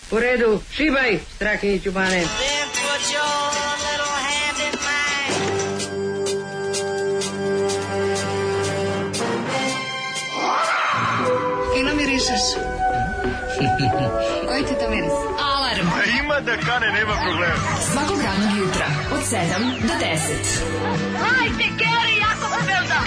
U redu, šibaj, Strahinjiću Bane. Fino mirišeš. Koji ti to miris? Alarm. Ima da kane, nema problema. Svakog radnog jutra, od 7 do 10. Hajde, Geri, jako se velda.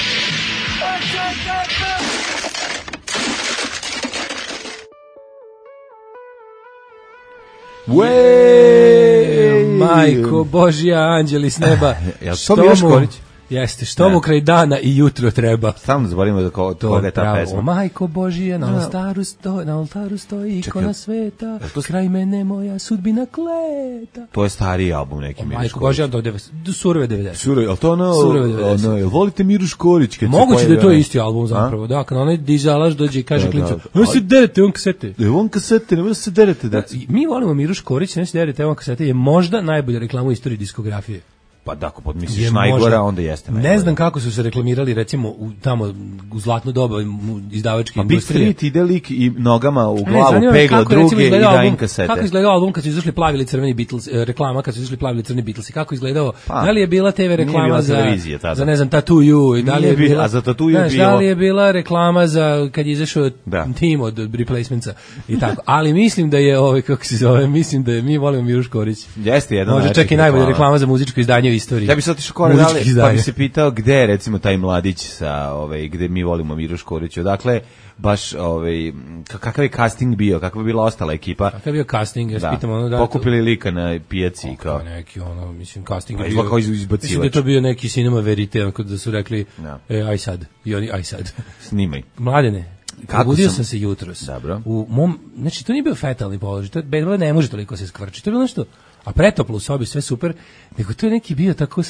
Majko Božja, anđeli s neba. Što mi još Škorić? Jeste, što mu kraj dana i jutro treba. Samo zaboravimo da koga je ta pesma. O majko Božija, na oltaru stoji ikona sveta, kraj mene moja sudbina kleta. To je stariji album neki Miru Škorić. Majko Božija, do surove 90. Surove, ali to ono, jel volite Miru Škorić? Moguće da je to isti album zapravo, da, kad onaj dizalaš dođe i kaže klincu, ne se derete, on kasete. On kasete, ne može se derete. Mi volimo Miru Škorić, ne se derete, on kasete je možda najbolja reklama u istoriji diskografije. Pa da, ako podmisliš najgora, onda jeste najgora. Ne znam kako su se reklamirali, recimo, tamo u zlatno doba izdavačke industrije. Big Street ide lik i nogama u glavu, pegla druge i da im kasete. Kako izgledao album kad su izašli plavi ili crveni Beatles, reklama kad su izašli plavi ili crveni Beatlesi, kako izgledao? Da li je bila TV reklama za ne znam, Tattoo You, i da li je bila, a za Tattoo You bilo. Da li je bila reklama za kad je izašao tim od Replacementsa i tako. Ali mislim da je, kako se zove, mislim da je, mi volimo Miru Škorić. Jeste jedan. Može čak i najbolja reklama za muzičko izdanje istoriji. Ja bih sad otišao korak dalje, pa bi se pitao gde je recimo taj mladić sa gde mi volimo Miru Škoriću. Dakle, baš kakav je casting bio, kakva je bila ostala ekipa? Kakav je bio casting? Ja pitam ono da pokupili lika na pijaci kao neki mislim casting je bio. Mislim da je to bio neki Cinema Verite, kad da su rekli aj sad. I oni aj sad. Snimaj. Mladene, probudio sam se jutros. Dobro. U mom, znači to nije bio fetalni položaj, to bedva ne može toliko se skvrči. To je bilo nešto, a pretoplo u sobi, sve super, nego to je neki bio tako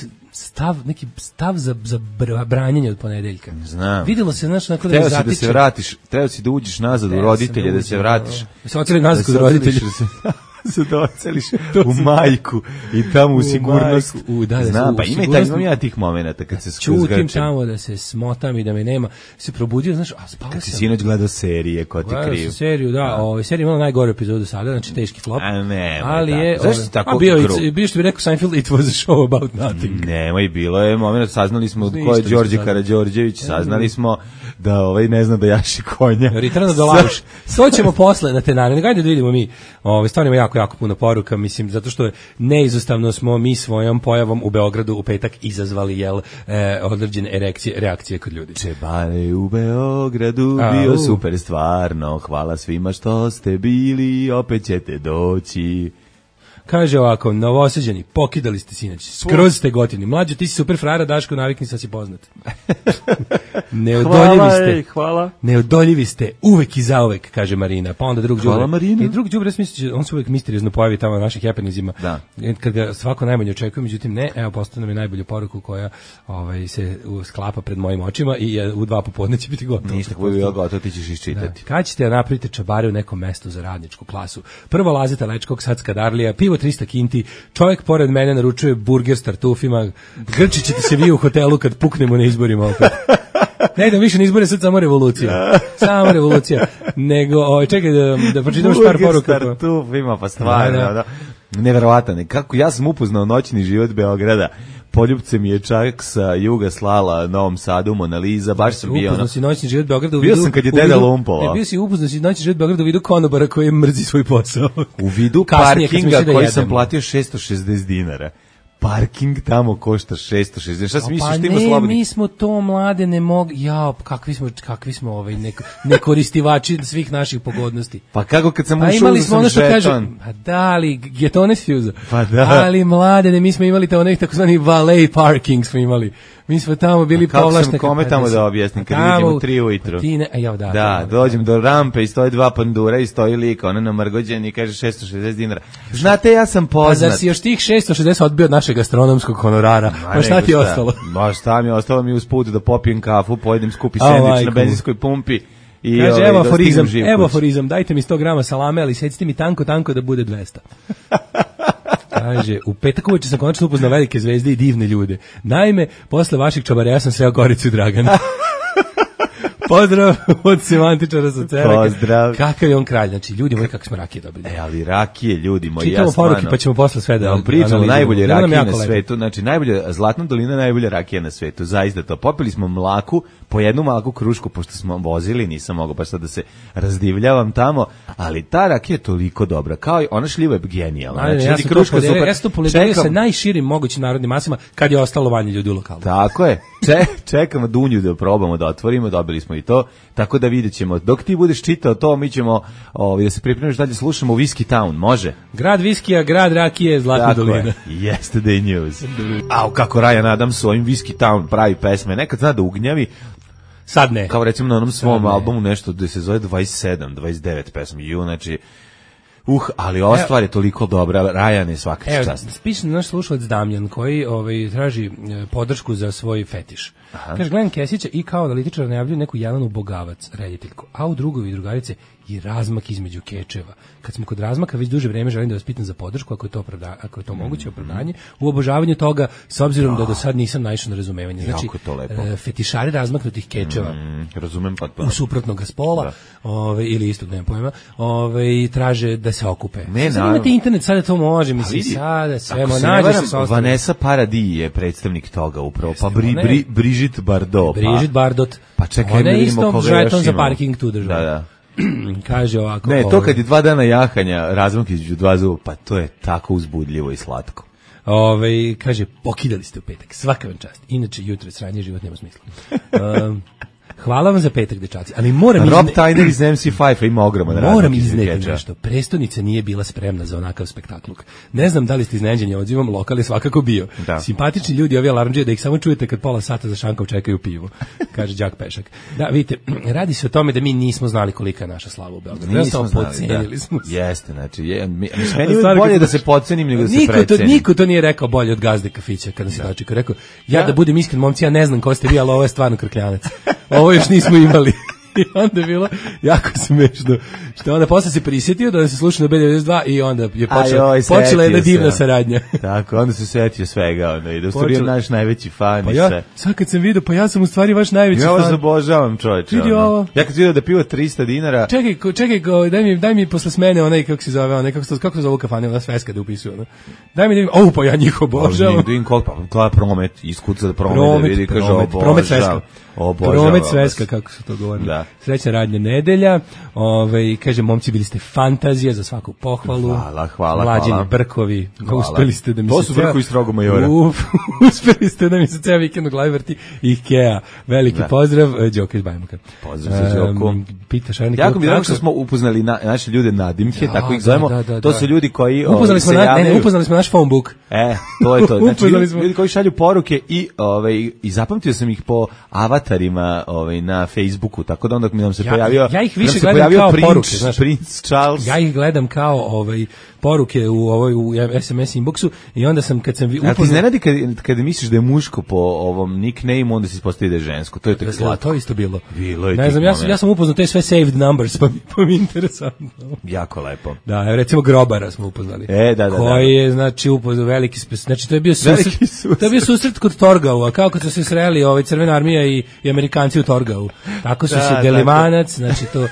stav za branjenje od ponedeljka. Znam. Videlo se, znaš, nakon da zatiče. Da se vratiš, treba si da uđeš nazad u roditelje, da se vratiš. Se oceli nazad kod roditelja. Se da oceliš u majku i tamo u sigurnost. Znam, pa imam ja tih momenata kad se skuzgačem. Čutim tamo da se smotam i da me nema. Se probudio, znaš, a spavao sam. Kad si sinoć gledao serije, ko ti kriv. Gledao sam seriju, da. Serija imala najgoru epizodu sada, znači teški flop. A ne, ali je, zašto tako bio što bi rekao Seinfeld, it was a show about nothing. Nemoj, bilo je moment, saznali smo ko je Đorđe Karađorđević, saznali smo da ne zna da jaši konja. Return of the Lavish. Sve ćemo posle na te naravno. Gajde da vidimo mi. Stvarno ima jako puno poruka, mislim, zato što neizostavno smo mi svojom pojavom u Beogradu u petak izazvali određene reakcije kod ljudi. Čebare u Beogradu bio super stvarno, hvala svima što ste bili, opet ćete doći. Kaže ovako, Novosađani, pokidali ste sinoć, skroz ste gotivni. Mlađo, ti si super frajera, Daško, navikni, sad si poznat. Neodoljivi ste, uvek i zauvek, kaže Marina. Pa onda drug Đubre. Hvala Marina. I drug Đubre, on se uvek misteriozno pojavi tamo na naših happeningima. Da. Kad ga svako najmanje očekuje, međutim ne, evo postoji nam je najbolju poruku koja se sklapa pred mojim očima i u 2 popodne će biti gotovo. Ništa, koji je gotovo, ti ćeš iščitati. Kad ćete da napravite čabare u nekom mestu za radničku klasu? Prvo Lazeta Lečkog, sad Skadarlija, pivo 300 kinti, čovjek pored mene naručuje burger s tartufima, grčit ćete se vi u hotelu kad puknemo na izborima opet. Ne idem više na izbore, sad samo revolucija. Samo revolucija. Nego, čekaj da pročitam još par poruka. Burger s tartufima, pa stvarno. Neverovatan. Kako ja sam upoznao noćni život Beograda. Poljubce mi je čak sa juga slala Novom Sadu, Mona Lisa, baš sam bio. Upoznao si noćni život Beograda. Bio sam kad je deda lumpovao. Bio si upoznao si noćni život Beograda u vidu konobara koji mrzi svoj posao. U vidu parkinga koji sam platio 660 dinara. Parking tamo košta 660. Šta si misliš što ima slobodni? Mi smo to mlade ne mogli. Kakvi smo nekoristivači svih naših pogodnosti. Pa kako kad sam ušao da sam žeton? Pa da, ali getone fuse. Pa da. Ali mlade, mi smo imali onaj takozvani valet parking smo imali. Mi smo tamo bili povlašteni. Kako sam kome tamo da objasnim kad idemo u 3 ujutru? Da, dođem do rampe i stoji 2 pandura i stoji lika, ona namrgođen i kaže 660 dinara. Znate, ja sam poznat. A zar si još tih 660 odbio od našeg astronomskog honorara? Pa šta ti je ostalo? Ma šta mi je ostalo, mi usput da popijem kafu, pojedem skupi sendvič na benzinskoj pumpi. Kaže, evo aforizam, dajte mi 100 grama salame, ali secite mi tanko da bude 200. Kaže, u petak uveče sam konačno upoznao velike zvezde i divne ljude. Naime, posle vaših čabareja sam sreo Goricu i Dragana. Pozdrav od semantičara sa Cereka. Pozdrav. Kakav je on kralj, znači ljudi moji kako smo rakije dobili. Ali rakije, ljudi moji, čitamo poruke pa ćemo posle sve da pričamo najbolje rakije na svetu, znači najbolje Zlatna dolina najbolja rakija na svetu, zaista to. Popili smo mlaku, po jednu malu krušku pošto smo vozili, nisam mogao baš sad da se razdivljavam tamo, ali ta rakija je toliko dobra, kao i ona šljiva je genijalna. Znači kruška super. Ja sam to podelio sa najširim mogućim narodnim masama kad je ostalo manje ljudi u lokalu. Tako je. Čekamo Dunju da probamo da otvorimo, dobili smo i to, tako da vidjet ćemo. Dok ti budeš čitao to, mi ćemo da se pripremiš dalje, slušamo Whiskey Town, može? Grad viskija, grad rakije, Zlatna dolina. Yesterday news. Au, kako Ryan Adams s ovim Whiskey Town pravi pesme, nekad zna da ugnjavi, sad ne. Kao recimo na onom svom albumu nešto da se zove 27, 29 pesmi, znači ali ova stvar je toliko dobra, Ryan je svaka čast. Spiš naš slušalac Damjan koji traži podršku za svoj fetiš. Kaže, gledam Kesića i kao analitičar najavljuje neku Jelenu Bogavac, rediteljku, a u drugovi i drugarice i razmak između kečeva. Kad smo kod razmaka već duže vreme želim da vas pitam za podršku, ako je to moguće opravdanje, u obožavanju toga, s obzirom da do sad nisam naišao na razumevanje. Znači, fetišari razmaknutih kečeva, razumem potpuno, u suprotnog spola, ili istog, nemam pojma, traže da se okupe. Sad imate internet, sada to može, mislim, sada sve nađe se. Vanessa Paradis je predstavnik toga upravo, pa Brigitte Bardot. Brigitte Bardot. Pa čekaj, ona je isto žeton za parking tu država. Da. Kaže ovako. Ne, to kad je 2 dana jahanja, razmak između 2 zuba, pa to je tako uzbudljivo i slatko. Kaže, pokidali ste u petak, svaka vam čast. Inače, jutro je sranje, život nema smisla. Hvala vam za petak, dečaci, ali moram Rob Tyner iz MC5 ima ogroman razmak. Moram izneti nešto. Prestonica nije bila spremna za onakav spektakluk. Ne znam da li ste iznenađeni odzivom, lokal je svakako bio. Da. Simpatični ljudi, ovi alarmdžije, da ih samo čujete kad pola sata za šankom čekaju pivo, kaže Đak Pešak. Da, vidite, radi se o tome da mi nismo znali kolika je naša slava u Beogradu. Jednostavno podcenili smo se. Jeste, znači, meni je bolje da se podcenim nego da se precenim. Niko to nije rekao bolje od gazde kafića kada se dočekao. Rekao, ja da budem iskren, momci, ja ne znam ko ste vi, ali ovo je stvarno krkljanac. Ovo još nismo imali. I onda je bilo jako smešno. Što onda posle se prisjetio da se sluša na B92 i onda je počela jedna divna saradnja. Tako, onda se setio svega. I da ste bio naš najveći fan i sve. Sad kad sam vidio, pa ja sam u stvari vaš najveći fan. Ja vas obožavam, čovječe. Ja kad vidio da pivo 300 dinara... Čekaj, daj mi posle smene onaj, kako se zove, kako se zove kafane, ona sveska da upisuju. Daj mi, pa ja njih obožavam. Koja promet, iskuca da promet, da vidi, kaže obožavam. Promet sveska, kako su to govorili. Da. Srećna radnja nedelja. Kaže, momci, bili ste fantazija za svaku pohvalu. Hvala. Mlađeni brkovi. Uspeli ste da mi to su brkovi strogog majora. Uspeli ste da mi se ceo vikend u glavi vrti Ikea. Veliki pozdrav, Đoka iz Bajmoka. Pozdrav za Đoku. Pita Šarnik. Jako mi drago što smo upoznali naše ljude nadimke, tako ih zovemo. To su ljudi koji upoznali smo naš phone book. To je to. Znači, ljudi koji šalju poruke i zapamtio sam ih po avatarima na Facebooku, tako da onda mi nam se pojavio, ja ih više gledam kao poruke, Prince Charles. Ja ih gledam kao poruke u SMS inboxu i onda sam kad sam upoznao. Ti iznenadi kad misliš da je muško po ovom nickname, onda se ispostavi da je žensko. To je tako slatko. To isto bilo. Ne znam, ja sam upoznao te sve saved numbers, pa mi interesantno. Jako lepo. Da, recimo Grobara smo upoznali. Da. Koji je, znači, upoznao veliki znači to je bio susret. To je bio susret kod Torgau, kao kad su se sreli Crvena armija i Amerikanci u Torgau. Tako su se Delimanac, znači to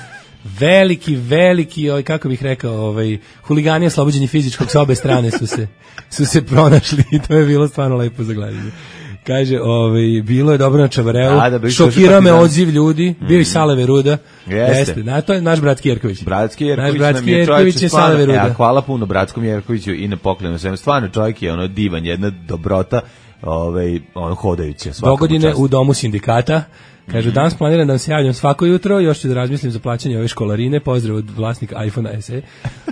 veliki, kako bih rekao, huligani oslobođeni fizičkog s obe strane su se pronašli i to je bilo stvarno lepo za gledanje. Kaže, bilo je dobro na Čavareu, šokirao me odziv ljudi, bio i Sale Veruda. Jeste. To je naš Bratski Jerković. Bratski Jerković je Sale Veruda. Hvala puno Bratskom Jerkoviću i na poklonu svem. Stvarno čovjek je divan, jedna dobrota, hodajuća. Dogodine u domu sindikata. Kaže, danas planiram da vam se javljam svako jutro, još ću da razmislim za plaćanje ove školarine, pozdrav od vlasnika iPhone SE.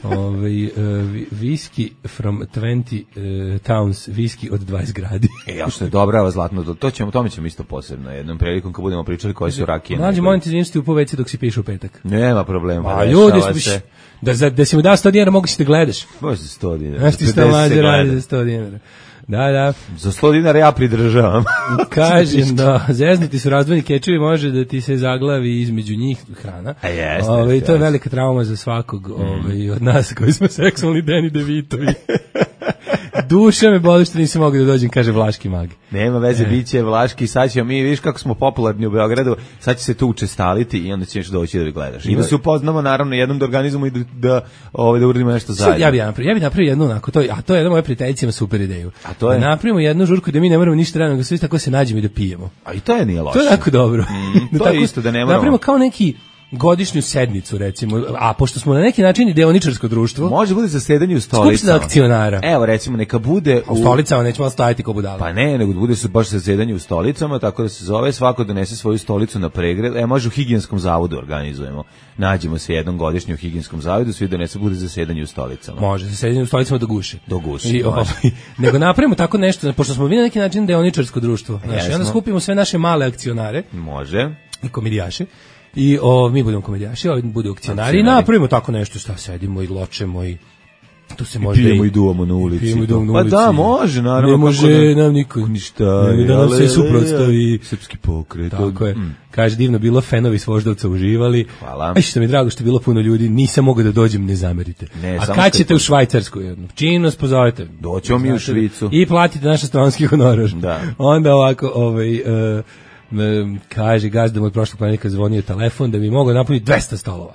Whisky from 20 towns, whisky od 20 gradi. Što je dobra, zlatno, tome ćemo isto posebno, jednom prilikom kad budemo pričali koji su rakije. Mlađe, molim te, izvinite u poveci dok si piše u petak. Nema problema. Pa ljudi, da si mu dao 100 dinara, mogu si da gledaš. Može 100 dinara. Znaš ti što mlađe radi za 100 dinara. Da. Za 100 dinara ja pridržavam. Kažem da zeznuti su razdvojni kečevi, može da ti se zaglavi između njih hrana. To je velika trauma za svakog od nas koji smo seksualni Deni DeVitovi. Duša me boli što nisam mogao da dođem, kaže Vlaški mag. Nema veze, biće Vlaški, sad ćemo mi, vidiš kako smo popularni u Beogradu, sad će se tu učestaliti i onda ćeš doći da gledaš. I da se upoznamo, naravno, jednom da organizujemo i da uradimo nešto zajedno. Ja bih napravio jednu onako, a to je jedna moja prijateljica ima super ideju. A to je? Da napravimo jednu žurku da mi ne moramo ništa raditi, nego sve tako se nađemo i da pijemo. A i to je nije loše. To je jako dobro. To je isto da ne moramo. Napravimo kao neki godišnju sednicu, recimo, a pošto smo na neki način i deoničarsko društvo, može bude zasedanje u stolicama. Skupština akcionara. Evo, recimo, neka bude u stolicama, nećemo stajati kao budala. Pa ne, nego bude se baš zasedanje u stolicama, tako da se zove, svako donese svoju stolicu na pregled. Može u higijenskom zavodu organizujemo. Nađemo se jednom godišnje u higijenskom zavodu, svi donese, bude zasedanje u stolicama. Može, zasedanje u stolicama do guše. Do guše. Nego napravimo tako nešto, pošto smo bili na neki način deoničarsko društvo. Znači, onda skupimo sve naše male akcionare. Može. I komedijaše. I mi budemo komedijaši, ovi budu akcionari i napravimo tako nešto, šta sedimo i ločemo i tu se može pijemo i duvamo na ulici. Pa da, može, naravno. Ne može nam niko ništa. Da nam se suprotstavi. Srpski pokret. Tako je. Kaže, divno bilo, fenovi s Voždovca uživali. Hvala. Aj, što mi je drago što je bilo puno ljudi, nisam mogao da dođem, ne zamerite. A kad ćete u Švajcarsku jednu? Čim nas pozovete? Doćemo mi u Švicu. I platite naš astronomski honorar. Da. Onda ovako, kaže gazda moj prošlog planika zvonio telefon da bi mogao napuniti 200 stolova.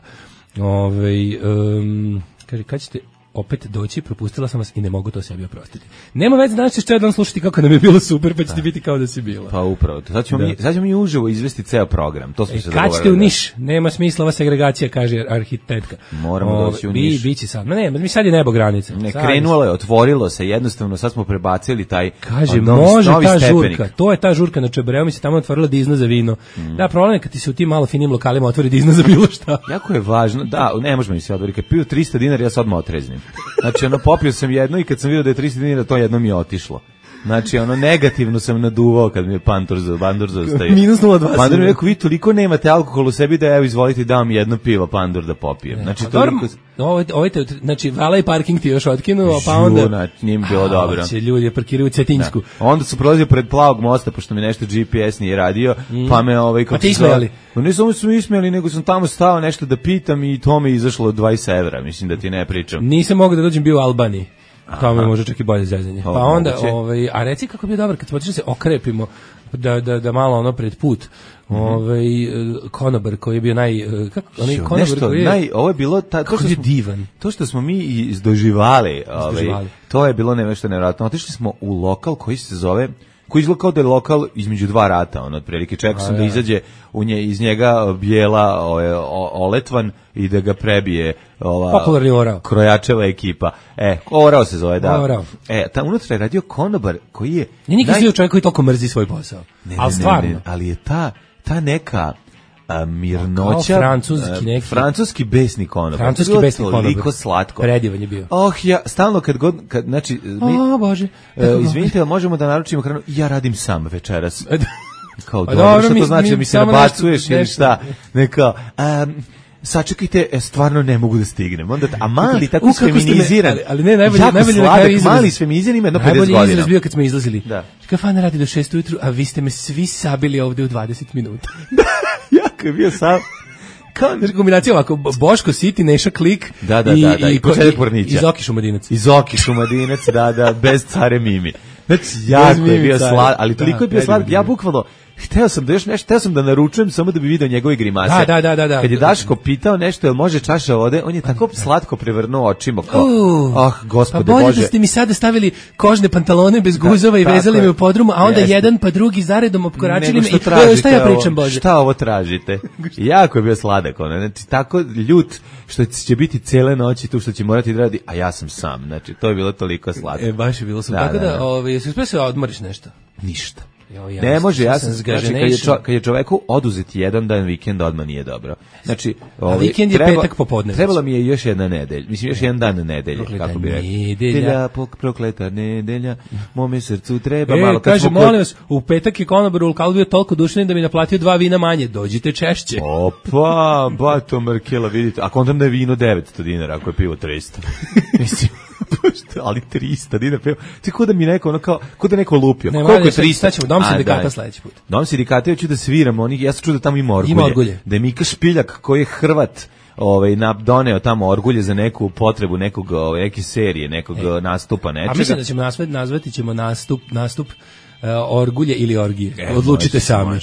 Kaže, kad ćete opet doći, propustila sam vas i ne mogu to sebi oprostiti. Nema veze, danas ćeš dan slušati kako nam je bilo super, pa će ti biti kao da si bila. Pa upravo to. Sad ćemo mi uživo izvesti ceo program. To smo se dogovorili. Kad ćete u Niš? Nema smisla ova segregacija, kaže arhitektka. Moramo doći u Niš. Biće sad. Ne, mi sad je nebo granica. Ne, krenulo je, otvorilo se, jednostavno sad smo prebacili taj kaže, može ta žurka. To je ta žurka na Čebreu, mi se tamo otvorila dizna za vino. Da, problem je kad ti se u tim malo finim lokalima otvori dizna za bilo šta. Jako je važno. Da, ne možemo mi se odvoriti. Kad piju 300 dinara, ja se odmah otreznim. Znači, popio sam jedno i kad sam vidio da je 300 dinara, to jedno mi je otišlo. Znači, negativno sam naduvao kad mi je Bandor zaustavio. Minus 0,2. Bandor mi rekao, vi toliko nemate alkohol u sebi da evo izvolite dam jedno pivo Bandor da popijem. Znači, toliko... Znači, vala i parking ti još otkinuo, pa onda... Znači, nije mi bilo dobro. Će ljudi parkiraju u Cetinjsku. Onda su prolazio pored plavog mosta, pošto mi nešto GPS nije radio, pa me Pa ti ismejali? Ne samo su ismejali, nego sam tamo stao nešto da pitam i to mi je izašlo 20 evra, mislim da ti ne pričam. Nisam mogao da dođem, bio u Albaniji. To mi može čak i bolje zezanje. Pa onda, a reci kako bi je dobar kad smo otišli se okrepimo da malo pred put. Konobar koji je bio ovo je bilo divan. To što smo mi izdoživali, to je bilo nešto nevjerojatno. Otišli smo u lokal koji se zove, koji izgleda kao da je lokal između dva rata, otprilike čekao sam da izađe iz njega bijela oletvan i da ga prebije popularni orao. Krojačeva ekipa. Orao se zove, da. Orao. Unutra je radio konobar koji je... Nije nikad vidio čovjek koji toliko mrzi svoj posao. Ali stvarno. Ali je ta neka mirnoća, francuski besni konobar. Francuski besni konobar. Toliko slatko. Predivan je bio. Ja stalno znači... Bože. Izvinite, možemo da naručimo hranu? Ja radim sam večeras. Kao dobro, što to znači da mi se nabacuješ ili šta? Neka... sačekajte, stvarno ne mogu da stignem. Onda, a mali tako sfeminiziran, ali ne, najbolje mali sfeminiziran ima jedno 50 godina. Najbolji izraz bio kad smo izlazili. Da. Kafana radi do 6 ujutru, a vi ste me svi sabili ovde u 20 minuta. Jako je bio sam... Kombinacija ovako, Boško, Siti, Neša, Klik i početak Pornića. I Zoki Šumadinac. I Zoki Šumadinac, da, bez care Mimi. Znači, jako je bio slat, ali toliko je bio slat, ja bukvalno, hteo sam da naručujem samo da bi video njegove grimase. Da. Kad je Daško pitao nešto, jel može čaša vode, on je tako slatko prevrnuo očima kao, gospode Bože. Pa bolje da ste mi sada stavili kožne pantalone bez guzova i vezali me u podrumu, a onda jedan pa drugi zaredom opkoračili me i šta ja pričam, Bože? Šta ovo tražite? Jako je bio sladak, znači tako ljut što će biti cele noći tu što će morati da radi, a ja sam sam, znači to je bilo toliko slatko. Baš je bilo sam, tako da, jesi uspio se odmoriš nešto? Ništa. Ne može, ja sam kad je čoveku oduzeti jedan dan vikenda, odmah nije dobro. Znači, vikend je petak popodne. Trebala mi je još jedna nedelja, mislim još jedan dan nedelje, kako bi rekao. Nedelja, prokleta nedelja, mome srcu treba malo. Kaže, molim vas, u petak je konobar u lokalu bio toliko dušan da mi naplatio 2 vina manje, dođite češće. Opa, bato Markela, vidite, a kontam da je vino 900 dinara, ako je pivo 300. Mislim, ali 300 dinara pivo. Ti ko da mi neko, ko da neko lupio. Koliko je 300? Dom sindikata sledeći put. Dom sindikata, ja ću da sviram, ja sam čuo da tamo ima orgulje. Da je Mika Špiljak, koji je Hrvat, doneo tamo orgulje za neku potrebu nekog neke serije, nekog nastupa, nečega. A mislim da ćemo nazvati ćemo nastup orgulje ili orgije. Odlučite sami.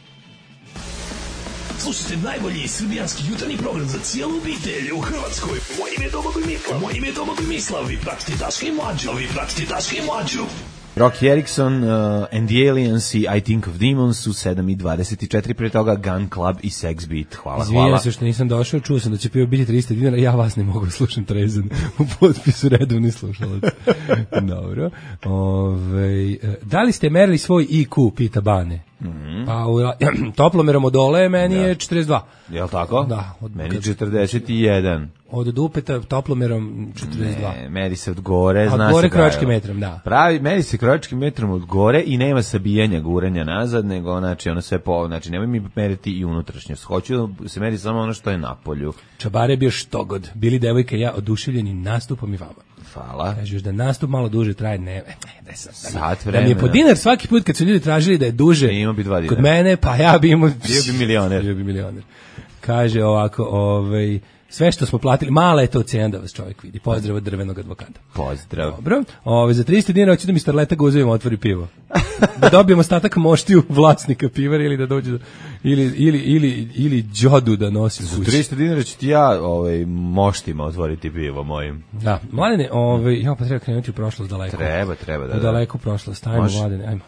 Slušajte najbolji srbijanski jutarnji program za cijelu obitelj u Hrvatskoj. Moje ime je Domagoj Mislav. Vi pratite Daška i Mlađu. Rocky Erickson and the Aliens i I Think of Demons u 7:24, pre toga Gun Club i Sex Beat. Hvala. Izvinjam se što nisam došao, čuo sam da će pivo biti 300 dinara, ja vas ne mogu slušam trezan u potpisu redovni slušalac. Dobro. Da li ste merili svoj IQ, pita Bane? Pa toplomerom od dole meni je 42. Jel tako? Da. Meni 41. Od dupeta toplomerom 42. Ne, meri se od gore, zna se. Od gore krojačkim metrom, da. Meri se krojačkim metrom od gore i nema sabijanja, guranja nazad, nego znači ono sve znači nemoj mi meriti i unutrašnjost. Hoću da se meri samo ono što je napolju. Čabare je bio štogod. Bili devojka i ja oduševljeni nastupom i vama. Hvala. Kažeš da nastup malo duže traje, sat vremena. Da mi je po dinar svaki put kad su ljudi tražili da je duže kod mene, pa ja bi imao... Bio bi milioner. Kaže ovako, sve što smo platili, mala je to cena da vas čovjek vidi. Pozdrav od drvenog advokata. Pozdrav. Dobro. Za 300 dinara hoću da mi Starleta Guzovima otvori pivo. Da dobijemo ostatak moštiju vlasnika pivara ili da dođe ili đodu da nosim kući. Za 300 dinara ću ti ja moštima otvoriti pivo mojim. Da. Mladene, pa treba krenuti u prošlost daleko. Treba da. U daleku prošlost. Ajmo, Mladene, ajmo.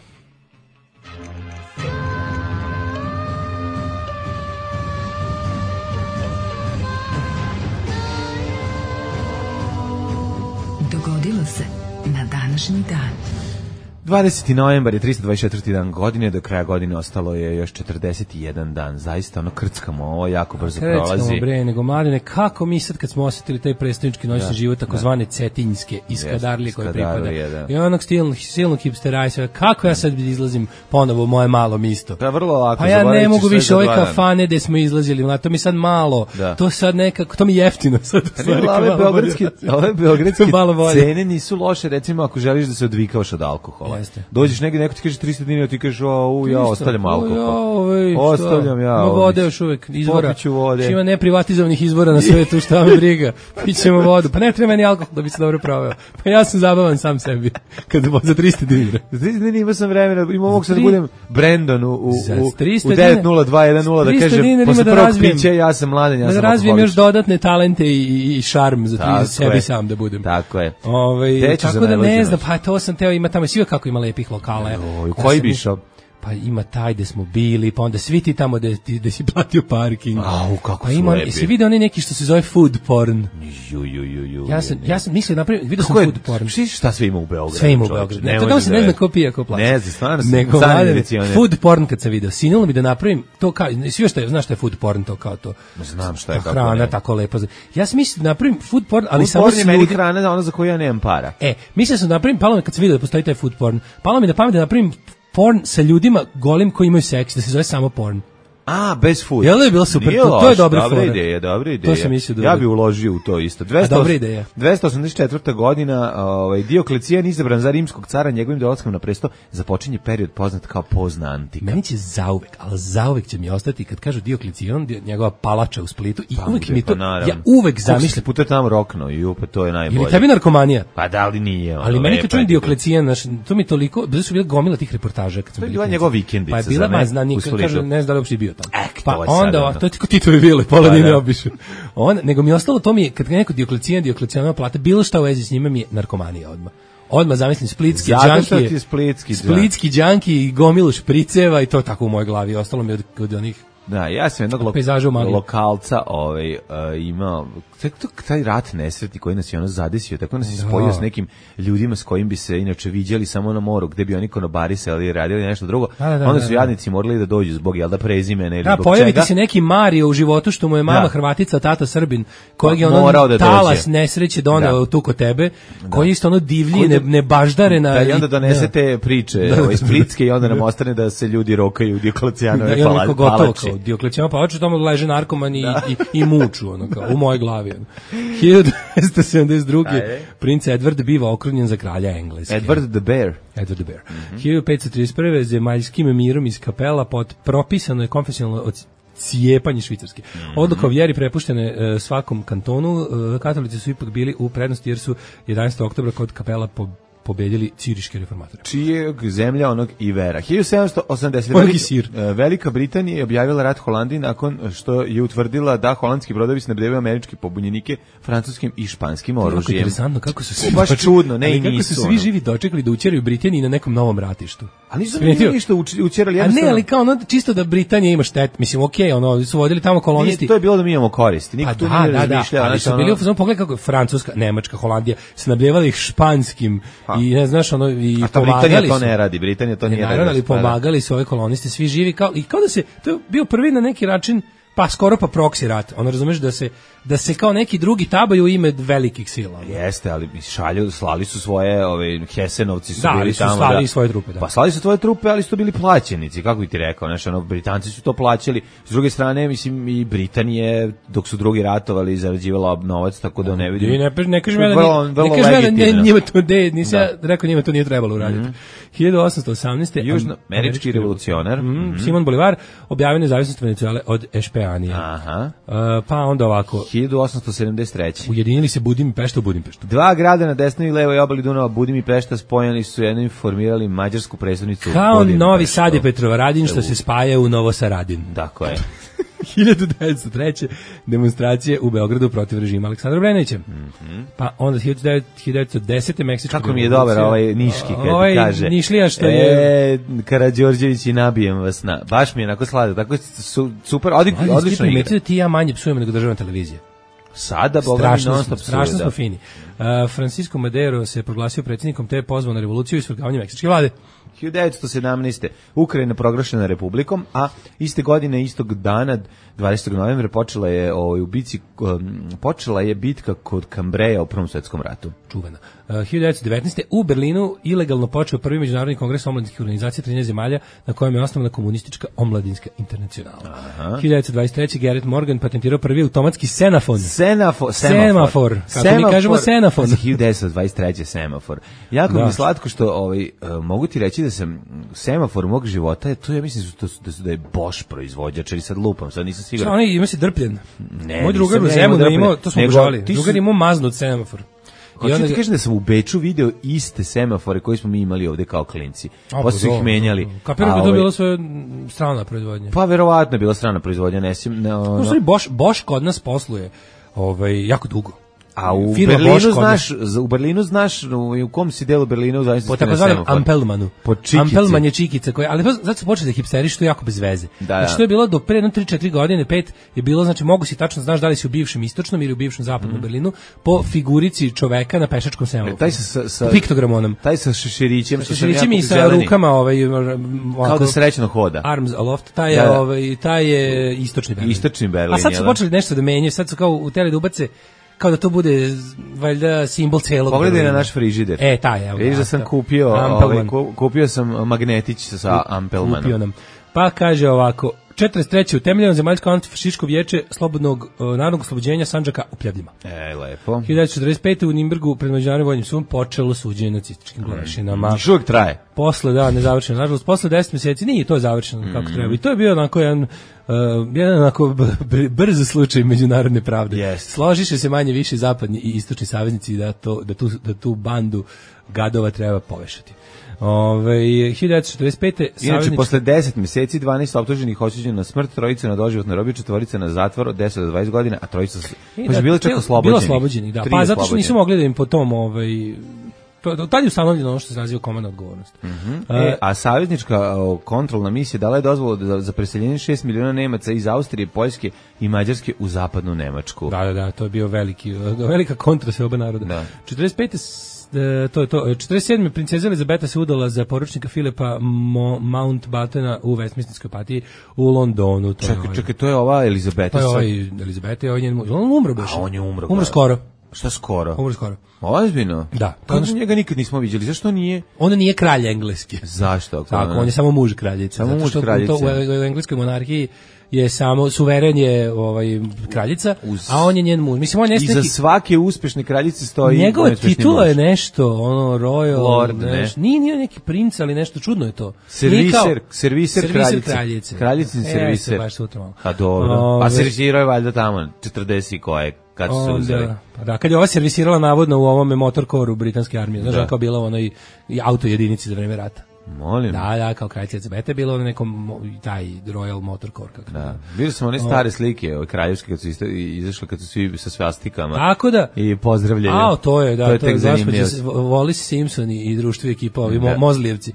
Dogodilo se na današnji dan. 20. novembar je 324. dan godine, do kraja godine ostalo je još 41 dan. Zaista ono krckamo, ovo jako brzo prolazi. Krckamo bre, nego Mladene, kako mi sad kad smo osjetili taj predstavnički noćni život, takozvane cetinjske iz Kadarlije koje pripada. I onog silnog hipstera, kako ja sad izlazim ponovo u moje malo misto. Da, vrlo lako. Pa ja ne mogu više ove kafane gde smo izlazili, to mi sad malo, to sad nekako, to mi jeftino sad. Ove beogradske cene nisu loše, recimo ako želiš da se odvikavaš od alkohola. Dođeš negdje, neko ti kaže 300 dinara, ti kažeš ja ostavljam alkohol. Ostavljam ja. Ima vode još uvek, izvora. Ima neprivatizovanih izvora na svetu, šta me briga. Pićemo vodu. Pa ne treba meni alkohol da bi se dobro proveo. Pa ja sam zabavan sam sebi. Kad za 300 dinara. Za 300 dinara imao sam vremena, mogu sad da budem Brandon u 90210 da kažem, posle prvog pića ja sam mladen, ja sam alkoholič. Da razvijem još dodatne talente i šarm za sebi sam da budem. Tako je. Tako da ne znam, pa to sam teo, ima tamo svi kako ima lepih lokala. Koji bi išao? Pa ima taj gde smo bili, pa onda svi ti tamo gde si platio parking. Kako su lepi. Si vidio oni neki što se zove food porn? Ja sam mislio napraviti, vidio sam food porn. Šta sve ima u Beogradu? Sve ima u Beogradu. To se ne zna ko pije, ko plaća. Ne znam, stvarno sam food porn kad sam vidio. Sinulo mi da napravim to kao, svi znaš šta je food porn, to kao to. Znam šta je kako. Hrana tako lepa. Ja sam mislio da napravim food porn, ali samo food porn je meni hrana, ona za koju ja nemam para. Mislio sam da napravim, palo mi kad sam vidio da postoji taj food porn, palo mi da pamet da napravim porn sa ljudima golim koji imaju seks, da se zove samo porn. Bez food. Jel' je bilo super? To je dobra ideja. To sam mislio da ja bih uložio u to isto. Dobra ideja. 284. godina, Dioklecijan izabran za rimskog cara, njegovim dolaskom na presto započinje period poznat kao pozna antika. Meni će zauvek će mi ostati kad kažu Dioklecijan, njegova palača u Splitu i uvek mi to, ja uvek zamišljam. Puta tamo rokno i opet to je najbolje. Ili tebi narkomanija? Pa da li nije? Ali meni kad čujem Dioklecijan, to mi toliko, da su bile gomila tih reportaža kad sam bila njegova vikendica. Pa je bila kažu, ne znam da li uopšte bio tamo. Pa onda, to je tako Titovi vile, pola nije obišao. Nego mi ostalo, to mi je, kad neko Dioklecijanova plata, bilo šta u vezi s njima mi je narkomanija odmah. Odmah zamislim splitski džanki i gomilu špriceva i to tako u mojoj glavi. Ostalo mi od onih... Da, ja sam jednog lokalca imao, taj rat nesretni koji nas je ono zadesio, tako nas je spojio s nekim ljudima s kojim bi se inače viđali samo na moru, gde bi oni konobarisali ili radili nešto drugo, onda su jadnici morali da dođu zbog prezimena ili zbog čega. Pojaviti se neki Mario u životu što mu je mama Hrvatica, tata Srbin, kojeg je ono talas nesreće doneo tu kod tebe, koji isto ono divlji, ne baždare na... I onda donesete priče splitske i onda nam ostane da se ljudi rokaju u Dioklecijanove palači. Dioklecijanova palača, tamo leže narkomani i muču, u mojoj glavi. 1272. princ Edward biva okrunjen za kralja Engleske. Edward the Bear. 1531. zemaljskim mirom iz Kapela pod propisano je konfesionalno cijepanje Švicarske. Odluka o vjeri prepuštene svakom kantonu, katolici su ipak bili u prednosti jer su 11. oktobra kod kapela pobedili ciriške reformatore. Čijeg zemlja onog i vera. 1780. Velika Britanija je objavila rat Holandiji nakon što je utvrdila da holandski brodovi snabdevaju američke pobunjenike francuskim i španskim oružjem. Kako interesantno, kako su svi baš čudno, ne i nisu. Kako su svi živi dočekali da učeraju Britaniji na nekom novom ratištu. Ali nisu ništa učerali. A ne, ali kao ono, čisto da Britanija ima štet. Mislim, okej, ono, su vodili tamo kolonisti. To je bilo da mi imamo koristi. Niko tu nije razmišljao. Ali su bili u fazonu, pogledaj kako Francuska, Nemačka, Holandija snabdevali ih španskim i ne znaš ono i Britanija to ne radi, Britanija to nije radi. Ali pomagali su ove kolonisti svi živi kao da se to je bio prvi na neki način pa skoro pa proksi rat. Ono razumeš da se kao neki drugi tabaju u ime velikih sila. Jeste, ali slali su svoje Hesenovci su bili tamo. Da, slali svoje trupe, da. Pa slali su svoje trupe, ali su to bili plaćenici, kako bi ti rekao, znači Britanci su to plaćali. S druge strane, mislim i Britanije dok su drugi ratovali zarađivala novac, tako da ne vidim. I ne kažem da njima to nisam rekao njima to nije trebalo uraditi. 1818. Južnoamerički revolucionar Simon Bolivar objavio nezavisnost Venezuele od Ešpeanije. Pa onda ovako 1873. Ujedinili se Budim i Pešta u Budimpeštu. Dva grada na desnoj i levoj obali Dunava, Budim i Pešta, spojeni su jednom i formirali mađarsku prestonicu. Kao Novi Sad i Petrovaradin što se spaja u Novosaradin. Tako je. 1903. demonstracije u Beogradu protiv režima Aleksandra Obrenovića. Pa onda 1910. Meksička. Kako mi je dobar ovaj Niški kad kaže. Nišlija što je Karađorđević i nabijem vas na. Baš mi je onako sladak. Tako super, odlično igra. Da ti ja manje psujemo nego državna televizija. Sada boga mi non stop strašno smo fini. Francisco Madero se proglasio predsjednikom te je pozvao na revoluciju i svrgavanje meksičke vlade. 1917. Ukrajina proglašena republikom, a iste godine, istog dana, 20. novembra, počela je bitka kod Kambreja u Prvom svjetskom ratu. Čuvena. 1919. u Berlinu ilegalno počeo prvi međunarodni kongres omladinskih organizacija 13 zemalja na kojem je osnovana komunistička omladinska internacionala. 1923. Gerrit Morgan patentirao prvi automatski semafor. Kako mi kažemo semafor. 1923. semafor. Jako mi je slatko što mogu ti reći da sam semafor mog života, to ja mislim da je Bosch proizvođač, ali sad lupam, sad nisam siguran. Oni ima se drpljen. Moj drugar u Zemunu imao, to smo obožavali. Drugar imao maznut semafor. Hoću ti kažem da sam u Beču video iste semafore koje smo mi imali ovde kao klinci. Pa su ih menjali. Kapiram da to bilo sve strana proizvodnja. Pa verovatno je bila strana proizvodnja. Bosch kod nas posluje jako dugo. A u Berlinu znaš u kom si delu Berlina u zavisnosti po takozvanom Ampelmanu. Ampelman je čikica koja, ali zato su počeli da hipsteriš to jako bez veze. Znači to je bilo do pre 3-4 godine, 5 je bilo, znači mogu si tačno znaš da li si u bivšem istočnom ili u bivšem zapadnom Berlinu po figurici čoveka na pešačkom semaforu. Taj sa piktogramonom. Taj sa šeširićem i sa rukama kao da srećno hoda. Arms aloft, taj je istočni Berlin. Istočni Berlin. A sad su počeli nešto da menjaju, sad su kao u tele da ubace kao da to bude valjda simbol celog. Pogledaj na naš frižider. Taj je. Vidiš da sam kupio sam magnetić sa Ampelmanom. Kupio nam. Pa kaže ovako, 43. utemeljeno zemaljsko antifašističko vijeće slobodnog narodnog oslobođenja Sandžaka u Pljevljima. Lepo. 1945. u Nimbergu pred međunarodnim vojnim sudom počelo suđenje nacističkim glavešinama. Još uvijek traje. Posle, nezavršeno. Nažalost, posle 10 mjeseci nije to završeno kako treba. I to je bio onako jedan onako brz slučaj međunarodne pravde. Yes. Složiše se manje više zapadni i istočni saveznici da tu bandu gadova treba povešati. 1945. Inače, posle 10 mjeseci 12 optuženih osuđeno na smrt, trojica na doživotnu robiju, četvorica na zatvor od 10 do 20 godina, a trojica su bili čak oslobođeni. Da. Pa zato što nisu mogli da im po tom tad je ustanovljeno ono što se naziva komandna odgovornost. A saveznička kontrolna misija dala je dozvolu za preseljenje 6 miliona Nemaca iz Austrije, Poljske i Mađarske u zapadnu Nemačku. Da, to je bio velika kontra se oba naroda. Da. 45. To je to. 47. princeza Elizabeta se udala za poručnika Filipa Mountbattena u Westminsterskoj patiji u Londonu. Čekaj, to je ova Elizabeta. To je Elizabeta, on umro baš. A on je umro. Umro skoro. Šta skoro? Umro skoro. Ozbiljno? Da. Kako njega nikad nismo viđeli? Zašto nije? On nije kralj engleski. Zašto? Tako, on je samo muž kraljice. Samo muž kraljice. U engleskoj monarhiji je samo suveren je kraljica, a on je njen muž. Mislim, on je iza svake uspešne kraljice stoji njegova titula je nešto, royal, lord, nije neki princ, ali nešto čudno je to. Serviser kraljice. Kraljicin serviser. Baš sutra malo. A dobro. Pa servisirao je valjda tamo 40 koje kad su se uzeli. Da, kad je ova servisirala navodno u ovome motorkoru britanske armije, znaš kao bila u onoj auto jedinici za vreme rata. Molim. Da, kao kraljica Elizabeta je bilo na nekom taj Royal Motor Core. Da. Vidio sam one stare slike, kraljevske kad su izašle, kad su svi sa svastikama. Tako da. I pozdravljaju. To je tek zanimljivo. Wallis Simpson i društvo ekipa, ovi Mozlijevci.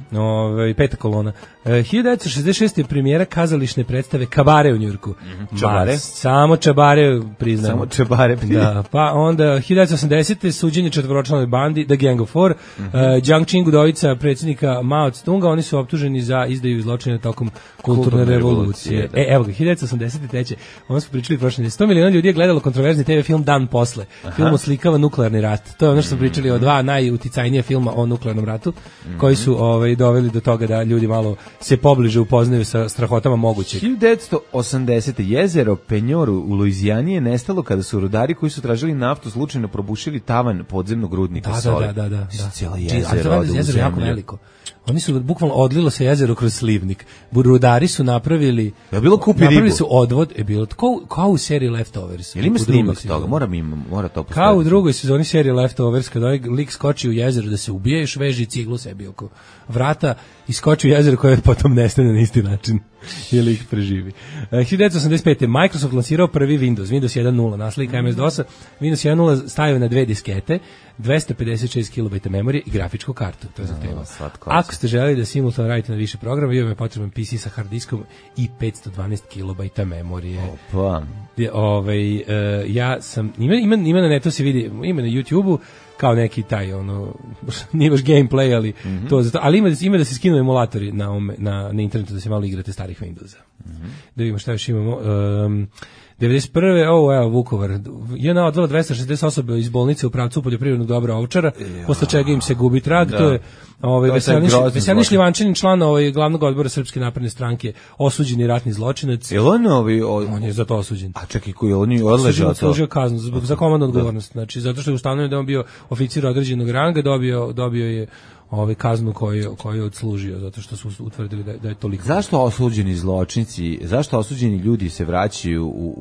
Peta kolona. 1966. je premijera kazališne predstave Čabare u Njujorku. Čabare? Samo Čabare priznamo. Samo Čabare priznamo. Da, pa onda 1980. suđenje četvoročlanoj bandi The Gang of Four. Jiang Qing, udovica predsjednika Mao Tse-tunga, oni su optuženi za izdaju i zločine tokom kulturne revolucije. Evo ga, 1983. Ono smo pričali prošle. 100 miliona ljudi je gledalo kontroverzni TV film Dan posle. Film oslikava nuklearni rat. To je ono što smo pričali o dva najuticajnija filma o nuklearnom ratu, koji su doveli do toga da ljudi malo se pobliže upoznaju sa strahotama mogućeg. 1980. jezero Penjor u Luizijani je nestalo kada su rudari koji su tražili naftu slučajno probušili tavan podzemnog rudnika soli. Da. Cijelo jezero je jako veliko. Oni su bukvalno odlilo se jezero kroz slivnik. Rudari su napravili su odvod, bilo kao u seriji Leftovers. Jel ima snimak toga? Mora to postaviti. Kao u drugoj sezoni serije Leftovers, kada ovaj lik skoči u jezero da se ubije, još veži ciglu sebi oko vrata i skoči u jezero koje potom nestane na isti način. I lik preživi. 1985. Microsoft lansirao prvi Windows 1.0, naslika MS-DOS-a. Windows 1.0 stavio na 2 diskete, 256 KB memorije i grafičku kartu. To je zahtevalo. Ako ste želeli da simultano radite na više programa, imam je potreban PC sa hard diskom i 512 KB memorije. Opa. Ja sam, ima na netu se vidi, ima na YouTube-u, kao neki taj, nije baš gameplay, ali ali ima da se skinu emulatori na internetu da se malo igrate starih Windowsa. Da vidimo šta još imamo. 91. Vukovar. JNA odvela 260 osoba iz bolnice u pravcu poljoprivrednog dobra Ovčara, posle čega im se gubi trag. To je Veselin Šljivančanin, član glavnog odbora Srpske napredne stranke, osuđeni ratni zločinac. Jel on je za to osuđen. A čekaj, koji on je odležao to? Služio kaznu za komandnu odgovornost. Znači, zato što je ustanovljeno da je on bio oficir određenog ranga, dobio je kaznu koju je odslužio, zato što su utvrdili da je toliko. Zašto osuđeni zločinci, zašto osuđeni ljudi se vraćaju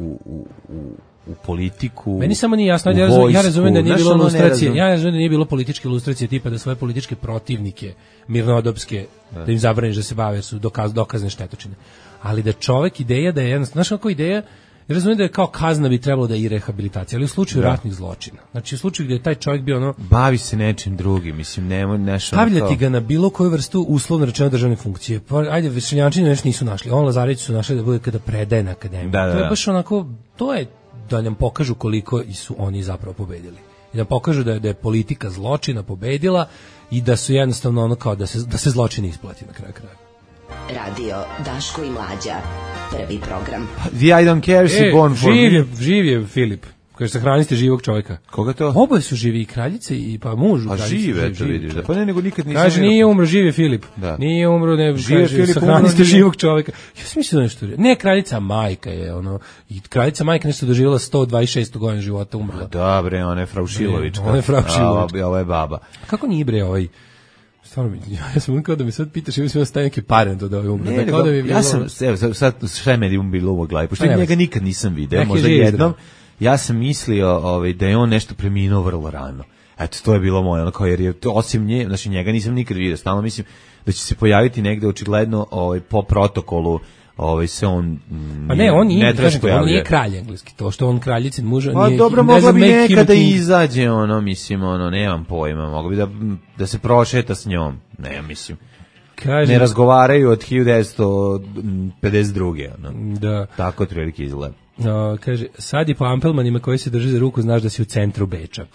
u politiku? Meni samo nije jasno, ja razumijem da nije bilo lustracije, ja razumijem da nije bilo političke lustracije tipa da svoje političke protivnike mirnodopske, da im zabraniš da se bave, jer su dokazne štetočine. Ali da čovek, ideja da je jednostavno, znaš kako ideja, ja razumijem da je kao kazna bi trebalo da je i rehabilitacija, ali u slučaju ratnih zločina. Znači u slučaju gdje je taj čovjek bio bavi se nečim drugim, mislim, nemoj nešto. Stavljati ga na bilo koju vrstu uslovno rečeno državne funkcije. Pa ajde, Veseljančini nešto nisu našli. Lazarić su našli da bude kada predaje na akademiji. To je baš onako, to je da nam pokažu koliko su oni zapravo pobedili. I da pokažu da je politika zločina pobedila i da su jednostavno kao da se zločin isplati na kraju kraja. Radio Daško i Mlađa, prvi program. The I don't care si born for me. Živ je Filip, koji sahraniste živog čovjeka. Koga to? Oboje su živi, i kraljice i pa muž. A žive, to vidiš. Pa ne, nego nikad nisam. Kaže, nije umro, živ je Filip. Da. Nije umro, ne, žive Filip, sahraniste živog čovjeka. Ja sam mislio nešto. Ne, kraljica majka je, i kraljica majka nešto doživjela 126 godina života, umrla. Da, bre, ona je Fraušilović. Ovo je baba. Kako nije bre stvarno, ja sam kao da mi sad pitaš, ima se neki parent od ove umre. Ja sam, sad sve meni bilo u glavi, pošto njega nikad nisam video, možda jednom, ja sam mislio da je on nešto preminuo vrlo rano. Eto, to je bilo moje, jer je osim znači njega nisam nikad vidio, stalno mislim da će se pojaviti negde očigledno po protokolu, se on pa ne, on nije kralj engleski, to što on kraljicin muž, pa dobro, mogla bi nekada izađe, mislim, nemam pojma, mogla bi da se prošeta s njom, ne, mislim. Kaže, ne razgovaraju od 1952. Da. Tako otprilike izgleda. Kaže, sad i po Ampelmanima koji se drži za ruku, znaš da si u centru Beča.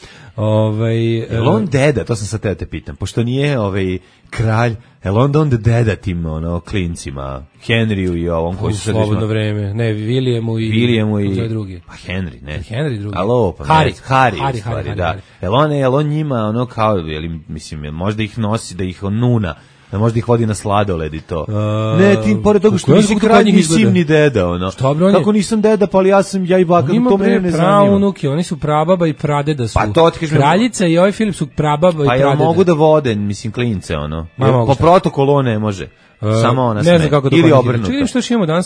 Jel on deda, to sam sad te pitam, pošto nije kralj, jel on deda tim klincima, Henryu i ovom koji su sad slobodno vreme, ne, Williamu i to je drugi. Pa Henry, ne. Henry drugi. Alo, pa Harry, da. Jel on njima kao, mislim, možda ih nosi, da ih nuna, da možda ih vodi na sladoled i to. Ne, tim pored toga što nisi kralj, nisim ni deda, Kako nisam deda, pa ali ja i baka, to mene ne zanima. Praunuke, oni su prababa i pradeda su. Pa to ti kažem. Kraljica i ovaj Filip su prababa i pradeda. Pa ja mogu da vode, mislim, klince, Po protokolu ne može. Samo ona sme. Ne znam kako to ili obrnuto. Čekaj, što još imamo danas,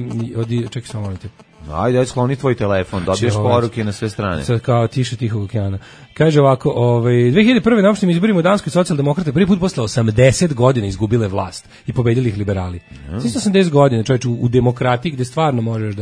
čekaj samo molite. Ajde, skloni tvoj telefon, dobiješ poruke na sve strane. Sad kao tiše Tihog okeana. Kaže ovako, 2001. na opštim izborima u Danskoj socijaldemokrate prvi put posle 80 godina izgubile vlast i pobedili ih liberali. 80 godina, čovječ, u demokratiji gde stvarno možeš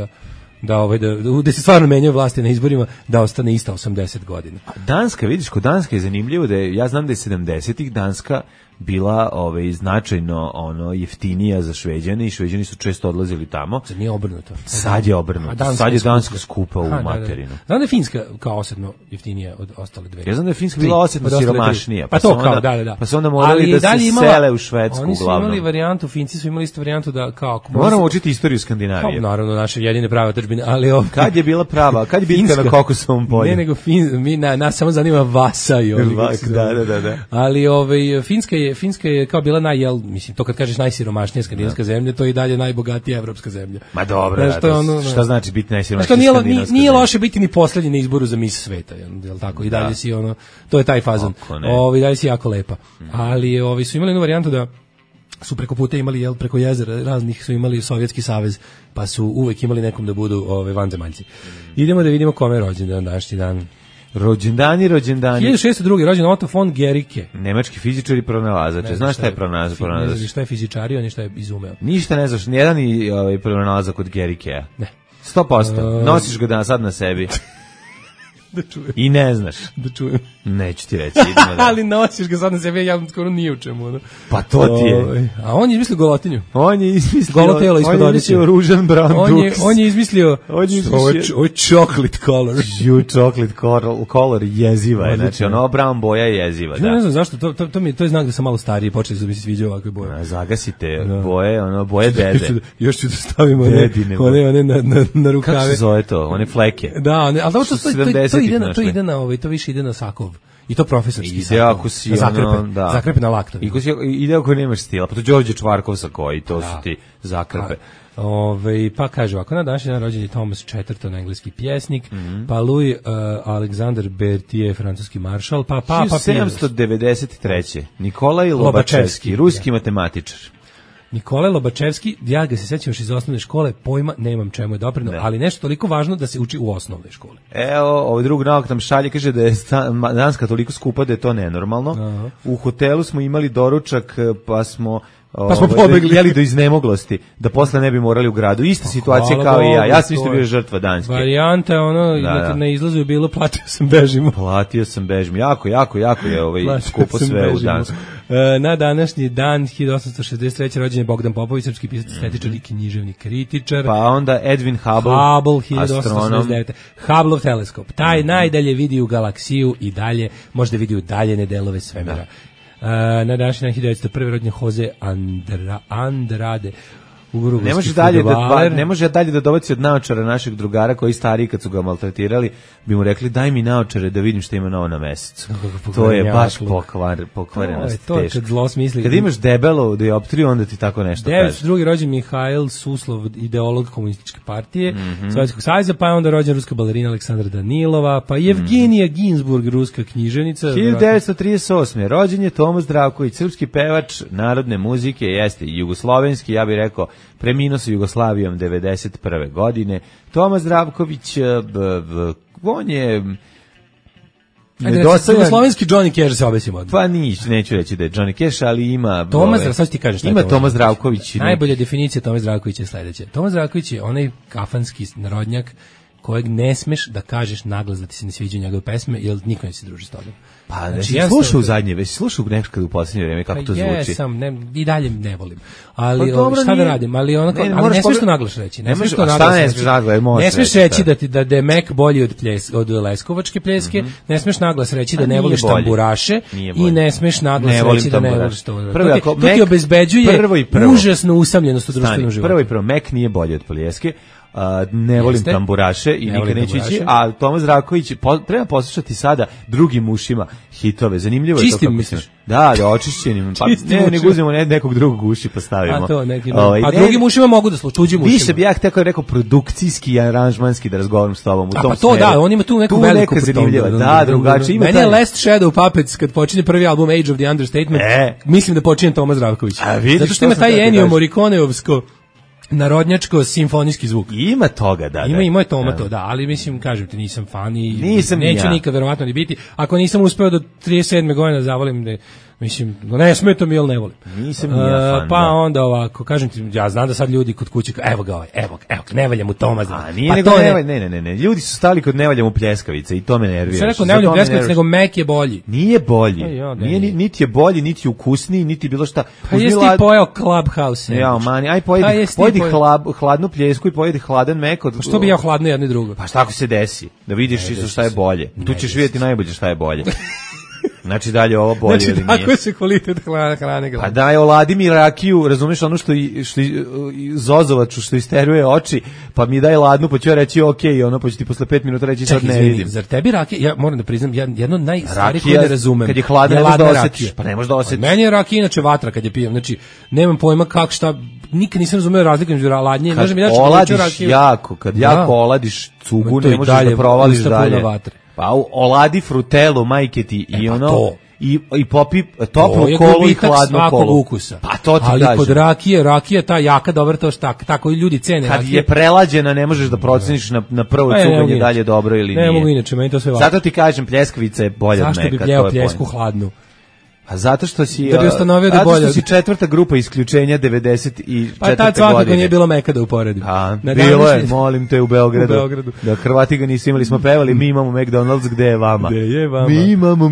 da se stvarno menjaju vlasti na izborima, da ostane ista 80 godina. Danska, vidiš, kod Danska je zanimljivo da ja znam da je 70-ih Danska bila značajno jeftinija za Šveđane i Šveđani su često odlazili tamo. Sad nije obrnuto. Sad je obrnuto. Sad je Danska skupa u materinu. Znam da je Finska kao osetno jeftinija od ostale dve. Ja znam da je Finska bila osetno siromašnija. Pa to kao, da. Pa su onda morali da se sele u Švedsku uglavnom. Oni su imali varijantu, Finci su imali istu varijantu da kao... Moramo učiti istoriju Skandinavije. Naravno, naše jedine prave otadžbine, ali... Kad je bila prava? Kad je bitka na Kokosovom polju? Ne, nego nas samo zanima Vasa i ovi. Da. Ali Finska je kao bila mislim, to kad kažeš najsiromašnija skandinavska zemlja, to je i dalje najbogatija evropska zemlja. Ma dobro, šta znači biti najsiromašnija skandinavska zemlja? Nije loše biti ni poslednji na izboru za Miss sveta, jel tako? I dalje si to je taj fazon. I dalje si jako lepa. Ali su imali jednu varijantu da su preko puta imali, preko jezera raznih su imali Sovjetski savez, pa su uvek imali nekom da budu vanzemaljci. Idemo da vidimo kome je rođendan današnji dan. Rođendani. 1602. rođen Otto von Guericke. Nemački fizičar i pronalazač. Znaš šta je pronalazač? Ne znaš šta je fizičario, ni šta je izumeo. Ništa ne znaš, nijedan i pronalazak od Guerickea. Ne. 100%. Nosiš ga sad na sebi. Da čujem. I ne znaš. Da čujem. Neću ti reći. Ali nosiš ga sad na sebi, ja skoro nije u čemu. Pa to ti je. A on je izmislio golotinju. On je izmislio golo telo ispod odjeće. On je izmislio ružan brown duks. On je izmislio chocolate color. Chocolate color jeziva je. Znači, brown boja je jeziva. Ja ne znam zašto, to je znak da sam malo stariji, počeli su mi se sviđaju ovakve boje. Zagasite boje, boje dede. Još ću da stavim one na rukave. Kako se zove to? One fleke. Da, ali to ide na to više ide na sakov. I to profesorski sakov. Zakrepe na laktovi. Ide ako nemaš stila. Pa to Đorđe Čvarkov sako i to su ti zakrepe. Pa kaže ovako, na današnji dan rođen je Thomas Chatterton, engleski pjesnik, pa Louis Alexander Berthier, francuski maršal, pa 1793. Nikolaj Lobačevski, ruski matematičar. Nikolaj Lobačevski, ja ga se sećam još iz osnovne škole, pojma nemam čemu je doprino, ali nešto toliko važno da se uči u osnovnoj školi. Evo, ovaj drug nauk nam šalje, kaže da je Danska toliko skupa da je to nenormalno. U hotelu smo imali doručak, pa smo pobegli, jeli do iznemoglosti, da posle ne bi morali u gradu. Ista situacija kao i ja. Ja sam isto bio žrtva Danske. Varijanta, na izlazu je bilo platio sam bežimo. Jako je skupo sve u Dansku. Na današnji dan, 1863. rođen je Bogdan Popović, srpski pisac, estetičar i književni kritičar. Pa onda Edwin Hubble, 1869. Hubbleov teleskop. Taj najdalje vidi u galaksiju i dalje, možda vidi u daljene delove svemira. Na današnji dan 1901. rođen Jose Andrade. Ne može dalje da dobaci od naočara našeg drugara koji stariji kad su ga maltretirali bi mu rekli daj mi naočare da vidim šta ima novo na mesecu. To je baš pokvarenost. To je kad zlo smisli. Kad imaš debelo dioptriju onda ti tako nešto kaže. 1902. rođen Mihail Suslov, ideolog komunističke partije Sovjetskog saveza, pa je onda rođen ruska balerina Aleksandra Danilova, pa Evgenija Ginsburg, ruska književnica. 1938. rođen je Tomas Zdravković, srpski pevač narodne muzike, jeste jugoslovenski, ja bih rekao preminuo sa Jugoslavijom 1991. godine. Tomas Zdravković, on je slovenski Johnny Cash se obesimo. Pa neću reći da je Johnny Cash, ali ima Tomas Zdravković. Najbolja definicija Tomas Zdravkovića je sledeća. Tomas Zdravković je onaj kafanski narodnjak kojeg ne smeš da kažeš naglas da ti se ne sviđaju njegove pesme, jer niko ne se druži s tobom. Pa znači, slušao u zadnje, već slušao nekad u posljednje vrijeme kako to zvuči. Jesam, i dalje ne volim. Ali šta da radim, ali ono ali ne smeš to naglas reći. Ne smeš to naglas reći. Ne smeš reći da je Mek bolji od Leskovačke pljeske, ne smeš naglas reći da ne voliš tamburaše i ne smeš naglas reći da ne voliš to. To ti obezbeđuje užasnu usamljenost u društvenom životu. Prvo i prvo, Mek nije bolji od pljeske. Ne volim tamburaše i nikad neću ići, a Toma Zdravković treba poslušati sada drugim ušima hitove. Zanimljivo je to. Čistim misliš? Da, očišćenim. Pa ne uzmemo nekog drugog uši pa stavimo. A to neki. A drugim ušima mogu da slušaju, tuđim ušima. Više bi ja rekao produkcijski i aranžmanski da razgovaram s tobom u tom smeru. Pa to da, on ima tu neku veliku zanimljivo. Da, drugačije. Meni je Last Shadow Puppets kad počinje prvi album Age of the Understatement. Mislim da počinje Toma Zdravković. Zato što ima taj Ennio Morriconeovsko narodnjačko simfonijski zvuk. Ima toga, da. Ima je Toma to, da, ali mislim, kažem ti, nisam fan i neću nikad verovatno ni biti. Ako nisam uspeo do 37. godine da zavolim da mislim, ne smeta mi ili ne volim. Nisam ni ja fan. Pa onda ovako, kažem ti, ja znam da sad ljudi kod kuće, evo ga ovaj, evo, ne valja mu Toma. A nije nego ne. Ljudi su stali kod ne valja mu pljeskavice i to me nervira. Sve rekao ne valja mu pljeskavice, nego Mek je bolji. Nije bolji. Nije niti je bolji, niti je ukusniji, niti bilo šta. Pa jesi ti pojeo Clubhouse. Ja, mani, aj pojedi hladnu pljesku i pojedi hladan Mek. Što bi jeo hladno jedno i drugo? Pa šta ako se desi? Da vidiš isto šta je bolje. Tu ćeš vidjeti najbolje šta je bolje. Znači dalje ovo bolje ili nije. Znači tako se kvalitet hrane gleda. Pa daj, oladi mi rakiju, razumeš ono što zozovaču, što isteruje oči, pa mi daj ladnu, pa ću ja reći okej, ono, pa ću ti posle 5 minuta reći sad ne vidim. Zar tebi rakija, ja moram da priznam, jedno od najstarijih koje ne razumem. Kad je hladna, ne možeš da osjetiš. Pa ne možeš da osjetiš. Meni je rakija inače vatra kad je pijem, znači nemam pojma kako šta, nikad nisam razumeo razliku između ladnje. Kad oladiš jako, kad jako oladiš cugu, ne možeš da provališ dalje. Pa oladi frutelu, majke ti, i ono, i popi toplu kolu i hladnu kolu. Ukusa. Pa to ti ali kažem. Kod rakija ta jaka dobra, to tako i ljudi cene kad rakije. Je prelađena, ne možeš da proceniš na prvo cuganje da li je dobro ili nije. Ne mogu inače, meni to sve važno. Zato ti kažem, pljeskavica je bolja od Meka. Zašto bi pljeo pljesku hladnu? A zato što si da bi ustanovio da bolje. Zato što si četvrta grupa isključenja 94. godine. Pa tad svakako nije bilo Meka da uporedim. Bilo je, molim te, u Beogradu. Da Hrvati ga nisu imali, smo pevali, mi imamo McDonald's, gde je vama? Gde je vama? Mi imamo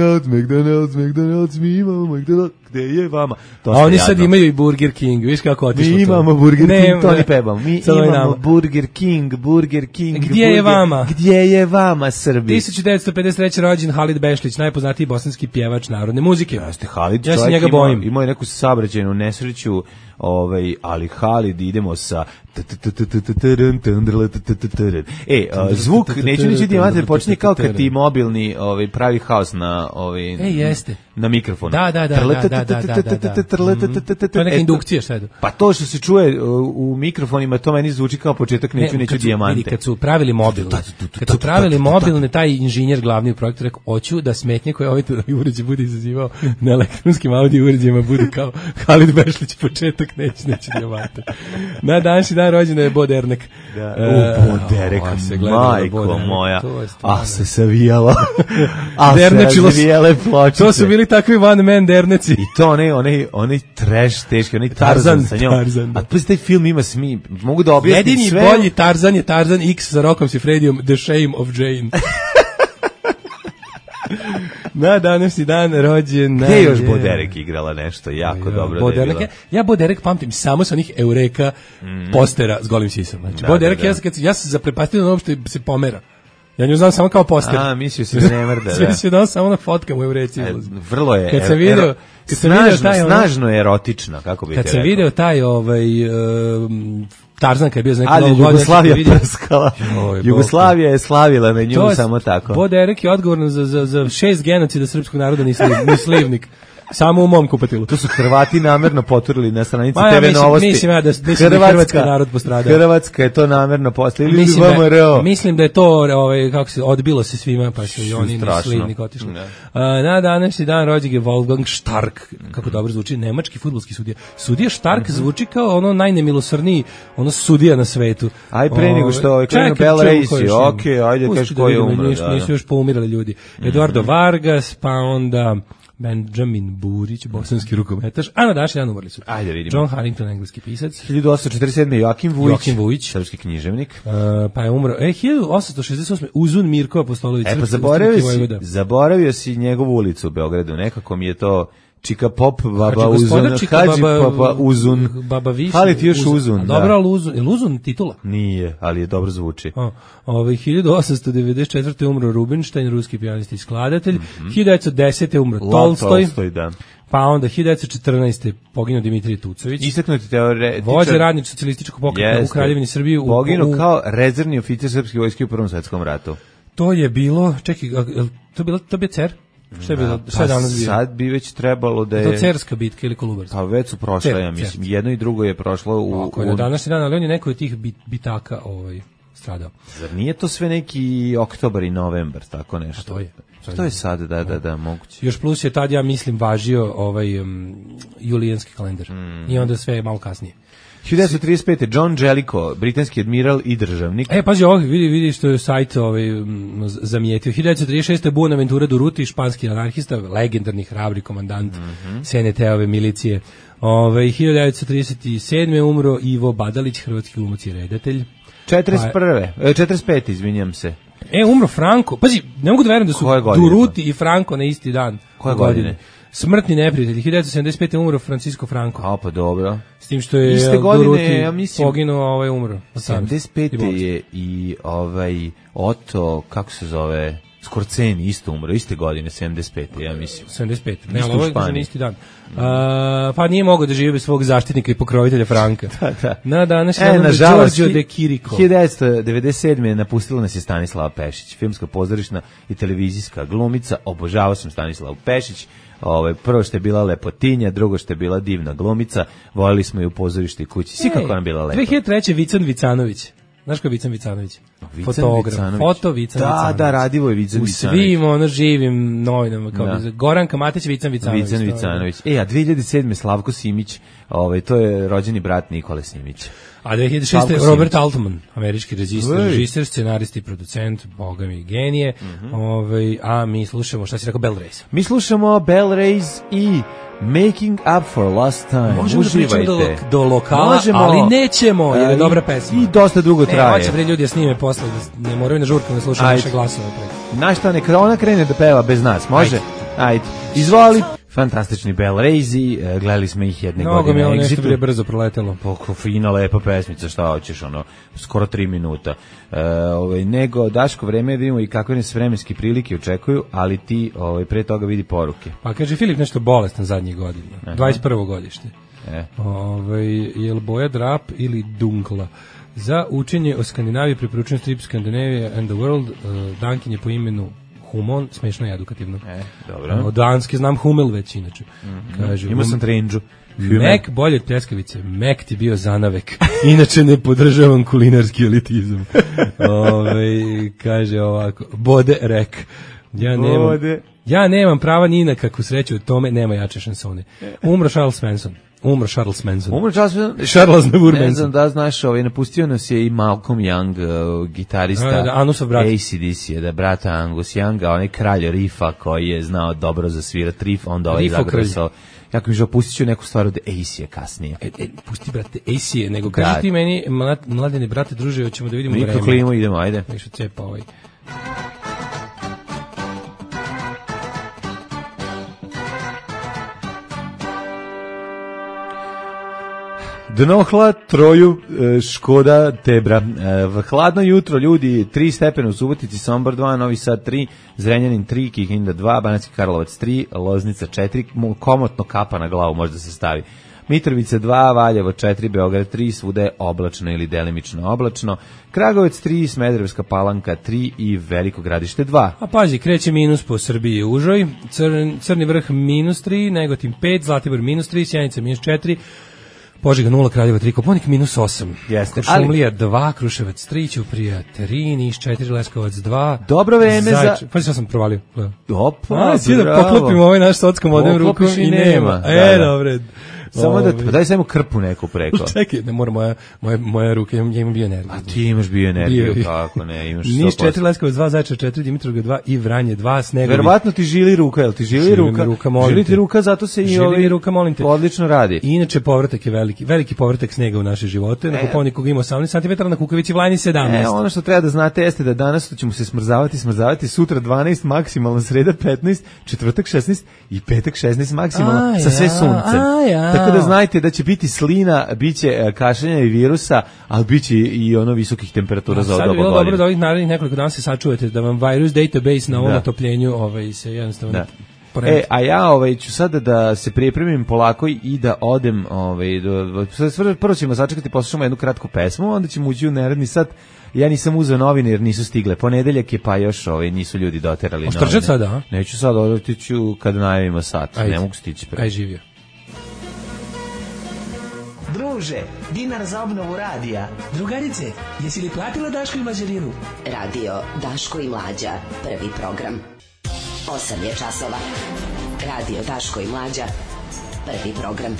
McDonald's, mi imamo McDonald's, gde je vama? A oni sad imaju i Burger King, viš kako otišlo to? Mi imamo Burger King, to ni pevamo. Mi imamo Burger King. Gdje je vama? Gdje je vama, Srbi? 1953. rođen Halid Bešlić, najpoznatiji bosanski pjevač narodne muzike. Jeste, Halid, ja se njega bojim. Imao je neku saobraćajnu nesreću, ali Halid, idemo sa zvuk, neću dijamante, počinje kao kad ti mobilni pravi haos na jeste. Na mikrofonu. Da. To je neka indukcija, šta je to? Pa to što se čuje u mikrofonima, to meni zvuči kao početak neću dijamante. Kad su pravili mobilne, taj inženjer glavni u projektu rekao, hoću da smetnje koje ovaj uređaj bude izazivao na elektronskim audio uređajima bude kao Halid Bešlić, početak neću dijamante. Na današnji dan rođena je Bo Dernek. Bo Derek, majko moja. A se savijalo. Savijale pločice. To su bili takvi one man derneci. I to onaj trash teški, onaj Tarzan sa njom. A pa taj film ima mogu da objasnim sve. Jedini bolji Tarzan je Tarzan X sa Rockom Siffrediom, The Shame of Jane. Na današnji dan rođen. Gde je još Bo Derek igrala nešto jako dobro? Ja Bo Derek pamtim samo sa onih Eureka postera s golim sisama. Znači, Bo Derek, ja se zaprepastio na uopšte se pomera. Ja nju znam samo kao poster. Mislio si da ne mrda, da. Mislio da samo na fotkama u Eureci. Vrlo je. Kad sam video snažno je erotična, kako bih te rekao. Kad sam video taj Tarzan kad je bio za neku novu godinu. Jugoslavija prskala. Jugoslavija je slavila na nju samo tako. Bo Derek je odgovoran za 6 genocida srpskog naroda, ni slivnik. Samo u mom kupatilu. To su Hrvati namerno poturili na stranici TV Novosti. Mislim da hrvatski narod postradao. Hrvatska je to namerno poslala. Mislim da je to kako se odbilo se svima, pa su i oni neslivnik otišli. Na današnji dan rođen je Wolfgang Stark, kako dobro zvuči, nemački fudbalski sudija. Sudija Stark zvuči kao ono najnemilosrdniji, ono sudija na svetu. Aj pre nego što krenu Bell Race, okej, ajde kaži ko je umro. Nisu još poumirali ljudi. Eduardo Vargas, pa onda Benjamin Burić, bosanski rukometaš, a na današnji dan umrli su. Ajde vidimo. John Harrington, engleski pisac. 1847. Joakim Vujić, srpski književnik. Pa je umro. 1868. Uzun Mirko Apostolović. Pa zaboravio si njegovu ulicu u Beogradu. Nekako mi je to Čika Pop, Baba Uzun, Hadži Papa Uzun. Baba Više. Ali ti još Uzun, da. Dobro, ali Uzun. Je li Uzun titula? Nije, ali je dobro zvuči. 1894. umro Rubinstein, ruski pijanist i skladatelj. 1910. umro Tolstoj. Da. Pa onda 1914. poginuo Dimitrij Tucović. Istaknuti teoretičar. Vođa radničkog socijalističkog pokreta u Kraljevini Srbije. Poginuo kao rezervni oficir srpske vojske u Prvom svetskom ratu. To je bilo, čekaj, to bi cer? Šta je bilo? Šta je danas bio? Sad bi već trebalo da je... To cerska bitka ili Kolubarska? Pa već su prošle, ja mislim. Jedno i drugo je prošlo u... Ako je na današnji dan, ali on je neko od tih bitaka stradao. Zar nije to sve neki oktobar i novembar, tako nešto? A to je. To je sad, da, moguće. Još plus je tad, ja mislim, važio julijanski kalendar. I onda sve malo kasnije. 1935. John Jellicoe, britanski admiral i državnik. Pazi ovo, vidi što je sajt zamijetio. 1936. Buenaventura Durruti, španski anarhista, legendarni hrabri komandant CNT-ove milicije. 1937. umro Ivo Badalić, hrvatski glumac i redatelj. 45. izvinjam se. Umro Franco. Pazi, ne mogu da verujem da su Durruti i Franco na isti dan. Koje godine? Smrtni neprijatelj. 1975. umro Francisco Franco. Pa dobro. S tim što je Durruti poginuo, umro. 75. je i Otto, kako se zove, Skorceni isto umro, iste godine, 75. ja mislim. 75. Ne, ali ovo je za isti dan. Pa nije mogao da živi bez svog zaštitnika i pokrovitelja Franka. Da. Danas je Giorgio de Chirico. 1997. napustila nas je Stanislava Pešić, filmska, pozorišna i televizijska glumica. Obožavao sam Stanislavu Pešić. Prvo što je bila lepotinja, drugo što je bila divna glumica. Voljeli smo je u pozorištu i kući. Svi kako nam bila lepa. 2003. Vican Vicanović. Znaš ko je Vican Vicanović? Fotograf. Foto Vican Vicanović. Da, radivo je Vican Vicanović. U svim živim novinama. Goranka Matić, Vican Vicanović. Vican Vicanović. A 2007. Slavko Simić, to je rođeni brat Nikole Simića. A 2006. Robert Altman, američki režiser, scenarist i producent, boga mi genije. A mi slušamo, šta si rekao, Bell Race? Mi slušamo Bell Race i Making Up for Lost Time. Možemo da pričamo do lokala, ali nećemo, jer je dobra pesma. I dosta dugo traje. Hoće ljudi da snime posle, da ne moraju na žurku da slušaju naše glasove. Znaš šta, neka ona krene da peva bez nas, može? Ajde. Izvoli. Fantastični Bell Race, gledali smo ih jedne godine. Mnogo mi je ovo nešto prije brzo proletelo. Fina, lepa pesmica, šta hoćeš, skoro 3 minuta. Nego, Daško, vreme je da vidimo i kakve nas vremenske prilike očekuju, ali ti pre toga vidi poruke. Pa kaže Filip nešto bolestan zadnjih godina, 21. godište. Je li boja drap ili dunkla? Za učenje o Skandinaviji preporučujem strip Scandinavia and the World, Dankin je po imenu Humon, smešno i edukativno. Dobro. Od danske znam Humel već inače. Imao sam trenđu. Mek bolje od pljeskavice. Mek ti bio zanavek. Inače ne podržavam kulinarski elitizam. Kaže ovako. Bode rek. Ja nemam prava ni na kakvu sreću od tome, nema jače šansone. Umro Charles Manson. Charles Navour Manson. Ne znam da znaš, napustio nas je i Malcolm Young, gitarista AC/DC, brata Angus Younga, onaj kralj riffa koji je znao dobro zasvirati riff, onda zagrasao. Jako mi žao, pustit ću neku stvar od AC-a kasnije. Pusti, brate, AC-a, nego kaži ti meni, mladene brate, druže, hoćemo da vidimo vreme. Mikroklimu, idemo, ajde. Nešto cepa ovaj. Dnohla, Troju, Škoda, Tebra. Hladno jutro, ljudi, 3 stepena u Subotici, Sombor 2, Novi Sad 3, Zrenjanin 3, Kikinda 2, Banatski Karlovac 3, Loznica 4, komotno kapa na glavu možda se stavi. Mitrovica 2, Valjevo 4, Beograd 3, svuda je oblačno ili delimično oblačno. Kragovec 3, Smederevska Palanka 3 i Veliko Gradište 2. A pazi, kreće minus po Srbiji i Užoj, Crni vrh minus 3, Negotin 5, Zlatibor minus 3, Sjenica minus 4, Požega 0, Kraljevo 3, Koponik minus 8. Jeste. Kuršumlija 2, Kruševac 3, Ćuprija 3, Niš 4, Leskovac 2. Dobro vreme za... Pa što sam provalio? Opa, bravo. Da poklopim ovaj naš sockom odem rukom i nema. Dobro. Samo da daj samo krpu neku preko. Čekaj, ne mora moja ruka, ja imam bioenergiju. A ti imaš bioenergiju, kako ne, imaš 100%. Niš 4, Leskovac 2, Zaječar 4, Dimitrovgrad 2 i Vranje 2, Snegovi. Verovatno ti žili ruka, jel ti žili ruka? Žili ti ruka, zato se i odlično radi. Inače, povratak je veliki povratak snega u naše živote. Na Kopaoniku ima 18 cm, na Kukavici Vlajni 17. Ono što treba da znate jeste da danas ćemo se smrzavati, sutra 12, maksimalno sreda 15, četvrtak 16 i petak 16 maksimalno sa sve suncem. Tako da znajte da će biti slina, biće kašljanja i virusa, ali biće i ono visokih temperatura za odoba godine. Sad bi bilo dobro da ovih narednih nekoliko dana se sačuvate, da vam virus database na ovom otopljenju se jednostavno... a ja ću sada da se pripremim polako i da odem, prvo ćemo sačekati, poslušamo jednu kratku pesmu, onda ćemo ući u naredni sat. Ja nisam uzeo novine jer nisu stigle. Ponedeljak je, pa još nisu ljudi doterali novine. Ostrčat sada, a? Neću sad, otiću kad najavimo sat. Ajde. Ne mogu stići pre. Aj živio. Druže, dinar za obnovu radija. Drugarice, jesi li platila Daško i Mlađarinu? Radio Daško i Mlađa, prvi program. 8 je časova. Radio Daško i Mlađa, prvi program.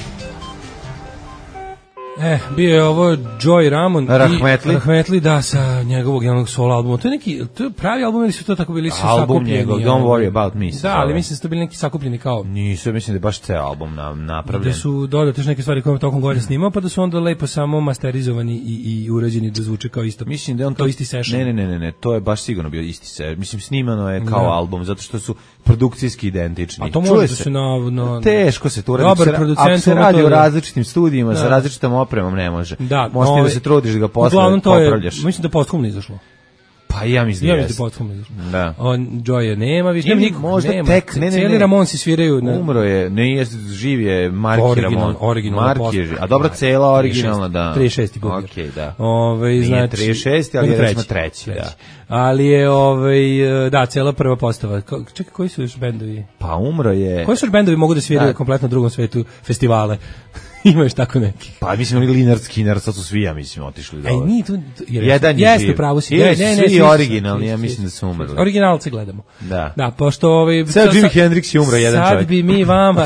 Bio je ovo Joy Ramon Rahmetli, da, sa njegovog jednog solo albuma. To je pravi album ili su to tako bili sakupljeni? Album njegov, Don't Worry About Me. Da, ali mislim da su to bili neki sakupljeni kao... Nisu, mislim da je baš ceo album napravljen. Da su dodate neke stvari koje je tokom godina snimao, pa da su onda lepo samo masterizovani i urađeni da zvuče kao isto. Mislim da on to isti session. Ne, to je baš sigurno bio isti session. Mislim, snimano je kao album, zato što su produkcijski identični. A to može da se teško se to uradi. Ako se radi o različitim studijima, sa različitom opremom, ne može. Možete da se trudiš da ga posle popravljaš. Mislim da posthumo ne izašlo. Pa ja mislim da je. Posthumo izašlo. Da. Joya nema, više nema nikog. Možda nema. tek, cijeli Ramonsi sviraju. Umro je, živ je Marki Ramon. A dobra cela originalna, da. 36. burger. Okej, da. Nije 36, ali je recimo treći, da. Ali je, da, cela prva postava. Čekaj, koji su još bendovi? Pa umro je... Koji su još bendovi mogu da sviraju kompletno u drugom svetu festivale? Ima još tako neki. Pa mislim, oni Linard Skinner, sad su svi, ja mislim, otišli da... Nije tu... Jedan je živ. Pravo si. Svi originalni, ja mislim da su umrli. Originalce gledamo. Da. Da, pošto... Sad Jimi Hendrix je umro, jedan čovjek. Sad bi mi vama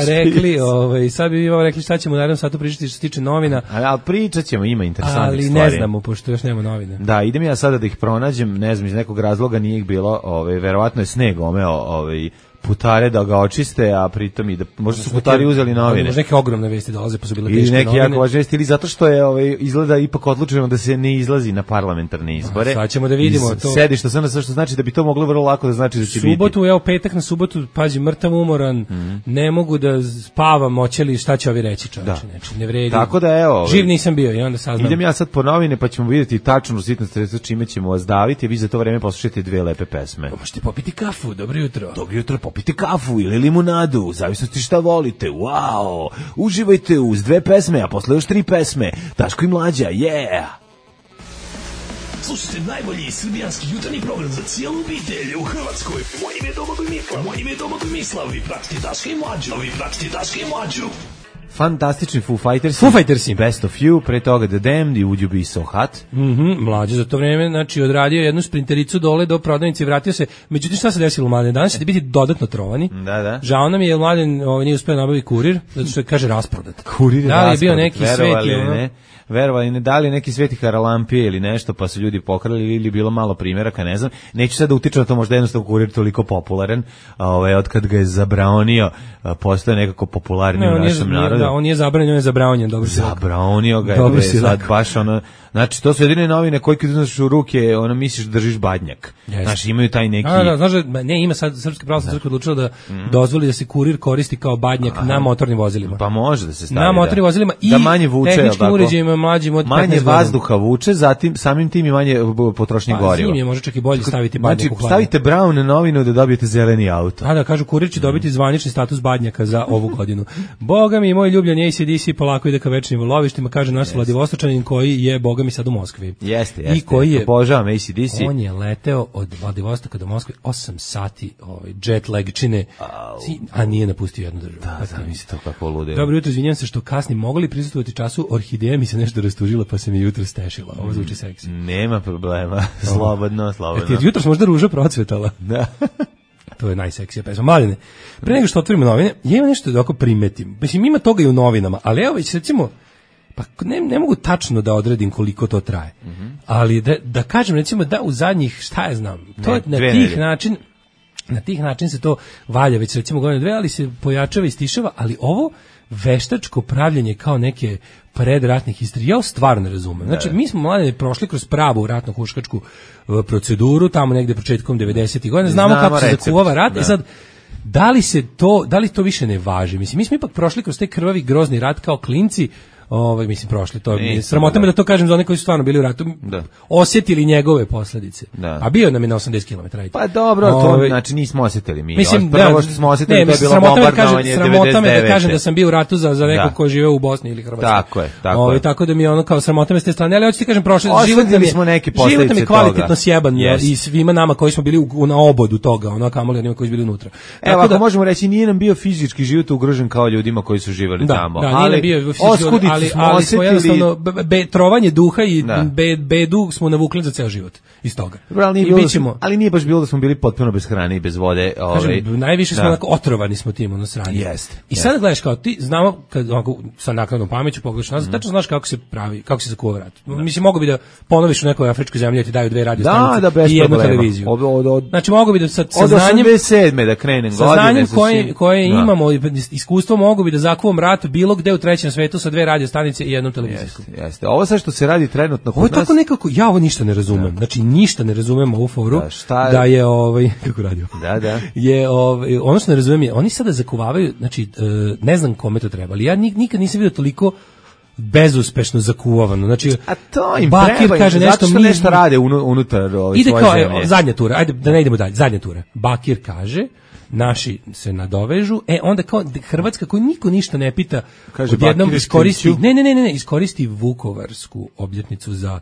rekli, šta ćemo u narednom satu pričati što se tiče novina. Ali pričat ćemo, ima interesantnih stvari. Ali ne znamo, pošto još nema novine. Da, idem ja sada da ih pronađem, ne znam, iz nekog razloga nije ih bilo, verovatno je sneg omeo, putare da ga očiste, a pritom i da možda su putari uzeli novine. Možda neke ogromne vesti dolaze, pa su bile teške novine. Ili neke jako važne vesti, ili zato što je izgleda ipak odlučeno da se ne izlazi na parlamentarne izbore. Sad ćemo da vidimo to. Sedišta SNS, što znači da bi to moglo vrlo lako da znači da će biti. Subotu, petak na subotu, pazi, mrtav umoran, ne mogu da spavam, oćeli, šta će ovi reći, čovječe, znači, ne vredi. Tako da, živ nisam bio i onda saznam. Idem ja sad po novine, pa ćemo vidjeti tačno sitno sredstvo čime ćemo vas daviti, vi za to vreme poslušajte dve lepe pesme. Možete popiti kafu, dobro jutro. Dobro jutro, popite kafu ili limunadu, u zavisnosti šta volite. Wow! Uživajte uz dve pesme, a posle još 3 pesme. Daško i Mlađa, yeah! Slušajte najbolji srbijanski jutarnji program za cijelu obitelj u Hrvatskoj. Moje ime je Domagoj Mislav. Vi pratite Daška i Mlađu. Fantastični Foo Fightersi, Best of You, pre toga The Damned i Would You Be So Hot. Mlađe za to vreme, znači odradio jednu sprintericu dole do prodavnice i vratio se. Međutim, šta se desilo, Mladen? Danas ćete biti dodatno trovani. Da. Žao nam je, jer Mladen nije uspio nabaviti kurir, zato što je, kaže, rasprodat. Kurir je rasprodat. Da li je bio neki svet? Verovali ne, da li neki sveti haralampije ili nešto, pa su ljudi pokrali ili bilo malo primjeraka, ne znam. Neću sad da utičem na to, možda jednostavno kurir toliko popularan, od kad ga je zabranio, postoje nekako popularni u našem narodu. Da, on nije zabranio, on je zabranjen, dobro si rekao. Zabranio ga je, sad baš ono, znači to su jedine novine koje kad uzmeš u ruke, ono misliš da držiš badnjak. Znači imaju taj neki... Da, znaš da, ima sad Srpska pravoslavna crkva odlučila da dozvoli da se kurir koristi kao badnjak na motornim vozilima. Pa može da se stavi, na motornim vozilima i da manje vuče, tehničkim uređajima mlađim od 15 godina. Manje vazduha vuče, zatim samim tim i manje potrošnje goriva. Zim je može čak i bolje staviti badnjak u hladnjak. Stavite Brown novinu da dobijete zeleni auto. Da, kažu kurir će dobiti zvanični status badnjaka za ovu godinu. Boga mi, moj ljubljeni AC/DC polako ide ka večnim lovištima, kaže naš Vladivostočanin koji je, boga mi, sad u Moskvi. Jeste. I koji je, obožavam AC/DC. On je leteo od Vladivostoka do Moskve 8 sati jet lagčine, a nije napustio jednu državu. Da, mi se to kako lude. Dobro jutro, izvinjam se što kasnim. Mogu li prisustvovati času? Orhideja mi se nešto rastužila, pa se mi jutro stešila. Ovo zvuči seksi. Nema problema. Slobodno. Ti jutro možda ruža procvetala? Da. to je najseksija pesma. Mladine, pre nego što otvorimo novine, ja imam nešto da oko primetim. Mislim, ima toga i u novinama, ali evo već recimo, pa ne mogu tačno da odredim koliko to traje. Ali da kažem recimo da u zadnjih, šta ja znam, to na tih način se to valja već recimo godinu dve, ali se pojačava i stišava, ali ovo veštačko pravljenje kao neke predratnih historije, ja stvarno ne razumem. Znači, mi smo mladi prošli kroz pravu ratno-huškačku proceduru, tamo negde početkom 90-ih godina, znamo kako se zakuvava rat, i sad, da li to više ne važi? Mislim, mi smo ipak prošli kroz taj krvavi, grozni rat kao klinci, mislim prošli, to je sramota me da to kažem za one koji su stvarno bili u ratu, osjetili njegove posledice. A bio nam je na 80 km. Pa dobro, to znači nismo osjetili mi. Mislim, prvo što smo osjetili to je bilo bombardovanje 99. Sramota me da kažem da sam bio u ratu za nekog ko žive u Bosni ili Hrvatskoj. Tako je. Tako da mi je ono kao sramota me s te strane, ali hoću ti kažem prošli život nam je kvalitetno sjeban i svima nama koji smo bili na obodu toga, ono kamoli onima koji su bili unutra. Evo, ako možemo reći, nije nam bio fizički život ugrožen kao ljudima koji su živeli tamo. Ali smo jednostavno trovanje duha i bedu smo navukli za ceo život iz toga. Ali nije baš bilo da smo bili potpuno bez hrane i bez vode. Najviše smo onako otrovani smo tim ono sranje. I sada gledaš kao ti, znamo, kad sa naknadnom pameću pogledaš nazad, tačno znaš kako se pravi, kako se zakuva rat. Mislim, mogu bi da ponoviš u nekoj afričkoj zemlji da ti daju 2 radio stanice i jednu televiziju. Znači, mogu bi da sa znanjem... Od 87. da krenem godine. Sa znanjem koje imamo, iskustvo, mogu bi da zakuvam rat bilo gde u trećem svetu sa 2 radio stanice i jednom televizijskom. Jeste. Ovo sve što se radi trenutno kod nas... Ovo je tako nekako, ja ovo ništa ne razumem. Znači, ništa ne razumem ovu foru da je kako radio. Da. Je ono što ne razumem je, oni sada zakuvavaju, znači, ne znam kome to treba, ali ja nikad nisam vidio toliko bezuspešno zakuvavano. Znači, a to im Bakir treba, kaže zato što nešto rade unutar svoje ide kao, zemlje. Zadnja tura, ajde da ne idemo dalje, zadnja tura. Bakir kaže, naši se nadovežu, onda kao Hrvatska koju niko ništa ne pita, kaže, odjednom iskoristi Vukovarsku obljetnicu za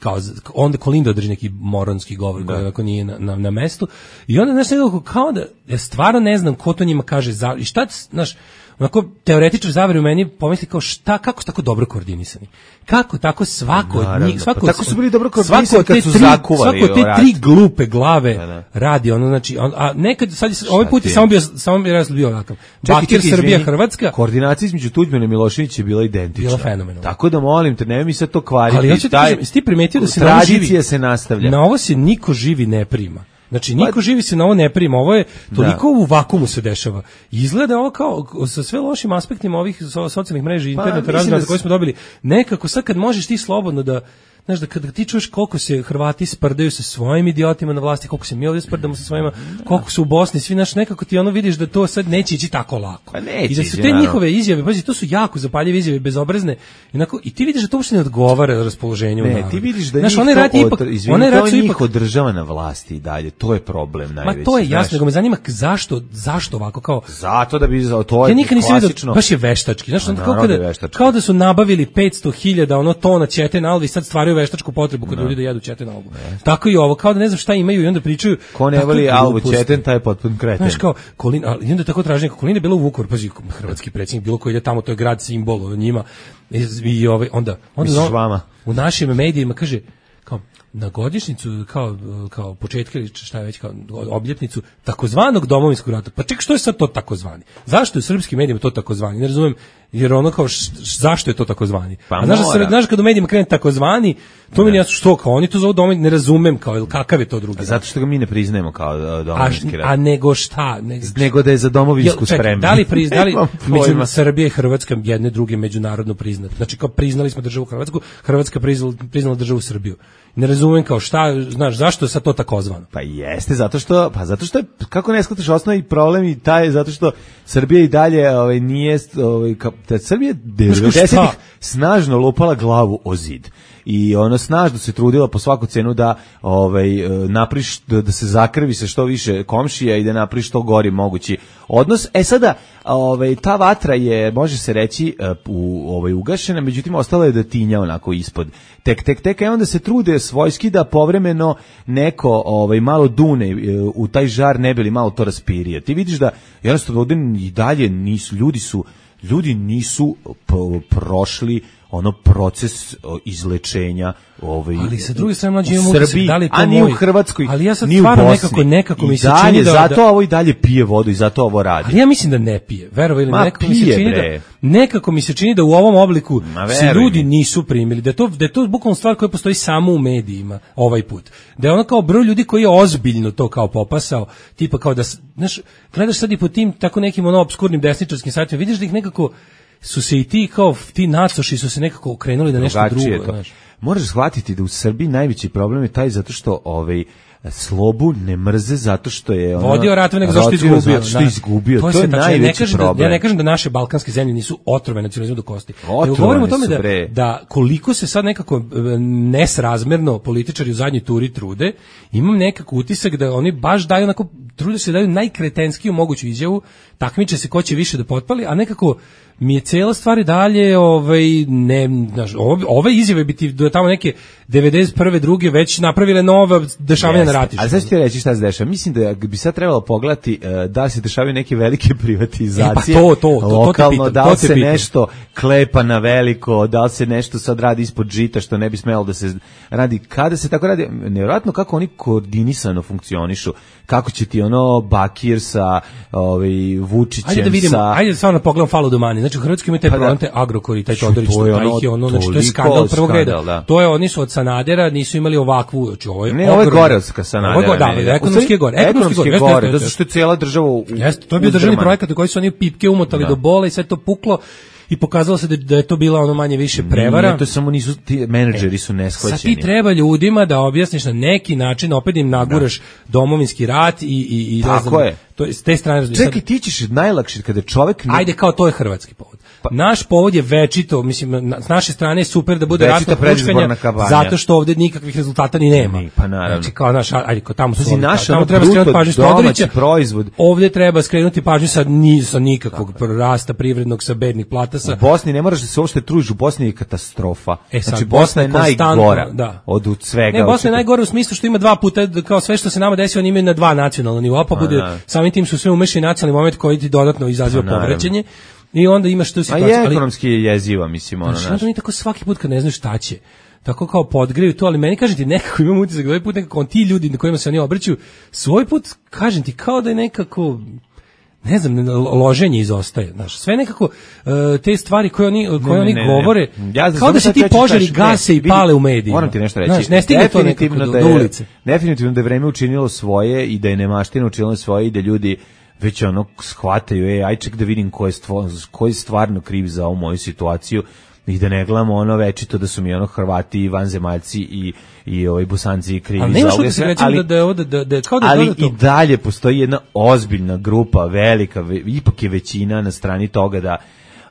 onda Kolinda održi neki moronski govor koji ako nije na mestu i onda kao da ja stvarno ne znam ko to njima kaže i šta, znaš, onako teoretičar zavere u meni pomisli kao kako su tako dobro koordinisani, kako tako svako od njih, tako su bili dobro koordinisani kad su zakuvali svako te 3 glupe glave radi ono, znači, a nekad sad ovaj put je samo bio ovakav Bakir, Srbija, Hrvatska, koordinacija između Tuđmana i Miloševića je bila identična, bila fenomenalna, tako da molim te, nemoj mi sad to kvariti, ali ja ću ti primetio da se tradicija se nastavlja, na ovo se niko živi ne prima. Znači, niko živi se na ovo ne prima, ovo je toliko u vakumu se dešava. Izgleda ovo kao, sa sve lošim aspektima ovih socijalnih mreža i interneta razgleda koje smo dobili, nekako sad kad možeš ti slobodno da, znaš, da kada ti čuješ koliko se Hrvati sprdaju sa svojim idiotima na vlasti, koliko se mi ovdje sprdamo sa svojima, koliko su u Bosni, svi naš, nekako ti ono vidiš da to sad neće ići tako lako. I da su te njihove izjave, pazi, to su jako zapaljive izjave, bezobrazne, i ti vidiš da to uopšte ne odgovara raspoloženju naroda. Ne, ti vidiš da njih održava na vlasti i dalje, to je problem najveći. Ma to je jasno, nego me zanima zašto ovako, kao... Zato da bi, to je klasično... Baš je veštački, znaš, kao da su nabavili 500.000 tona ćetena alvi, sad stvaraju veštačku potrebu kod ljudi da jedu ćeten albu. Tako i ovo, kao da ne znam šta imaju i onda pričaju... Ko ne voli albu ćeten, taj je potpuno kreten. Znaš, kao, i onda tako traženje, Kolina je bila u Vukovar, pazi, hrvatski predsjednik, bilo koji ide tamo, to je grad simbol njima, i onda u našim medijima kaže, kao, na godišnjicu, kao početka ili šta je već, kao obljetnicu takozvanog domovinskog rata. Pa čekaj, što je sad to takozvani? Zašto je u srpskim medijima to takozvani? Ne razumem, jer ono kao, zašto je to takozvani? Pa znaš kad u medijima krene takozvani, to mi nije jasno što, kao oni to zovu domovinski, ne razumem, kao, kakav je to drugi? Zato što ga mi ne priznajemo kao domovinski rat. A nego šta? Nego da je za domovinsku spremni. Da li među Srbije i Hrvatska jedne druge međunarodno priznat? Znači, kao priznali smo državu Hrvatsku, Hrvatska priznala državu Srbiju. Ne razumem kao šta, znaš, zašto je sad to takozvano? Pa jeste, zato što je, kako ne shvataš, osnovni problem i taj, zato što Srbija i dalje nije, Srbija 90-ih snažno lupala glavu o zid. I ona snažno se trudila po svaku cenu da napriš, da se zakrvi se što više komšija i da napriš što gori mogući odnos. Sada ta vatra je, može se reći, ugašena, međutim ostala je da tinja onako ispod. Tek, onda se trude svojski da povremeno neko malo dune u taj žar, ne bi li malo to raspirio. Ti vidiš da jednostavno ovdje i dalje ljudi nisu prošli ono proces izlečenja ali sa druge strane mlađi u Srbiji, da li to a ni u Hrvatskoj, ali ja sad ni u Bosni. nekako mi se dalje, čini zato ovo i dalje pije vodu i zato ovo radi. Ali ja mislim da ne pije. Verovali ili nekako mi se čini da u ovom obliku se ljudi nisu primili, da je to bukvalno stvar koja postoji samo u medijima ovaj put. Da je ono kao broj ljudi koji je ozbiljno to kao popasao, tipa kao da, znaš, gledaš sad i po tim tako nekim ono obskurnim desničarskim sajtovima, vidiš da ih nekako su se i ti nacoši su se nekako okrenuli na nešto drugo, znaš. Moraš shvatiti da u Srbiji najveći problem je taj zato što Slobu ne mrze zato što je vodio ratove, nego zašto je izgubio. To je najveći problem. Ja ne kažem da naše balkanske zemlje nisu otrove nacionalizmu do kosti. Nego govorimo o tome da koliko se sad nekako nesrazmerno političari u zadnjoj turi trude, imam nekako utisak da oni baš daju onako, trude se daju najkretenskiju moguću izjavu, takmiče se ko će više da potpali, a nekako mi je cijela stvar i dalje ove izjave bi ti do tamo neke 91. druge već napravile nova dešavanja na ratištu. Ali sad ću ti reći šta se dešava. Mislim da bi sad trebalo pogledati da se dešavaju neke velike privatizacije. Lokalno, da li se nešto klepa na veliko, da li se nešto sad radi ispod žita što ne bi smelo da se radi. Kada se tako radi, nevjerojatno kako oni koordinisano funkcionišu. Kako će ti Bakir sa Vučićem, ajde da vidimo, ajde stvarno pogledam falu domani. Znači u Hrvatskoj imate problem te Agrokor i taj Todorić, znači to je skandal prvog reda. Da. To je, oni su od Sanadera nisu imali ovakvu, znači ovo je gore od Sanadera. Da, ekonomski je gore. Zato što je cijela država to je bio državni projekat u koji su oni pipke umotali do bola i sve to puklo. I pokazalo se da je to bila ono manje više prevara. To samo nisu, ti menadžeri su neshvaćeni. Sad ti treba ljudima da objasniš na neki način, opet im naguraš domovinski rat i tako je. To je s te strane. Čekaj, ti ćeš najlakše kada čovjek... Ajde, kao to je hrvatski povod. Naš povod je večito, mislim, s naše strane je super da bude ratno puškanja, zato što ovdje nikakvih rezultata ni nema. Pa naravno. Znači, kao naš, ajde, tamo su tamo treba skrenuti pažnju sa Todorića, proizvod. Ovdje treba skrenuti pažnju sa nikakvog rasta privrednog, sa bednih platasa. U Bosni ne moraš da se uopšte trudiš, u Bosni je katastrofa. Znači, Bosna je najgora od svega. Ne, Bosna je najgora u smislu što ima dva puta, kao sve što se nama desi, oni imaju na dva nacionalna nivoa, pa bude, samim tim su sve umešani nacionalni moment koji ti dodatno izaziva povraćanje. I onda imaš tu situaciju. A ekonomski je jeziva, mislim, znači, oni tako svaki put kad ne znaju šta će, tako kao podgreju to, ali meni, kažem ti, nekako imam utisak da ovaj put nekako ti ljudi na kojima se oni obraćaju, svoj put, kažem ti, kao da je nekako, ne znam, loženje izostaje, znaš, sve nekako te stvari koje oni govore, kao da se ti požari gase i pale u medijima. Moram ti nešto reći. Znaš, ne stigne to nekako do ulice. Definitivno da je vreme učinilo svoje i da je nemaština učinilo svoje i da ljudi već shvataju, aj ček da vidim ko je stvarno kriv za ovu moju situaciju i da ne gledamo večito da su mi Hrvati i vanzemaljci i Bosanci krivi za ovo sve, ali i dalje postoji jedna ozbiljna grupa, velika, ipak je većina na strani toga da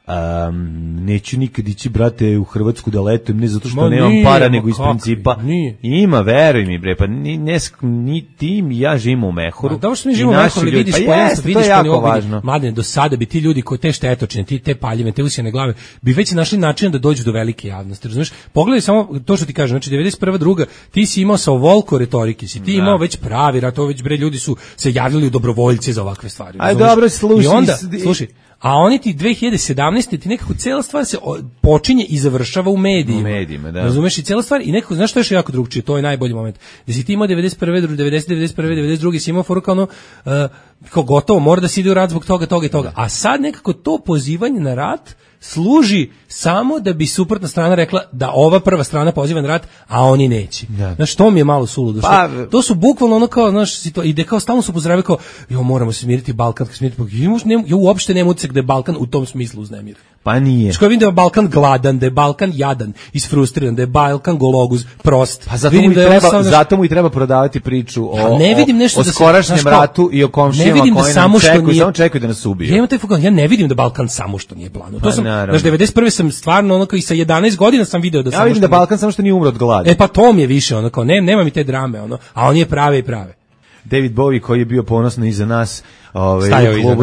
neću nikad ići, brate, u Hrvatsku da letujem, ne zato što nemam para, nego iz principa. Ima, veruj mi, bre, pa ni ti i ja živimo u Mehuru. Da, što mi živimo u Mehuru, ali vidiš Mladene, do sada bi ti ljudi koji te štetočine, te paljive, te usijane glave, bi već našli način da dođu do velike javnosti, razumiješ? Pogledaj samo to što ti kažem, znači 91. druga, ti si imao sa ovoliko retorike, si ti imao već pravi rat, već bre ljudi su se javljali u dobrovoljce za ovakve stvari. Aj dobro, slušaj, a oni ti 2017. ti nekako cijela stvar se počinje i završava u medijima. Da. Razumeš, i cijela stvar, i nekako, znaš što je još jako drugčije, to je najbolji moment. Da si ti imao 92. si imao foru kao gotovo, mora da se ide u rat zbog toga i toga. A sad nekako to pozivanje na rat služi samo da bi suprotna strana rekla da ova prva strana poziva na rat, a oni neće. Da. Znaš, to mi je malo suludo. To su bukvalno kao, znaš, ide kao stalno su upozoravaju kao, moramo se smiriti, Balkan, ja uopšte nemam utisak da je Balkan u tom smislu uznemir. Pa nije. Što vidim da je Balkan gladan, da je Balkan jadan, isfrustriran, da je Balkan gologuz, prost. Pa zato mu i treba prodavati priču o skorašnjem ratu i o komšijama koji nam samo čekaju da nas ubiju. Ja ne vidim da Balkan samo što nije plano. To sam, znaš, 91. sam stvarno i sa 11 godina sam video da samo vidim da Balkan samo što nije umro od gladi. Pa to mi je više nema mi te drame a oni je prave i prave. David Bowie koji je bio ponosno iza nas u klubu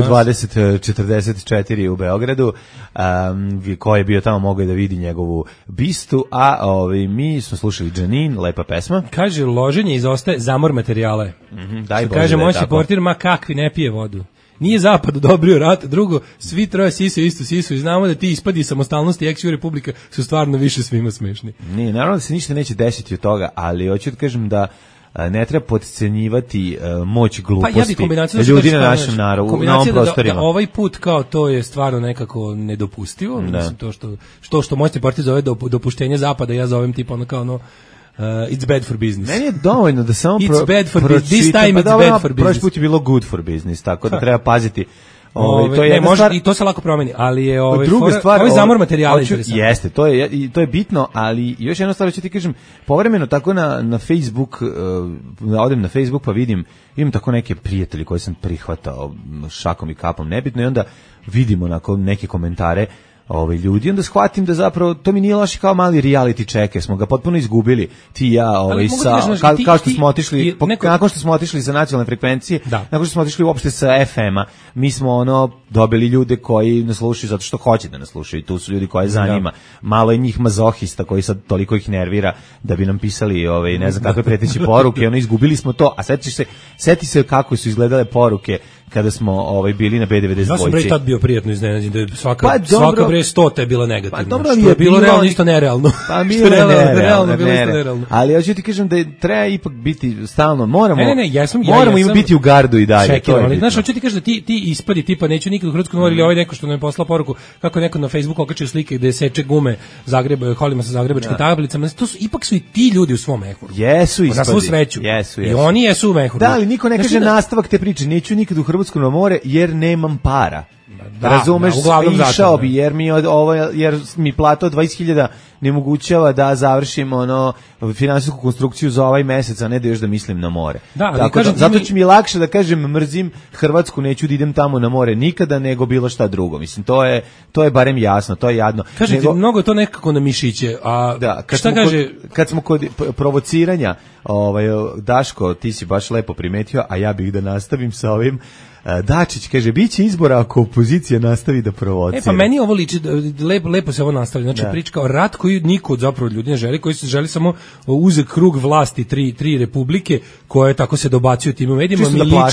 2044 u Beogradu, ko je bio tamo mogao da vidi njegovu bistu, a mi smo slušali Janine, lepa pesma. Kaže, loženje izostaje, zamor materijala je. Daj Bože, kaže, moj portir, ma kakvi, ne pije vodu. nije zapad odobrio rat, drugo, svi troje sisaju istu sisu i znamo da ti ispadi samostalnosti ex-ju republika su stvarno više svima smešni. Nije, naravno da se ništa neće desiti od toga, ali hoću da kažem da ne treba potcenjivati moć gluposti ljudi na našem narodu, na ovom prostorima. Da ovaj put kao to je stvarno nekako nedopustivo, mislim to što možete partij zove dopuštenje zapada, ja zovem tipa ono kao ono it's bad for business. Meni je dovoljno da samo it's bad for business. This time it's bad for business. Prošli put je bilo good for business, tako da treba paziti. To je i to se lako promeni, ali je druga stvar, ovaj zamor materijala interesantno. Jeste, to je bitno, ali još jedna stvar ću ti kažem, povremeno tako na Facebook, odem na Facebook pa imam tako neke prijatelji koje sam prihvatao šakom i kapom, nebitno, i onda vidimo onako neke komentare ljudi, onda shvatim da zapravo to mi nije loše kao mali reality check, smo ga potpuno izgubili, ti i ja, kao što smo otišli, nakon što smo otišli za nacionalne frekvencije, nakon što smo otišli uopšte sa FM-a, mi smo dobili ljude koji nas slušaju zato što hoće da nas slušaju, i tu su ljudi koje zanima, malo je njih mazohista koji sad toliko ih nervira da bi nam pisali ne znam kakve preteće poruke, izgubili smo to, a seti se kako su izgledale poruke kada smo bili na B92. Ja sam bre tad bio prijatno iznenađen da je svaka bre 100 je bila negativna. Pa dobro, je bilo realno isto nerealno. Pa mi je realno bilo isto nerealno. Ali ja ću ti kažem da treba ipak biti stalno, moramo im biti u gardu i dalje. Čekaj, ali znaš, hoću ti kažem da ti ispadi tipa neću nikad u Hrvatskom govorili ovaj neko što nam je poslao poruku kako neko na Facebooku okačio slike gde seče gume kolima sa zagrebačkim tablicama. To su ipak su i ti ljudi u svom mehuru. Jesu ispadi. Na svu sreću. I oni jesu u mehuru. Da, ali niko ne kaže nastavak te priče, neću nikad u Hrvatsku na more jer nemam para. Razumeš, išao bi jer mi plata od 20.000 ne mogućava da završim finansijsku konstrukciju za ovaj mesec, a ne da još da mislim na more. Zato će mi lakše da kažem mrzim Hrvatsku, neću da idem tamo na more nikada nego bilo šta drugo. Mislim, to je barem jasno, to je jadno. Kažete, mnogo je to nekako na mišiće, a kad smo kod provociranja, Daško, ti si baš lepo primetio, a ja bih da nastavim sa ovim. Dačić kaže, biće izbora ako opozicija nastavi da provocira. Pa meni ovo liči, lepo se ovo nastavlja. Znači, priča kao rat koji niko od zapravo ljudi ne želi, koji se želi samo uzeti krug vlasti tri republike, koje tako se dobacuju tim u medijima.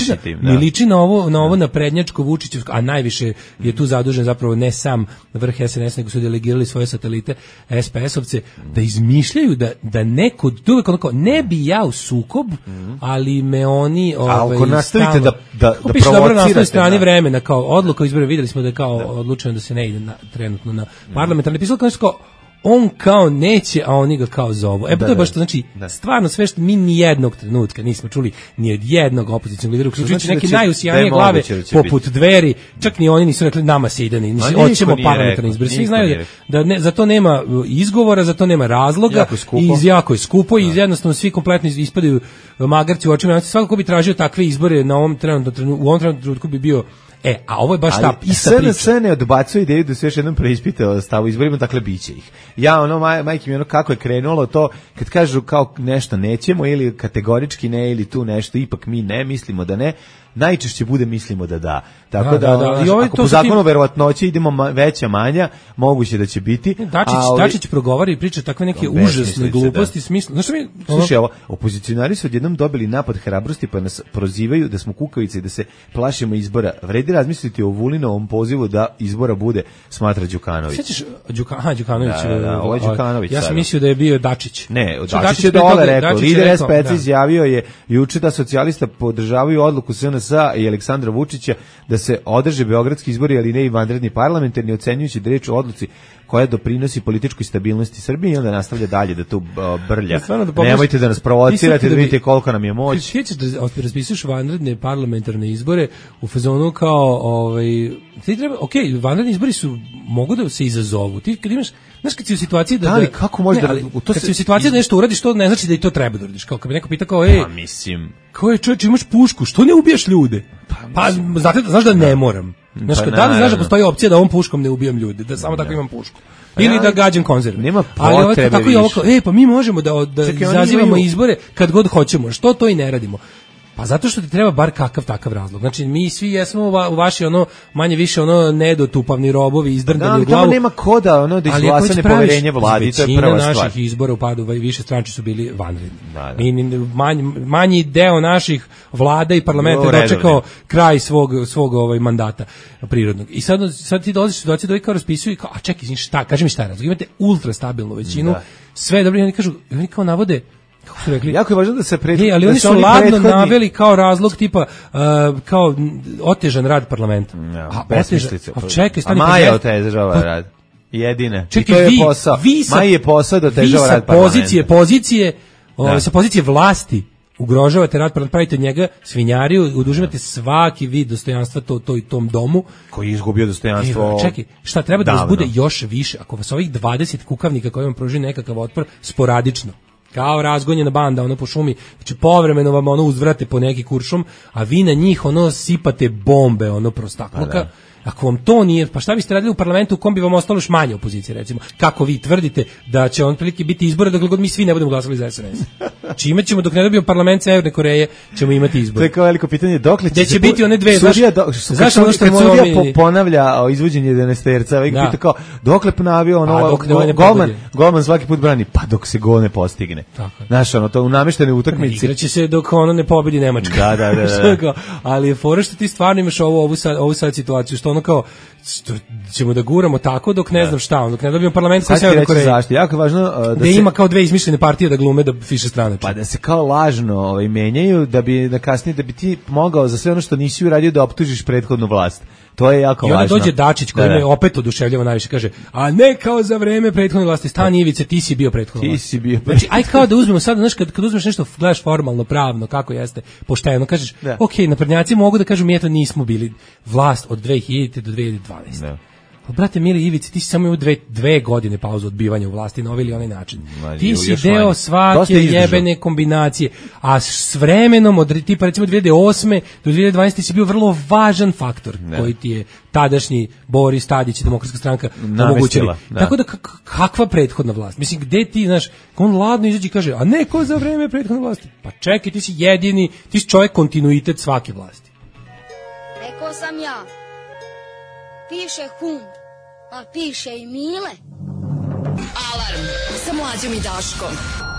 Mi liči na ovo naprednjačko Vučićevsko, a najviše je tu zadužen zapravo ne sam vrh SNS, nego su delegirali svoje satelite SPS-ovce, da izmišljaju da neko uvek onako, ne bi ja u sukob, ali me oni ako nastavite da dobro na svoj strani vremena kao odluka izbora, videli smo da je kao odlučeno da se ne ide trenutno na parlamentarne, pisalo kao on kao neće, a oni ga kao zovu. To je baš to, znači, stvarno sve što mi ni jednog trenutka nismo čuli ni od jednog opozicionog lidera, uključujući neke najusijanije glave poput Dveri, čak ni oni nisu rekli nama se ide, hoćemo parlamentarne izbore. Svi znaju da za to nema izgovora, za to nema razloga, i jako je skupo i jednostavno svi kompletno ispadaju magarci u očima. Svako ko bi tražio takve izbore u ovom trenutku bi bio. A ovo je baš ta ista priča. Sve ne odbacuje ideju da se još jednom preispita stavu izborima, dakle biće ih. Ja majke mi kako je krenulo to, kad kažu kao nešto nećemo ili kategorički ne ili tu nešto, ipak mi ne mislimo da ne, najčešće bude mislimo da da. Tako da ako po zakonu verovatnoće idemo veća manja, moguće da će biti. Dačić progovara i priča takve neke užasne gluposti, smisla. Znaš mi, slušaj, opozicionari su odjednom dobili napad hrabrosti pa nas prozivaju da smo kukavice i da se plašimo izbora. Vredi razmisliti o Vulinovom pozivu da izbora bude, smatra Đukanović. Sećaš Đukanović? Ovo je Đukanović. Ja sam mislio da je bio Dačić. Ne, Dačić je dole rekao. Lider SPS izjavio je juče da socijalista podržavaju odluku SNS-a i Aleksandra Vučića da se održe beogradski izbori, ali ne i vanredni parlamentarni, ocenjujući da reč o odluci koja doprinosi političkoj stabilnosti Srbije, i onda nastavlja dalje da tu brlja. Nemojte da nas provocirate, da vidite koliko nam je moć. Ti ćeš da raspisuješ vanredne parlamentarne izbore u fazonu kao, ti treba, vanredni izbori mogu da se izazovu. Ti kad imaš, znaš, kad si u situaciji kad si u situaciji da nešto uradiš, to ne znači da i to treba da uradiš. Kao kad bi neko pita kao, čovječe, imaš pušku, što ne ubijaš ljude? Znaš da ne moram. Da li znaš da postoji opcija da ovom puškom ne ubijam ljude, da samo tako imam pušku? Ili da gađam konzerve. Nema potrebe više. Pa mi možemo da izazivamo izbore kad god hoćemo. Što to i ne radimo? Pa zato što ti treba bar kakav takav razlog. Znači mi svi jesmo u vaši ono manje više ono nedotupavni robovi izdrndani u glavu. Nema koda ono da izglasa nepoverenje vladi, to je prva stvar. Većina naših izbora u padu više stranci su bili vanredni. Manji deo naših vlada i parlamenta je dočekao kraj svog mandata prirodnog. I sad ti dolaziš u situaciju da kao raspisuju i kao, a čekaj, šta, kaži mi šta je razlog. Imate ultra stabilnu većinu, sve dobro, oni kao navode, kako su rekli? Jako je važno da se ali oni su ladno naveli kao razlog tipa kao otežan rad parlamenta. Čekaj, stani. A Maja otežava rad. Jedine. Čekaj, I to je posao. Maja je posao da otežava rad parlamenta. Sa pozicije vlasti ugrožavate rad parlamenta, pravite od njega svinjariju, oduzimate svaki vid dostojanstva tom domu. Koji je izgubio dostojanstvo. Čekaj, šta treba da vas bude još više, ako vas ovih 20 kukavnika koji vam pruži nekakav otpor sporadično, kao razgonjena banda ono po šumi, znači povremeno vam ono uzvrate po neki kuršum, a vi na njih ono sipate bombe ono prostakluka. Ako vam to nije, pa šta biste radili u parlamentu u kom bi vam ostalo još manje opozicije, recimo? Kako vi tvrdite da će on prilike biti izbore dok god mi svi ne budemo glasali za SNS? Znači imat ćemo, dok ne dobijemo parlament Severne Koreje, ćemo imati izbore. To je kao veliko pitanje, dokle će biti one dve, zašto ono što sudija ponavlja o izvođenje 11-terca, pita kao, dokle ponavio ono, Golman svaki put brani, pa dok se gol ne postigne. Znaš, ono, to u namještenoj utakmici. Igraće se dok ono ne pobedi Nemačka. Da. Ali je fora što ti stvarno imaš ovu sad situaciju, što ono kao ćemo da guramo tako dok ne znam šta, dok ne dobijemo parlament koji Severne Koreje. Zašto? Jako je važno da ima kao dve izmišljene partije da glume da fiše stranački. Pa da se kao lažno menjaju da kasnije da bi ti mogao za sve ono što nisi uradio da optužiš prethodnu vlast. To je jako važno. I onda dođe Dačić koji me opet oduševljava najviše, kaže, a ne kao za vreme prethodne vlasti, stani Ivice, ti si bio prethodna vlast. Ti si bio. Znači, aj kao da uzmemo sad, znaš, kad uzmeš nešto, gledaš formalno, pravno, kako jeste, pošteno, kažeš, ok, naprednjaci mogu da kažu, mi eto nismo bili vlast od 2000. do 2012. Da. Pa, brate, mili Ivici, ti si samo imao dve godine pauzu odbivanja u vlasti na ovaj ili onaj način. Ti si deo svake jebene kombinacije, a s vremenom, tipa recimo 2008. do 2012. si bio vrlo važan faktor koji ti je tadašnji Boris Tadić i Demokratska stranka omogućili. Tako da, kakva prethodna vlast? Mislim, gde ti, znaš, on ladno izađe i kaže, a ne ko za vreme prethodne vlasti? Pa čekaj, ti si jedini, ti si čovjek kontinuitet svake vlasti. Rekao sam ja. Piše hum, a piše i Mile. Alarm sa Mlađom i Daškom.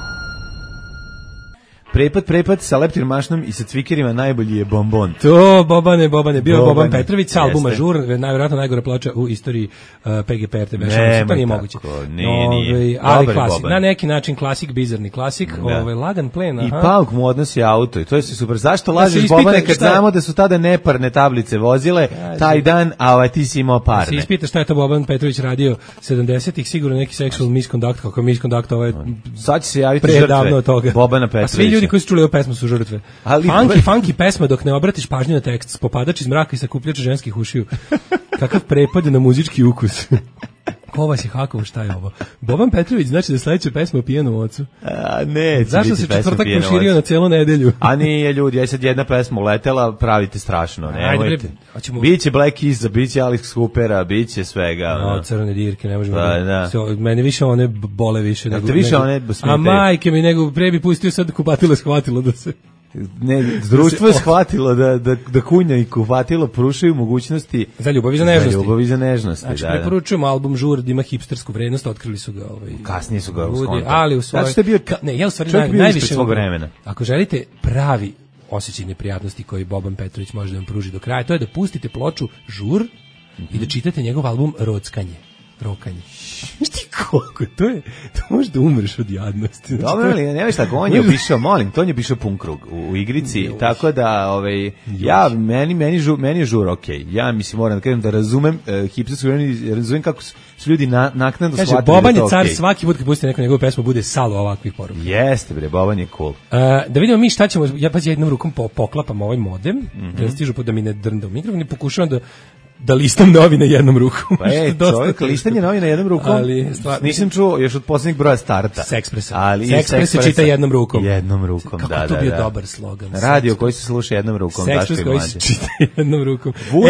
Prepad sa leptir mašnom i sa cvikerima najbolji je Bombon. To, Bobane, bio je Boban Petrović sa albuma Žur, najvjerojatno najgora ploča u istoriji PGP RTB. To nije moguće. Nije. Ali klasik, na neki način klasik, bizarni klasik, lagan plen. I Pauk mu odnosi auto i to je super. Zašto lažeš Bobane kad znamo da su tada neparne tablice vozile taj dan, a ti si imao parne? Se ispita šta je to Boban Petrović radio 70-ih, sigurno neki sexual misconduct, kako je misconduct sad će se javiti žrtve Bobana Petrovića. Koji su čuli ovu pesmu su žrtve. Funky pesma dok ne obratiš pažnju na tekst. Popadač iz mraka i sakupljač ženskih ušiju. Kakav prepad na muzički ukus. Ko vas je hakovo, šta je ovo? Boban Petrović znači da sledeća pesma o pijenom ocu. Ne, zašto se četvrtak proširio na celu nedelju? A nije, ljudi, je sad jedna pesma uletela, pravite strašno. Nemojte. Biće Black Keys, biće Alice Coopera, biće svega. Crne dirke, ne možemo. Meni više one bole više. A majke mi, nego pre bi pustio sad kupatilo shvatilo da se... Ne, društvo je shvatilo da kunja i kupatilo prušaju mogućnosti za ljubav i za nežnosti. Znači, preporučujemo album Žur, da ima hipstersku vrednost, otkrili su ga kasnije su ga uskontali. Ali u svojoj... Znači, bio ja u stvari najviše svog vremena. Ako želite pravi osjećaj neprijatnosti koji Boban Petrović može da vam pruži do kraja, to je da pustite ploču Žur i da čitate njegov album Rockanje. Znaš ti koliko, to može da umreš od jadnosti. Dobro, ali nema šta, on je obišao, to je obišao pun krug u igrici, tako da, meni je Žur okej. Ja mislim, moram da kažem da razumem hipstersku, razumem kako su ljudi naknadno shvatili da to okej. Boban je car, svaki put kad pustite neku njegovu pesmu bude salo ovakvih poruka. Jeste bre, Boban je cool. Da vidimo mi šta ćemo, ja jednom rukom poklapam ovaj modem, da stižu da mi ne drnda u mikrofon i pokušavam da listam novine jednom rukom. Pa čovjek, listanje novina jednom rukom, nisam čuo još od posljednjeg broja starta. Sexpress se čita jednom rukom. Jednom rukom, da. Kako to bio dobar slogan. Radio koji se sluša jednom rukom. Sexpress koji se čita jednom rukom.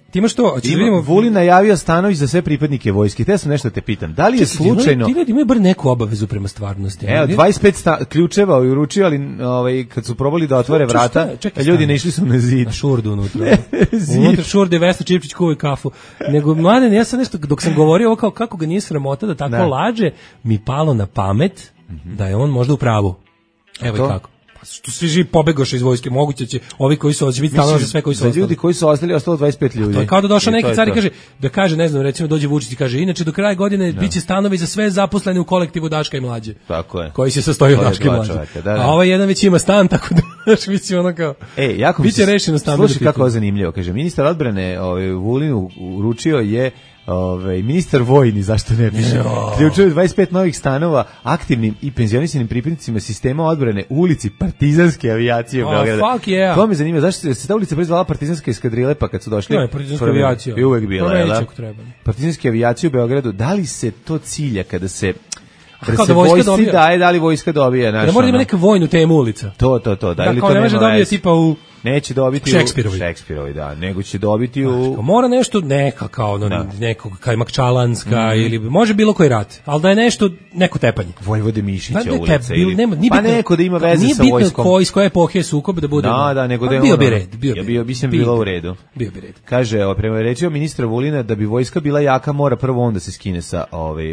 Ti imaš to, hoćeš vidimo Vulin najavio Stanović za sve pripadnike vojske. Te sam nešto te pitam. Da li je slučajno ti ljudi imaju bar neku obavezu prema stvarnosti. Evo 25 ključeva uručio, ali kad su probali da otvore vrata, ljudi ne išli su na zid. Na šurdu unutra. Unutra šurde Vesna Čipčić kuva kafu. Nego mladen, ja sam nešto dok sam govorio ovo kao kako ga nije sramota da tako laže, mi palo na pamet da je on možda u pravu. Evo i kako. Što svi živi pobegoše iz vojske, moguće će ovi koji su će biti stalno za sve koji su ostali. Ljudi koji su ostali, ostalo 25 ljudi. To je kao da došao neki car i kaže, ne znam, recimo dođe Vučić i kaže, inače do kraja godine biće stanovi za sve zaposlene u kolektivu Daška i Mlađe. Tako je. Koji se sastoji od Daška i Mlađe. A ovaj jedan već ima stan, tako da biće ono kao. Jako biće rešeno stambeno pitanje. Slušaj kako je zanimljivo, kaže ministar odbrane Vulinu uručio je ministar vojni, zašto ne piše, ključuje 25 novih stanova aktivnim i penzionisanim pripadnicima sistema odbrane u ulici Partizanske avijacije u Beogradu. To me zanima, zašto se ta ulica prezvala Partizanska eskadrile, pa kad su došli... Ne, Partizanska avijacija. I uvek bila, je da? Partizanske avijacije u Beogradu, da li se to cilja kada se... Kada se vojsci daje, da li vojska dobije? Da mora ima neka vojnu temu ulica. To. Da li to ne može dobije tipa u... Neće dobiti Šekspirovi, da, nego će dobiti u... Mora nešto, neka kao nekog Kajmakčalanska ili može bilo koji rat, ali da je nešto, neko tepanje. Vojvode Mišića ulica ili... Pa neko da ima veze sa vojskom. Nije bitno iz koje epohe sukob da bude... Da, nego da je bio bi red. Mislim bilo u redu. Bio bi red. Kaže, prema rečima ministra Vulina, da bi vojska bila jaka, mora prvo onda se skine sa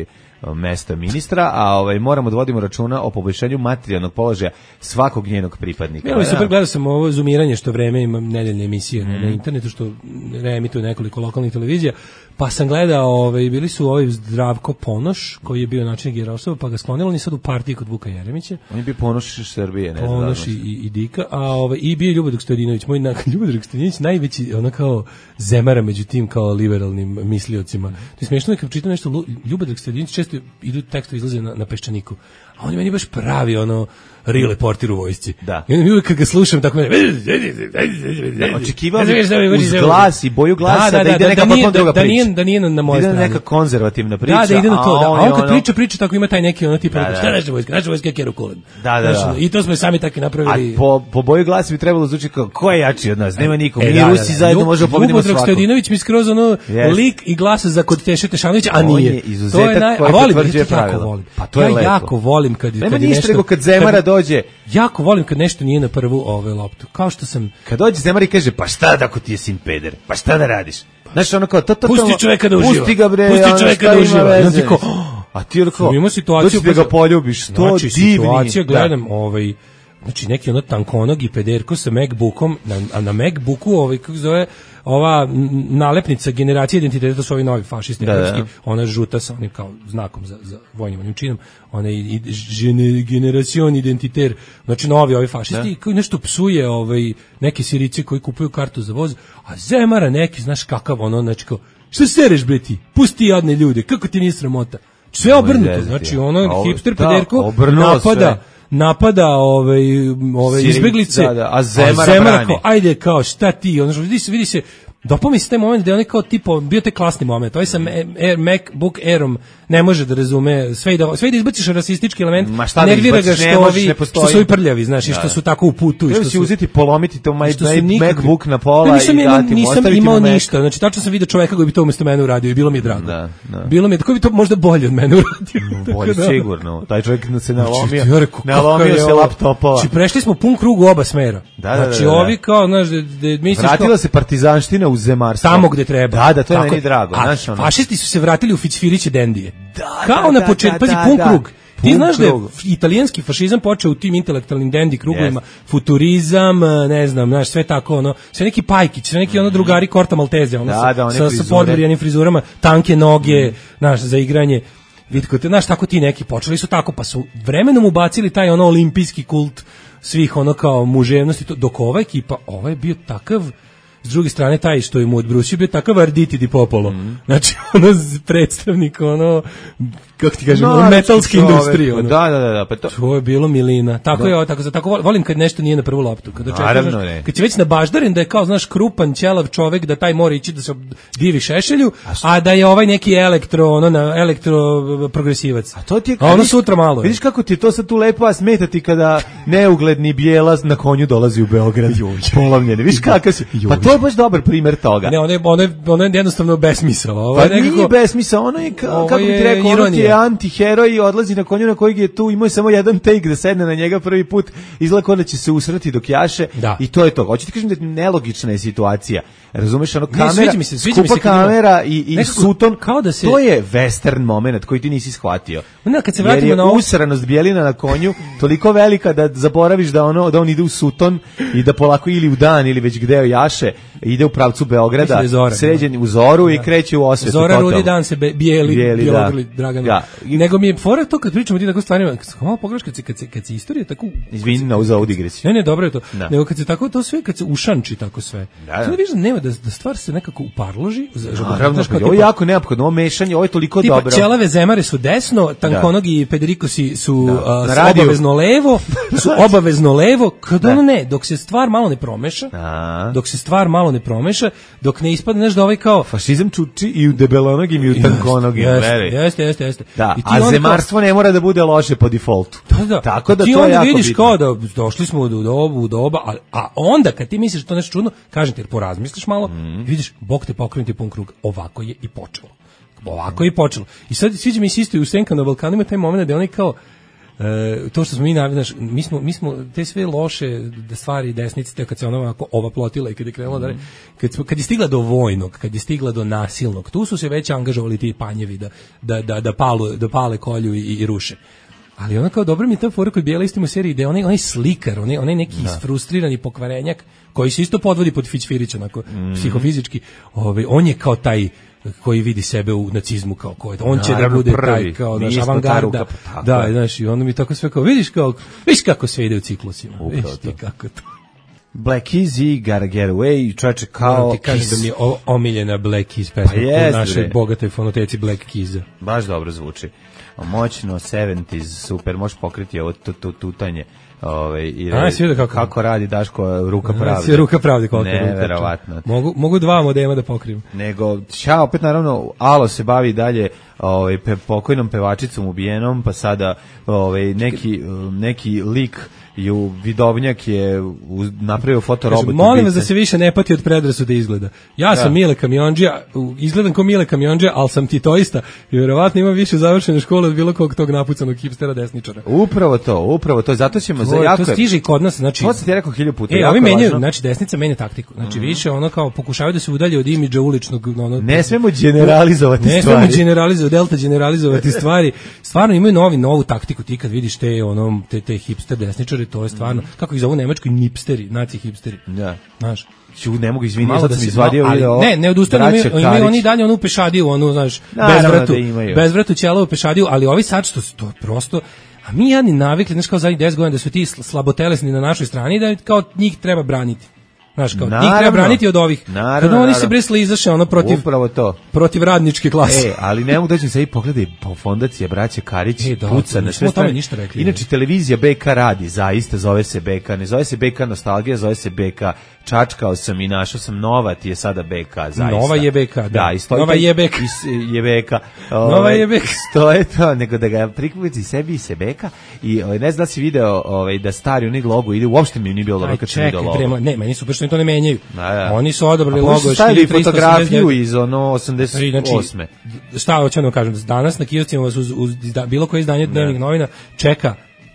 mesta ministra, a moramo da vodimo računa o poboljšanju materijalnog položaja svakog njenog pripadnika. Ja super, gledao sam ovo zoomiranje što vreme ima nedeljne emisije na internetu što reemituje nekoliko lokalnih televizija, pa sam gledao, bili su Zdravko Ponoš, koji je bio načelnik Generalštaba, pa ga sklonilo, on je sad u partiji kod Vuka Jeremića. On je bio Ponoš iz Srbije, ne znam. Ponoš i Dika, i bio Ljubodrag Stojadinović, moj Ljubodrag Stojadinović, najveći, kao zemara među tim kao liberalnim misliocima. To je smiješno kad čitam nešto, Ljubodrag Stojadinović često idu tekstovi izlaze na Peščaniku, a on je meni baš pravi real reporter u vojsci. Da. I onda uvijek kad ga slušam tako očekivao uz glas i boju glasa da ide neka potpuno druga priča. Da nije na moje strane. Da neka konzervativna priča. Da ide na to. A on kad priča tako ima taj neki tipa šta naša vojska je Keru Kulen. Da. I to smo sami tako napravili. A po boju glasa bi trebalo zvuči kao ko je jači od nas, nema nikog. Mi Rusi zajedno možemo pobediti svakog. Stojadinović mi skroz lik i glasa za kod Teše Tešanovića, a nije. To je potvrđuje pravilo. Pa to je lepo. Ja jako volim kad Zemara dođe. Jako volim kad nešto nije na prvu loptu. Kao što sam... Kad dođe Zemar i kaže, pa šta da ako ti je sin peder? Pa šta da radiš? Znaš, ono kao... Pusti čoveka da uživa. Pusti ga bre. Pusti čoveka da uživa. A ti ono kao... Ima situaciju... Dođi da ga poljubiš. Što divni. Znači, situacija, gledam, znači neki tankonog i pederko sa MacBookom, a na MacBooku, kako zove, ova nalepnica generacije identiteta, to su ovi novi fašisti, ona žuta sa onim kao znakom za vojnim činom, ona je generacion identiter, znači novi ovi fašisti, koji nešto psuje neke Sirice koji kupuju kartu za voz, a Zemara neki, znaš kakav znači kao, šta sereš bre ti, pusti jadne ljude, kako ti nije sramota, sve obrnuto, znači hipster pederko napada izbeglice, a Zemara brani. Ajde kao šta ti, vidi se dopao se taj moment da je on kao tipo bio taj klasni moment. Ovaj sa MacBook Airom ne može da razume sve i da izbaciš rasistički element. Nervira ga što su ovi prljavi, znaš, i što su tako u putu. Treba si uzeti, polomiti to MacBook na pola i dati mu, ostaviti imao ništa. Znači, tačno sam vidio čoveka koji bi to umjesto mene uradio i bilo mi je drago. Bilo mi je, koji bi to možda bolje od mene uradio. Bolje, sigurno. Taj čovjek se nalomio se laptopova. Znači, prešli smo pun krug u oba smera. Znači, ovi kao, znaš, vratila se partizanština u zemarstvo. Tamo gde treba. Da, to je meni drago. Fašisti su se vratili u Ficfiriće Dendije. Kao na početku, pazi, pun krug. Ti znaš da je italijanski fašizam počeo u tim intelektualnim dendi krugovima, futurizam, ne znam, znaš, sve tako, sve neki Pajkić, sve neki drugari Korta Malteze, sa podvrjanim frizurama, tanke noge, znaš, za igranje. Vidite, znaš, tako ti neki počeli su tako, pa su vremenom ubacili taj olimpijski kult svih kao muževnosti, dok ova ekipa, je bio takav. S druge strane, taj što je mu odbrusio bio takav Arditi di Popolo. Znači, predstavnik, kako ti kažem, metalske industrije. Da. Pa to je bilo milina. Tako je, tako volim kad nešto nije na prvu loptu. Kad će već nabaždaren da je kao, znaš, krupan, ćelav čovek, da taj mora ići da se divi Šešelju, a da je ovaj neki elektroprogresivac. A to ti je... A ono sutra malo. Vidiš kako ti je to sad tu lepo, a smeta ti kada neugledni bijelac na konju dolazi u Beograd. Polovljeni. Vidiš kakav si? Pa to je baš dobar primer toga. Ne, ono je jednostavno besmisao. Pa nije besmisao, ono je, kako bi ti rekao, ono ti je antiheroj i odlazi na konju na kojeg je tu, imao je samo jedan take da sedne na njega prvi put, izgleda da će se usrati dok jaše i to je to. Hoću ti kažem da je nelogična je situacija. Razumeš, ono kamera, skupa kamera i suton, to je western moment koji ti nisi shvatio. Jer je usranost bijelina na konju toliko velika da zaboraviš da on ide u suton i da polako ili u dan ili već gde jaše, ide u pravcu Beograda, sređen u zoru i kreće u osvetu. Zora rudi dan se bijeli Dragan. Nego mi je fora to kad pričamo o tim tako stvarima, malo pogledaš kad se istorija tako... Izvini na uza digresiju. Ne, dobro je to. Nego kad se tako to sve, kad se ušanči tako sve. Sada vidiš da nema, da stvar se nekako uparloži. Naravno, ovo je jako neophodno, ovo mešanje, ovo je toliko dobro. Tipa ćelave zemare su desno, tankonogi Federikosi su obavezno levo, kad ono ne, dok se stvar malo ne promeša, dok ne ispadne nešto da ovaj kao... Fašizam čuči i u debelanogim i u tankonogim. Jeste. Da, a zemarstvo ne mora da bude loše po defaultu. Da. Tako da ti to je jako vidiš bitno. kao da došli smo u doba, a onda kad ti misliš to nešto čudno, kažem ti, jer porazmisliš malo, vidiš, Bog te pokrenuti pun krug, ovako je i počelo. I sad sviđa mi se isto i u Senka na Balkanu ima taj moment da oni kao to što smo mi smo te sve loše stvari desnice, te kad se ona ova plotila i kad je krenula kad je stigla do vojnog, kad je stigla do nasilnog, tu su se već angažovali ti panjevi da pale kolju i ruše. Ali ona kao dobro mi je ta fora koji bijela istim u seriji gde onaj slikar, onaj neki isfrustrirani pokvarenjak koji se isto podvodi pod Fićfirić, onako psihofizički, on je kao taj koji vidi sebe u nacizmu kao ko je. On će da bude taj kao naš avangarda. Da, znaš, i onda mi tako sve kao vidiš kako sve ide u ciklusima. Vidiš ti kako to. Black Keys i Gotta Get Away, čoveče kao... Ti kažeš da mi je omiljena Black Keys pesma u našoj bogatoj fonoteci Black Keys-a. Baš dobro zvuči. Moćno, 70s, super, možeš pokriti ovo tutanje. I kako radi Daško ruka pravde. Sve ruka pravde koliko je. Neverovatno. Mogu dva modema da pokrijem. Nego, opet naravno, Alo se bavi dalje pokojnom pevačicom ubijenom, pa sada neki lik Vidovnjak je napravio fotorobot. Molim vas da se više ne pati od predrasude izgleda. Ja sam Mile Kamiondžija, izgledam kao Mile Kamiondžija, ali sam titoista i vjerovatno imam više završene škole od bilo kog tog napucanog hipstera desničara. Upravo to, zato ćemo to stiže i kod nas, znači. To se ti rekao 1000 puta. Ovi menjaju, znači desnica menja taktiku. Znači više ono kao pokušavaju da se udalje od imidža uličnog, ne smemo generalizovati stvari. Ne smemo generalizovati stvari. Stvarno imaju novu taktiku. Ti kad vidiš te hipster desničare, to je stvarno, kako ih zovu u Nemačkoj, nipsteri, naci hipsteri. Da. Znaš, ne mogu izviniti, sad sam izvadio video. Ne odustanu, imaju oni dalje onu pešadiju, znaš, bezvratu ćelavu pešadiju, ali ovi sad što to prosto, a mi jadni navikli, znaš, kao zadnjih 10 godina da su ti slabotelesni na našoj strani, da kao njih treba braniti. Znaš, kao, njih treba braniti od ovih. Kada oni se brisli izaše protiv radničke klase. Ali ne mogu doći, sad i pogledaj, fondacija braće Karić puca na sve strane. Inače, televizija BK radi, zaista zove se BK, ne zove se BK Nostalgija, zove se BK Čačkao sam i našao sam Nova, ti je sada BK, zaista. Nova je BK, da. Nova je BK. Nova je BK. Stoje to, nego da ga prikupici sebi i se BK i ne znam da si video da stari onaj logo ide, uopšte mi nije bilo dobro kad sam video logo. Ne, meni super što oni to ne menjaju. Oni su odabrali logo. Oni su stavili fotografiju iz 88. Šta hoću da kažem, danas na kioscima vas uz bilo koje izdanje dnevnih novina čeka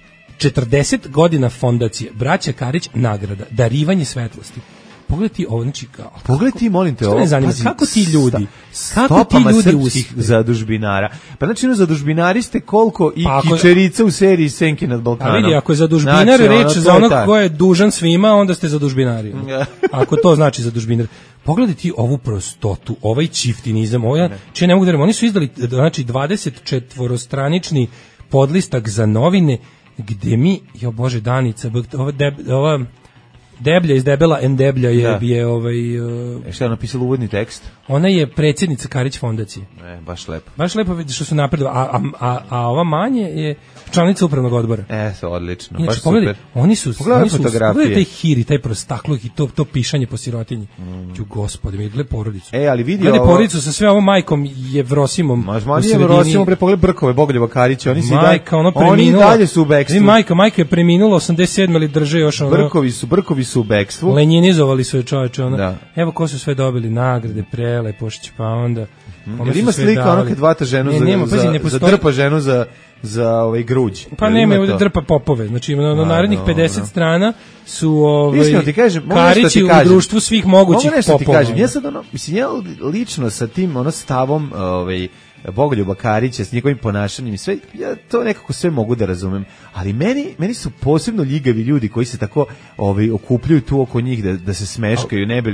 40 godina fondacije, braća Karić nagrada, darivanje svetlosti. Pogledaj ovo, znači kao... Pogledaj, molim te, ovo... Ne zanima, kako ti ljudi srpskih zadužbinara. Pa znači, zadužbinari ste koliko i kičerica u seriji Senke nad Balkanom. A vidi, ako je zadužbinar reč za onog ko je dužan svima, onda ste zadužbinari. Ako to znači zadužbinar. Pogledaj ti ovu prostotu, ovaj čiftinizam, čije ne mogu da oni su izdali, znači, 24-stranični podlistak za novine, gde mi, jo Bože, Danica, ova Deblja iz Debela en Deblja je šta je napisala uvodni tekst? Ona je predsjednica Karić fondacije. Baš lepo. Baš lepo vidi što su napredovali, a ova manje je članica upravnog odbora. Odlično, inače, baš super. Oni su pogledaj taj hiri, taj prostakluk i to pišanje po sirotinji. Gospode, mi gleda porodicu. Ali vidi ovo. Porodicu sa sve ovom majkom Jevrosimom. Jevrosimom, pogledaj Brkove, Bogoljeva Karića, oni se majka, ono preminula. Oni dalje su u bekstvu. Majka je preminula 87 ili drže još ono. Brkovi Srbi su u bekstvu. Lenjinizovali su je čoveče, ono. Da. Evo ko su sve dobili nagrade, Prelepošić, pa onda... Jel ima slika ono kad hvata ženu za drpa ženu za ovaj gruđ? Pa nema, ovdje drpa popove. Znači na narednih 50 strana su Karići u društvu svih mogućih popova. Ti kažem, ja sad mislim, ja lično sa tim stavom Bogoljuba Karića s njegovim ponašanjem i sve, ja to nekako sve mogu da razumem, ali meni su posebno ljigavi ljudi koji se tako okupljuju tu oko njih da se smeškaju, ne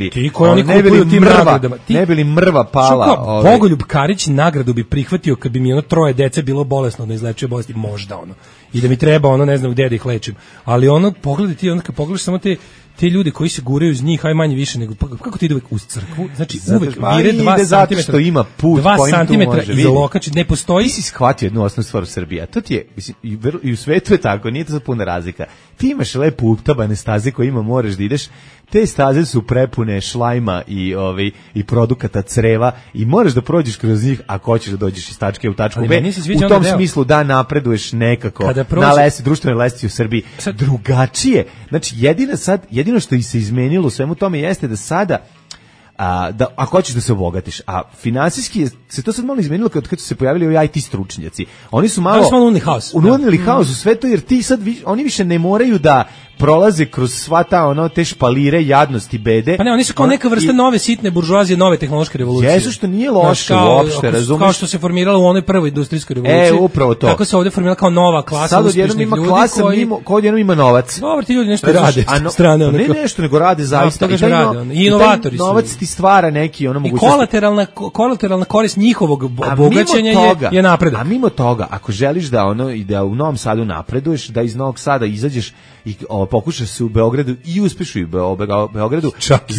bili mrva pala. Bogoljub Karić nagradu bi prihvatio kad bi mi 3 dece bilo bolesno da izlečuje bolesti, možda i da mi treba ne znam gde da ih lečim, ali pogledaj ti, kad pogledaš samo te ljudi koji se guraju iz njih, aj manje više nego kako ti ide uvek uz crkvu, znači uvek vire 2 cm, što ima put 2 cm iza lokači, ne postoji. Ti si shvatio jednu osnovnu stvar u Srbiji, a to ti je, mislim, i u svetu je tako, nije to za puna razlika. Ti imaš lepo utabane staze koje moraš da ideš, te staze su prepune šlajma i produkata creva i moraš da prođeš kroz njih ako hoćeš da dođeš iz tačke u tačku B. U tom smislu da napreduješ nekako na društvenoj lestvici u Srbiji. Drugačije. Znači, jedino što se izmenilo u svemu tome jeste da sada ako hoćeš da se obogatiš, a finansijski se to sad malo izmenilo kad su se pojavili ovi IT stručnjaci. Oni su malo unudili haos u svetu, jer ti sad oni više ne moraju da prolaze kroz sva ta te špalire jadnosti, bede. Pa ne, oni su kao neka vrsta nove sitne buržoazije, nove tehnološke revolucije. Jesu, što nije loše uopšte, razumiješ? Kao što se formiralo u onoj prvoj industrijskoj revoluciji. Upravo to. Tako se ovdje formirala kao nova klasa uspješnih ljudi koji odjednom ima novac. Dobro, ti ljudi nešto rade. Ne nešto, nego rade zaista. I inovatori su. Novac ti stvara neki mogućnosti. I kolateralna korist njihovog bogaćenja je napredak. A mimo toga, ako želiš da u Novom Sadu napreduješ, da iz Novog Sada izađeš i pokušaš se u Beogradu i uspješ u Beogradu.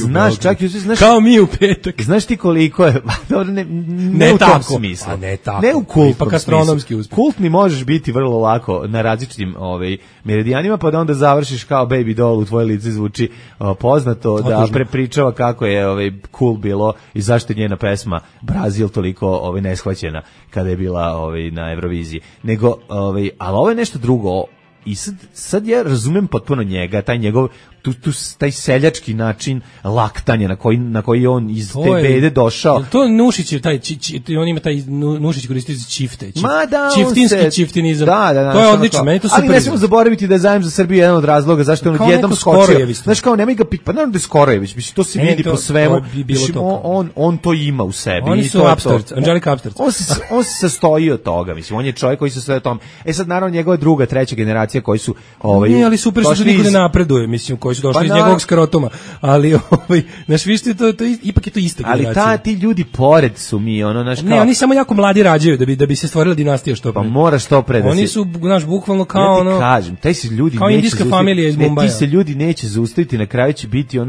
Kao mi u petak. Znaš ti koliko je, ne u tom smislu. Ne u kultnom smislu. Kultni možeš biti vrlo lako na različitim meridijanima, pa da onda završiš kao Baby Doll, u tvoje lice zvuči poznato, da prepričava kako je cool bilo i zašto je njena pesma Brazil toliko neshvaćena kada je bila na Euroviziji. Nego, ali ovo je nešto drugo. I sad ja razumem potpuno njega, taj njegov taj seljački način laktanja na koji on iz te bede došao. To Nušić je on ima taj Nušić koristi za čifte. Čiftinski čiftinizam. To je odlično, meni to super. Ali ne smemo zaboraviti da je Zajem za Srbiju jedan od razloga zašto on odjednom skočio. Znaš, kao nemoj ga piti, pa naravno da je Skorojević, mislim, to se vidi po svemu. On to ima u sebi. Oni su upstarts, Angelika upstarts. On se sastoji od toga, mislim, on je čovjek koji se sastoji od toga. Sad naravno njegova druga, treća generacija koji su ne, ali super što niko ne napreduje, mislim, koji su došli iz njegovog skrotuma, ali naš vište ipak je to ista generacija. Ali ti ljudi pored su mi ne, oni samo jako mladi rađaju da bi se stvorila dinastija što pre. Pa mora što pre da oni su bukvalno kao ja ti kažem, taj se ljudi kao indijska familija iz Mumbaja. Ti se ljudi neće zaustaviti, na kraju će biti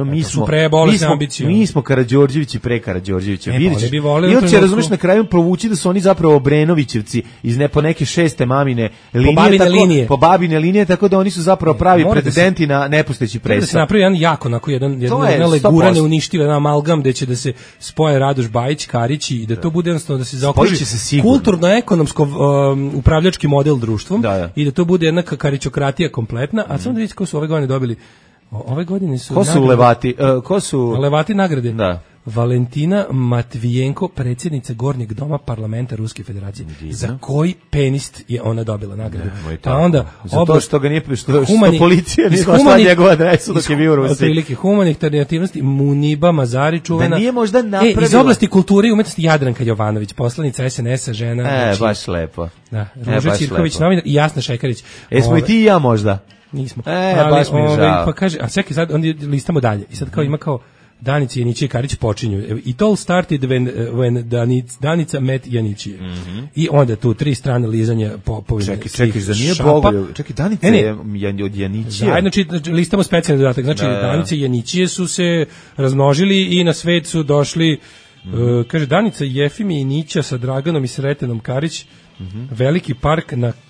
mi smo Karađorđevići pre Karađorđevića. Vidiš? I će razumeš na kraju provući da su oni zapravo Obrenovićevci iz po neke šeste mamine linije, po babine linije, tako da oni su zapravo pravi pretendenti na nepostojeći predsjednik. Da se napravi jedna legurane uništiva, jedan amalgam gde će da se spoje Radoš Bajić, Karić i da to bude jednostavno da se zaokruži kulturno-ekonomsko upravljački model društvom i da to bude jedna karičokratija kompletna, a samo da vidite ko su ove godine dobili. Ove godine su ko su Levati? Ko su Levati nagrade? Da. Valentina Matvijenko, predsjednica Gornjeg doma parlamenta Ruske federacije. Za koji penist je ona dobila nagradu? Pa onda zato što ga nije što policija nije došla njegova adresu dok je bio u Rusiji. Otprilike humanitarne aktivnosti Muniba Mazari čuvena. Da nije možda napravila. Iz oblasti kulture i umetnosti Jadranka Jovanović, poslanica SNS-a, žena. Baš lepo. Da, Ruža Ćirković, novinar i Jasna Šekarić. Smo i ti i ja možda? Nismo. Baš mi je žao. Pa kaže, a čekaj sad, onda listamo dalje. I sad kao ima kao Danica Janićije Karić počinju. It all started when Danica met Janićije. I onda tu 3 strane lizanja popovine. Čekaj, za nije Bogoljub. Čekaj, Danica je od Janićije. Znači, listamo specijalni dodatak. Znači, Danica i Janićije su se razmnožili i na svet su došli, kaže, Danica Jefimije i Nića sa Draganom i Sretenom Karić, veliki park na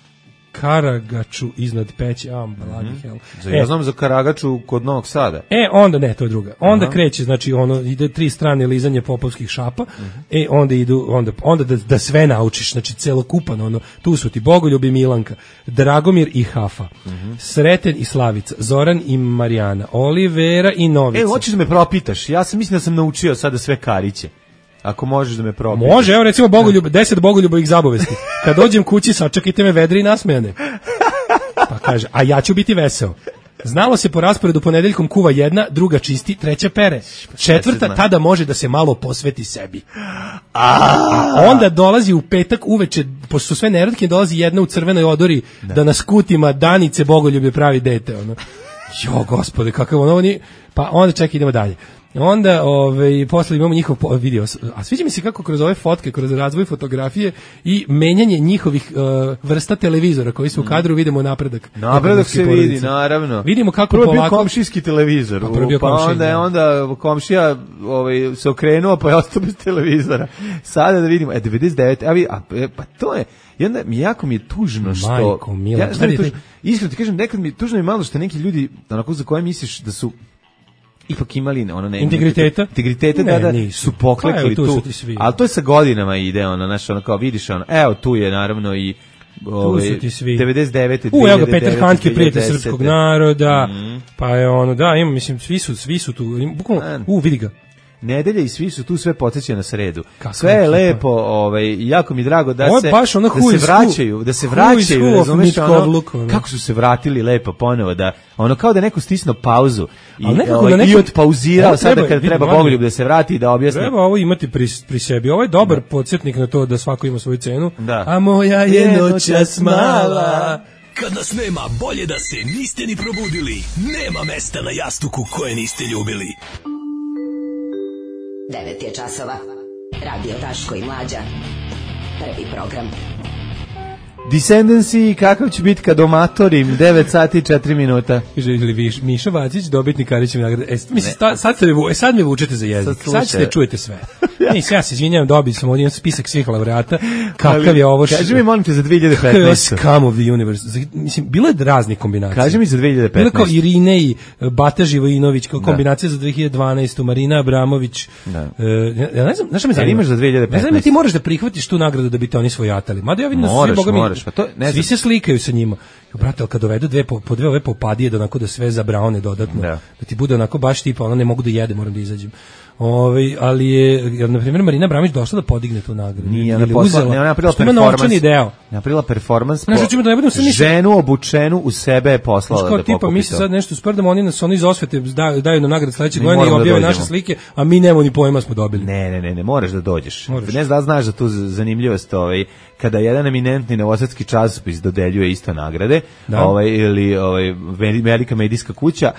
Karagaču iznad Peći, Ja znam za Karagaču kod Novog Sada. Onda ne, to je druga. Onda kreće, znači ide 3 strane lizanje popovskih šapa. Onda da sve naučiš, znači celokupan, tu su ti Bogoljub i Milanka, Dragomir i Hafa, Sreten i Slavica, Zoran i Marijana, Olivera i Novica. Hoćeš da me propitaš? Ja sam mislim da sam naučio sada sve Kariće. Ako možeš da me propitaš. Može, evo recimo 10 Bogoljubovih zabavesti. Kad dođem kući, sačekajte me vedri i nasmejane. Pa kaže, a ja ću biti veseo. Znalo se po rasporedu ponedeljkom kuva jedna, druga čisti, treća pere. Četvrta tada može da se malo posveti sebi. A onda dolazi u petak uveče, pošto su sve nerotke, dolazi jedna u crvenoj odori da na skutima Danice Bogoljube pravi dete. Jo, gospode, kakav ono ni. Pa onda čekaj, idemo dalje. Onda posle imamo njihov video, a sviđa mi se kako kroz ove fotke, kroz razvoj fotografije i menjanje njihovih vrsta televizora koji su u kadru, vidimo napredak. Napredak se vidi, naravno. Vidimo kako prvo polako... Prvo bio komšijski televizor, onda komšija se okrenuo pa je ostao bez televizora. Sada da vidimo, 99, pa to je, jako mi je tužno što... Majko, mila. Iskreno ti kažem, nekad mi je tužno i malo što neki ljudi, onako za koje misliš da su ipak imali integriteta da su poklekli tu, ali to je sa godinama ide, kao vidiš, evo tu je naravno i 99. Evo ga Petar Handke, prijatelj srpskog naroda, pa je ima, mislim, svi su tu, bukvalno, vidi ga. Nedelja i svi su tu, sve podsjeća na sredu. Sve je lepo, jako mi drago da se vraćaju, razumeš, kako su se vratili lepo ponovo, da kao da neko stisnuo pauzu i odpauzirao sada kad treba Bogoljub da se vrati i da objasni. Treba ovo imati pri sebi. Ovo je dobar podsjetnik na to da svako ima svoju cenu. A moja je noćas mala. Kad nas nema, bolje da se niste ni probudili. Nema mesta na jastuku koje niste ljubili. 9 je časova. Radio Daško i Mlađa. Prvi program. Descendancy, kakav će biti kad omatorim, 9 sati i 4 minuta. Kaže li Miša Vacić, dobitnik Karićeve nagrade. Sad me vučete za jezik. Sad ćete čujete sve. Ja se izvinjavam, dobio sam ovdje spisak svih laureata. Kakav je ovo? Kaži mi, molim te, za 2015. Kakav je Scum of the Universe? Mislim, bilo je raznih kombinacija. Kaži mi za 2015. Bilo kao Irine i Bata Živojinović, kao kombinacija za 2012. Marina Abramović. Ja ne znam, znaš šta me zanima? Imaš za 2015. Ne znam, ti moraš da prihvatiš tu nagradu da bi te oni svojatali. Mada ja vidim da svi, boga mi, svi se slikaju sa njima. Brate, ali kad dovedu po dve ove popadije da onako da sve zabraone dodatno, da ti bude onako baš tipa, ne mogu da jedem, moram da izađem. Ali je, na primjer, Marina Abramović došla da podigne tu nagradu. Nije, ona napravila performans. Napravila performans po ženu obučenu u sebe je poslala da pokupi to. Mi se sad nešto sprdamo, oni nas iz osvete daju na nagradu sledeće godine i objave naše slike, a mi nemamo ni pojma smo dobili. Ne, moraš da dođeš. Ne znam da znaš za tu zanimljivost, kada jedan eminentni novosadski časopis dodeljuje isto nagrade, ili velika medijska kuća,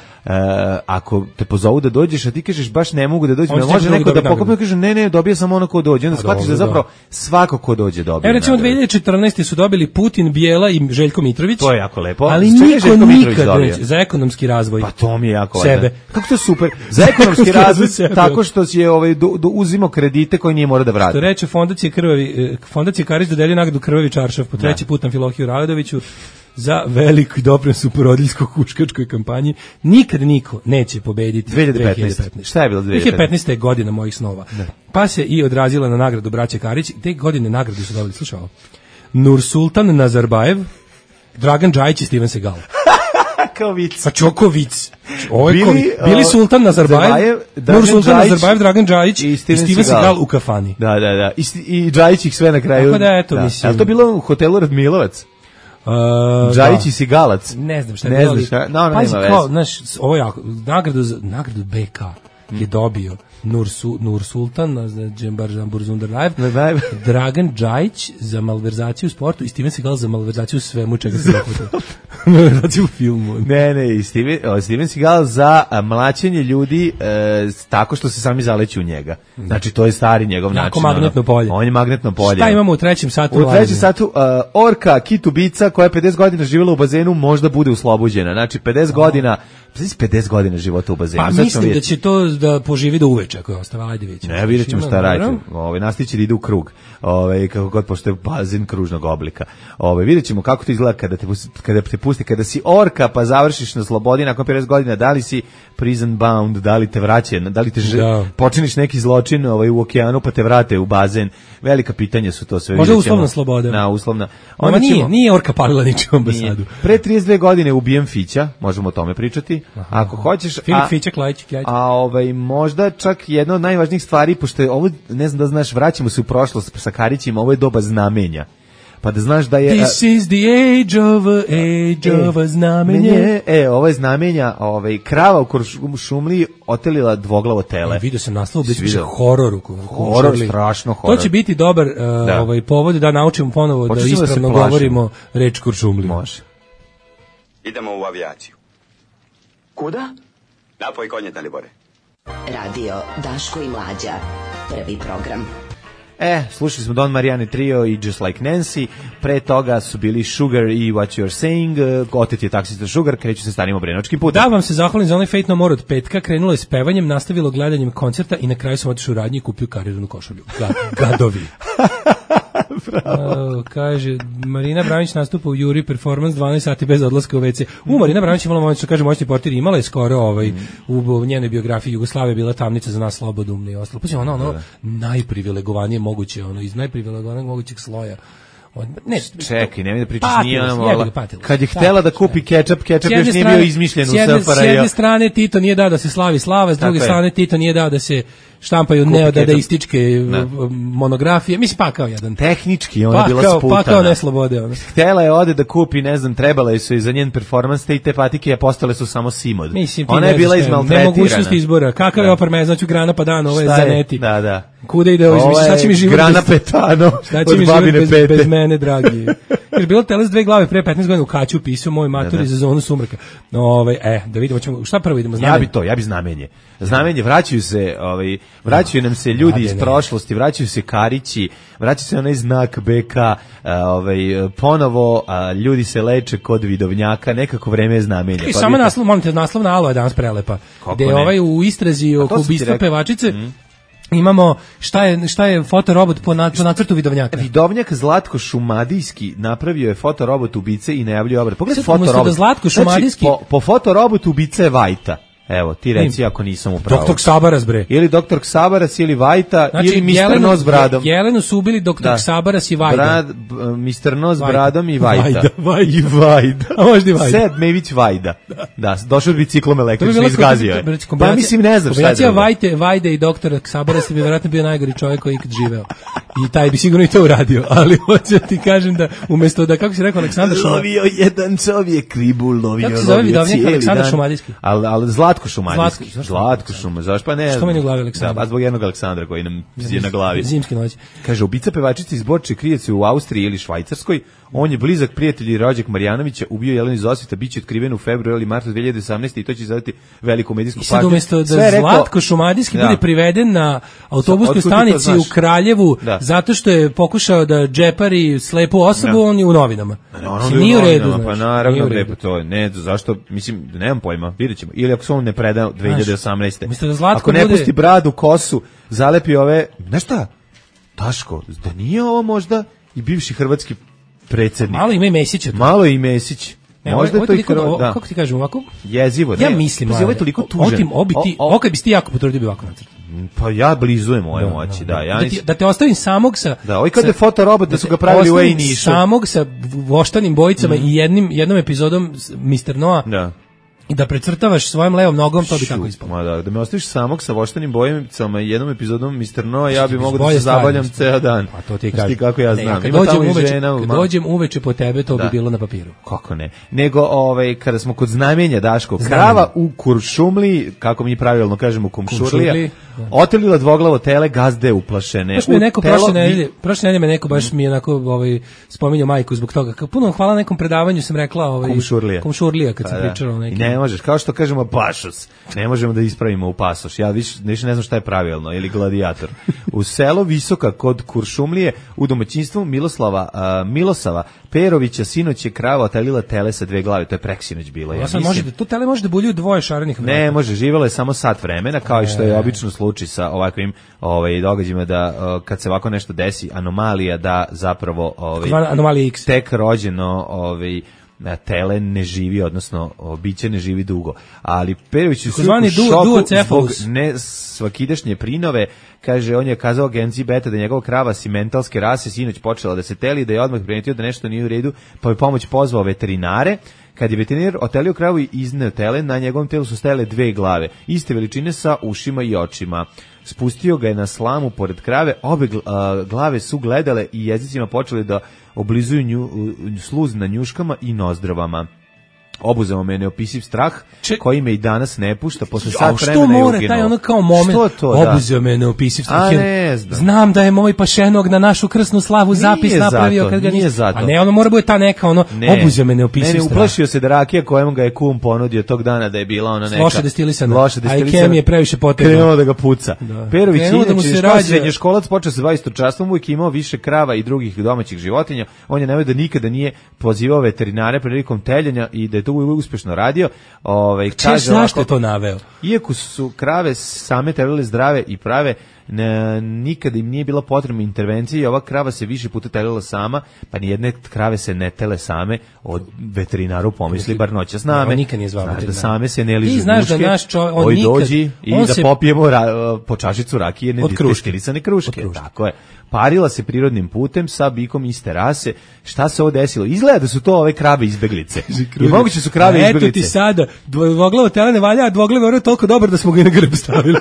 ako te pozovu da dođeš, a ti kažeš baš ne mogu da dođem, može neko da pokupi, kaže ne, dobio sam ono ko dođe, onda shvatiš da zapravo svako ko dođe dobije. Recimo 2014. su dobili Putin, Bijela i Željko Mitrović. To je jako lepo. Ali niko nikad neće za ekonomski razvoj. Pa to mi je jako sebe. Kako to super. Za ekonomski razvoj tako što je uzimao kredite koje nije morao da vrati. Što reče Fondacija Karić dodelio nagradu Krvavi čaršav po treći put Amfilohiju Radoviću za veliki doprinos u porodiljsko-huškačkoj kampanji. Nikad niko neće pobediti 2015. Šta je bilo 2015? 2015. je godina mojih snova. Pa se i odrazila na nagradu braće Karić. Te godine nagradu su dobili, slušao, Nursultan Nazarbajev, Dragan Džajić i Steven Seagal. Kao vic. Pa čoko vic. Bili Sultan Nazarbajev, Nursultan Nazarbajev, Dragan Džajić i Steven Seagal u kafani. Da. I Džajić ih sve na kraju. Tako da, eto, mislim. Ali to bilo u hotelu Radmilovac? Džajić i Sigalac. Ne znam šta je bilo. Pazi, kao, znaš, ovo je nagradu BK je dobio Nursultan Burzundarlajev, Dragan Džajić za malverzaciju u sportu i Steven Seagal za malverzaciju u svemu čega se dohvatao. Malverzaciju u filmu. Ne, i Steven Seagal za mlaćenje ljudi tako što se sami zaleću u njega. Znači, to je stari njegov način. Jako magnetno polje. On je magnetno polje. Šta imamo u trećem satu? U trećem satu Orka, kitubica koja je 50 godina živjela u bazenu, možda bude uslobođena. Znači, 50 godina 50 godina života u bazenu. Pa mislim da će to da poživi do uveče ako je ostava, ajde vidimo. Ne, vidjet ćemo šta radite. Nastići da ide u krug. Kako god, pošto je bazen kružnog oblika. Vidjet ćemo kako to izgleda kada te pusti, kada si orka pa završiš na slobodi nakon 50 godina, da li si prison bound, da li te vraća, da li te počiniš neki zločin u okeanu pa te vrate u bazen. Velika pitanja su to sve. Možda uslovna sloboda. Na, uslovna. Nije orka palila niču ambasadu. Pre 32 godine ubijem Fića, možemo o tome pričati. Ako hoćeš, Filip Fića Klajić. Možda čak jedna od najvažnijih stvari, pošto je ovo, ne znam da znaš, vraćamo se u prošlost sa Karićima, ovo je doba znamenja. Pa da znaš da je... This is the age of znamenje. Ovo je znamenja, krava u Kuršumliji otelila dvoglavo tele. Vidio sam naslov, da će biti horor. Horor, strašno horor. To će biti dobar povod da naučimo ponovo da ispravno govorimo reč Kuršumlija. Može. Idemo u avijaciju. Kuda? Napoj konje, Dalibore. Radio Daško i Mlađa. Prvi program. Slušali smo Don Marijane Trio i Just Like Nancy, pre toga su bili Sugar i What You're Saying, otet je taksista Sugar, kreću se starim obrenočkim putem. Da, vam se zahvalim za onaj Fate No More od petka, krenulo je s pevanjem, nastavilo gledanjem koncerta i na kraju sam otišao u radnji i kupio karirnu košulju. Gadovi. Kaže, Marina Branić nastupa u Juri Performance 12 sati bez odlaska u WC. Marina Branić imala moment što kaže moćni portir, imala je skoro u njenoj biografiji Jugoslavija bila tamnica za nas slobodumni i ostalo. Pa ono najprivilegovanije moguće, iz najprivilegovanijeg mogućeg sloja. Čekaj, nemoj da pričaš, nije ona kad je htela da kupi kečap još nije bio izmišljen u SFRJ. S jedne strane Tito nije dao da se slavi slava, s druge strane Tito nije dao da se štampaju neodadaističke monografije, mislim pakao jedan. Tehnički ona bila sputana. Pakao ne slobode. Htela je ode da kupi, ne znam, trebala su i za njen performans, i te patike postale su samo simod. Ona je bila izmaltretirana. Nemogućnost izbora. Kakav je oparme, znači grana pa dan, ovo je zaneti. Da. Kuda ide ovo, šta će mi život grana petano od babine pete. Bez mene, dragi. Jer bilo Teles 2 glave pre 15 godina u Kaću pisao moj maturi za zonu sumraka. Da vidimo šta prvo idemo znamenje. Ja bi znamenje. Znamenje, vraćaju nam se ljudi iz prošlosti, vraćaju se Karići, vraća se onaj znak BK, ponovo ljudi se leče kod vidovnjaka, nekako vreme je znamenja. I samo naslov, molim te, naslov na Alo je danas prelepa. Gde je u istrazi oko ubistva pevačice, imamo šta je fotorobot po nacrtu vidovnjaka. Vidovnjak Zlatko Šumadijski napravio je fotorobot ubice i najavljuje obradu. Pogledaj fotorobot. Zlatko Šumadijski, po fotorobotu ubice je Vajta. Evo, ti reci ako nisam u pravu. Doktor Ksabaras, bre. Ili Doktor Ksabaras, ili Vajta, ili Mr. Nos bradom. Jelenu su ubili Doktor Ksabaras i Vajda. Mr. Nos bradom i Vajta. I Vajda. A možda i Vajda. Sed Mević Vajda. Da, došao bi ciklom električno, izgazio je. Pa mislim, ne znam šta je. Kombinacija Vajde i Doktora Ksabarasa bi vjerojatno bio najgori čovjek koji ikad živeo. I taj bi sigurno i to uradio. Ali hoću ti kažem da umjesto da, kako si rekao, Aleksandar Šumadijski. Lovio jedan čovjek ribu, lovio Aleksandar Šumadijski. Ali Zlatko Šumadijski. Zlatko Šumadijski. Zašto pa ne? Što meni u glavi Aleksandar? Da, zbog jednog Aleksandra koji nam je na glavi. Zimske noći. Kaže, ubica pevačice iz Borče krije se u Austriji ili Švajcarskoj. On je blizak prijatelj i rođak Marjanovića, ubio Jelenu iz Osvita, biće otkriven u februaru ili martu 2018. i to će izazvati veliku medijsku pažnju. I sad umjesto da Zlatko Šumadijski bude priveden na autobuskoj stanici u Kraljevu zato što je pokušao da džepari slepu osobu, on je u novinama. Nije u redu. Pa naravno, zašto, mislim, nemam pojma, vidjet ćemo. Ili ako se on ne preda 2018. Ako ne pusti bradu, kosu, zalepi ove, znaš šta, Daško, da nije ovo možda i bivši hrvatski predsjednik. Malo ima i Mesića. Malo i Mesić. Možda je to i da. Kako ti kažem ovako? Jezivo. Ja mislim, ovo je toliko tužan. Ovo kad biste ti jako potrudio bi ovako nacrt. Pa ja blizujem ove moći, da. Da te ostavim samog sa... Da, ovo kada je fotorobot da su ga pravili u Nišu. Samog sa voštanim bojicama i jednom epizodom Mr. Noa. Da. I da precrtavaš svojom levom nogom, to bi tako ispalo. Da me ostaviš samog sa voštanim bojicama i jednom epizodom Mr. No, ja bi mogao da se zabavljam ceo dan. A to ti kažeš. Kako ja znam. Kad dođem uveče po tebe, to bi bilo na papiru. Kako ne. Nego, kada smo kod znamenja, Daško, krava u Kuršumliji, kako mi pravilno kažemo Kumšurlija, Otelila dvoglavo tele, gazde uplašene. Baš mi je neko prošle nedelje me neko baš mi je onako spominjao majku zbog toga. Puno hvala nekom predavanju sam rekla Kumšurlija kad sam pričala o nekim. Ne možeš, kao što kažemo pašos. Ne možemo da ispravimo u pasoš. Ja više ne znam šta je pravilno ili gladijator. U selo Visoka kod Kuršumlije u domaćinstvu Milosava Perovića sinoć je krava otelila tele sa 2 glave. To je preksinoć bilo. Ja mislim. To tele može da buljuju 2 šarenih vrata. Ne može, živelo je samo sat vremena, kao i što je obično slučaj sa ovakvim događajima, da kad se ovako nešto desi, anomalija, da zapravo anomalija X. Tek rođeno tele ne živi, odnosno biće ne živi dugo. Ali Perović u šoku zbog svakidašnje prinove, kaže, on je kazao agenciji Beta da njegova krava simentalske rase sinoć počela da se teli, da je odmah primetio da nešto nije u redu, pa je pomoć pozvao veterinare. Kad je veterinar otelio kravu i izneo tele, na njegovom telu su stajale 2 glave, iste veličine sa ušima i očima. Spustio ga je na slamu pored krave, obe glave su gledale i jezicima počeli da oblizuju sluz na njuškama i nozdravama. Obuzeo me neopisiv strah koji me i danas ne pušta. Posle sat vremena je uginuo. Što more, taj ono kao moment, obuzeo me neopisiv strah. Znam da je moj pašenog na našu krsnu slavu zapis napravio. Nije zato. A ne, ono mora bude ta neka, obuzeo me neopisiv strah. Ne, uplašio se da rakija kojem ga je kum ponudio tog dana da je bila ona neka... Loše destilisana. A i Kem je previše potrebno. Krenuo da ga puca. Perović inače srednjoškolac počeo se 20 častom, uvijek imao više krava i drugih domaćih životinja. On je naveo da nikada nije pozivao veterinare prilikom teljenja i da je to uspešno radio. Zašto je to naveo? Iako su krave same telile zdrave i prave, nikada im nije bila potrebna intervencija i ova krava se više puta telila sama, pa nijedne krave se ne tele same, od veterinaru pomisli bar noćas name. Nikad nije zvao da same se ne ližu muške, dođi i da popijemo po čašicu rakije destilisane kruške. Tako je. Parila se prirodnim putem sa bikom iste rase. Šta se ovo desilo? Izgleda da su to ove krave izbeglice. I moguće su krave izbeglice. Eto ti sada, dvoglavo tele ne valja, a dvoglavo je toliko dobar da smo ga i na grb stavili.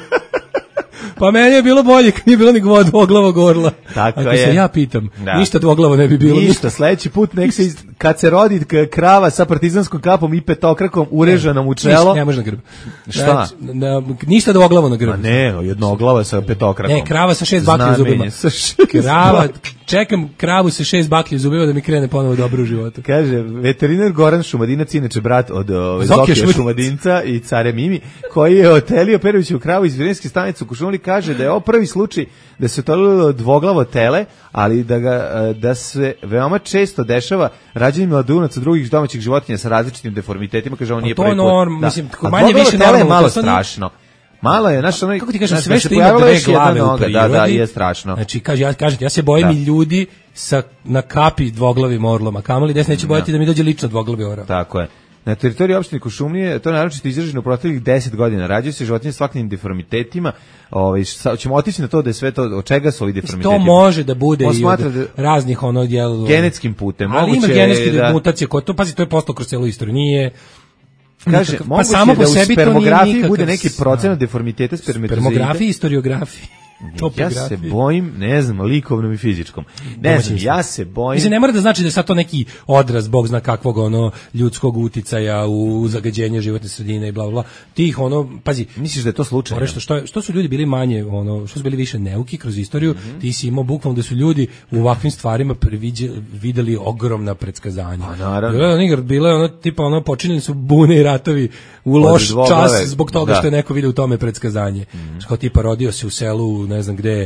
Pa meni je bilo bolje kad nije bilo ni dvoglavog orla. Tako ako je. Se ja pitam, ništa dvoglavo ne bi bilo. Ništa, sledeći put kad se rodi krava sa partizanskom kapom i petokrakom urežanom u čelo. Ništa, ne može na grb. Šta? Ništa dvoglavo na grb. Ne, jednoglava sa petokrakom. Ne, krava sa 6 baklji u zubima. Krava, čekam kravu sa 6 baklji u zubima da mi krene ponovo dobro u životu. Kaže, veterinar Goran Šumadinac, inače brat od Zokija Šumadinca i care Mimi, koji je otelio Perovićevu kravu iz veterinarske stanice u Kuršumliji, kaže da je ovo prvi slučaj da se otelilo dvoglavo tele, ali da se veoma često dešava rađanje mladunaca drugih domaćih životinja sa različitim deformitetima, kaže on nije prvi put. Mislim, manje više tele je malo strašno. Malo je, kako ti kažem, sve što ima 2 glave u prirodi, da, je strašno. Znači, ja se bojim i ljudi na kapi dvoglavim orlom, a kamoli da se neće bojati da mi dođe lično dvoglavi orao. Tako je. Na teritoriji opštine Kuršumlije to je naročito izraženo u proteklih 10 godina. Rađaju se životinje s svakakvim deformitetima. Ćemo otići na to da je sve to, od čega su ovi deformiteti. To može da bude i od raznih genetskim putem. Ali ima genetske mutacije koje to, pazi, to je postalo kroz celu istoriju. Nije... Kaže, moguće da u spermografiji bude neki procenat deformiteta spermatozoida. Spermografiji i historiografiji. Ja se bojim, ne znam, likovnom i fizičkom. Ne znam, ja se bojim... Mislim, ne mora da znači da je sad to neki odraz, bog zna kakvog ljudskog uticaja u zagađenje životne sredine i bla bla. Tih pazi, misliš da je to slučajno? Što su ljudi bili manje, što su bili više neuki kroz istoriju, ti si imao bukvalno da su ljudi u ovakvim stvarima videli ogromna predskazanja. A naravno. Bilo je tipa počinjeni su bune i ratovi u loš čas zbog toga što je neko vidio u tome predskazanje. Kao tipa rodio se u selu, ne znam gde,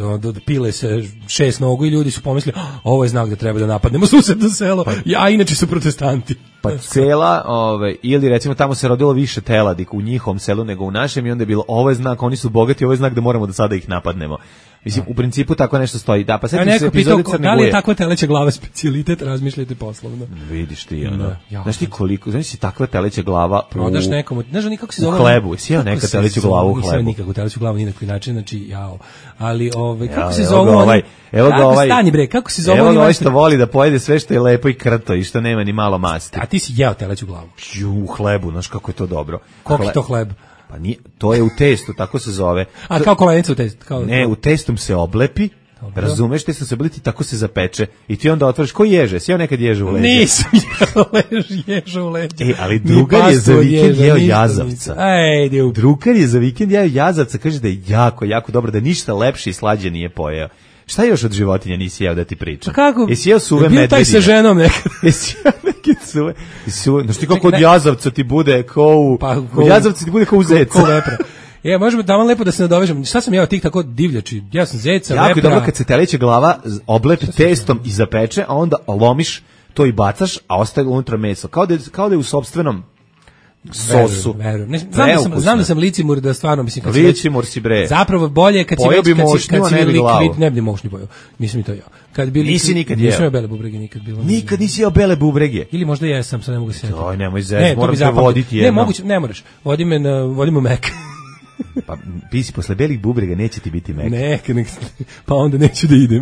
pile se 6 nogu i ljudi su pomislili, ovo je znak da treba da napadnemo susedno selo, a inače su protestanti. Pa cela, ili recimo tamo se rodilo više teladi u njihovom selu nego u našem i onda je bilo, ovo je znak, oni su bogati, ovo je znak da moramo da sada ih napadnemo. Mislim, u principu tako nešto stoji. Da, pa sad se epizode Crne Guje. Da li je takva teleća glava specijalitet, razmišljajte poslovno. Vidiš ti, znaš ti koliko, znaš si takva teleća glava prodaš nekomu, znaš ni kako se zove. U hlebu, sjeo neka teleću glavu u hlebu. Nisam nikakvu teleću glavu ni na koji način, znači, jao. Ali, kako se zove oni? Evo ga ovaj. Stani bre, kako se zove oni? Evo ga što voli da pojede sve što je lepo i krto i što nema ni malo masti. A ti si jeo teleću glavu. U hlebu, znaš kako je to dobro. Koliko je to hleb? Pa nije, to je u testu, tako se zove. A kao kolenica u testu? Ne, u testom se oblepi, Dobro. Razumeš, te su se bili ti tako se zapeče i ti onda otvoriš, ko ježe? Sjeo nekad ježe u leđa? Nisam ježa u leđa. Ali drugar je za vikend jeo jazavca. Drugar je za vikend jeo jazavca, kaže da je jako, jako dobro, da ništa lepše i slađe nije pojeo. Šta još od životinja nisi jeo da ti pričam? Kako? Jesi jeo suve medvedine? Bio taj sa ženom nekad. Jesi jeo neke suve? Znaš ti kako od jazavca ti bude kao u jazavca ti bude kao u zeca. Kao vepra. Možemo tamo lepo da se nadovežem. Šta sam jeo tih tako divljači? Ja sam zeca, jako vepra. Jako dobro kad se teleće glava oblepi testom i zapeče, a onda lomiš to i bacaš, a ostaje unutra meso. Kao da je u sopstvenom sosu. Veru. Znam da sam licimur, da stvarno mislim kad licimur si bre. Zapravo bolje kad si likvid, ne bi mošnju pojeo. Nisam i to jeo. Kad bili nisi nikad jeo. Nisam jeo bele bubrege nikad bilo. Nikad nisi jeo bele bubrege. Ili možda jesam, sad ne mogu se setiti. Oj, nemoj zez, moram te voditi jedno. Ne, moguće, ne moraš. Vodimo mek. Pa pisi posle belih bubrega neće ti biti mek. Pa onda neću da idem.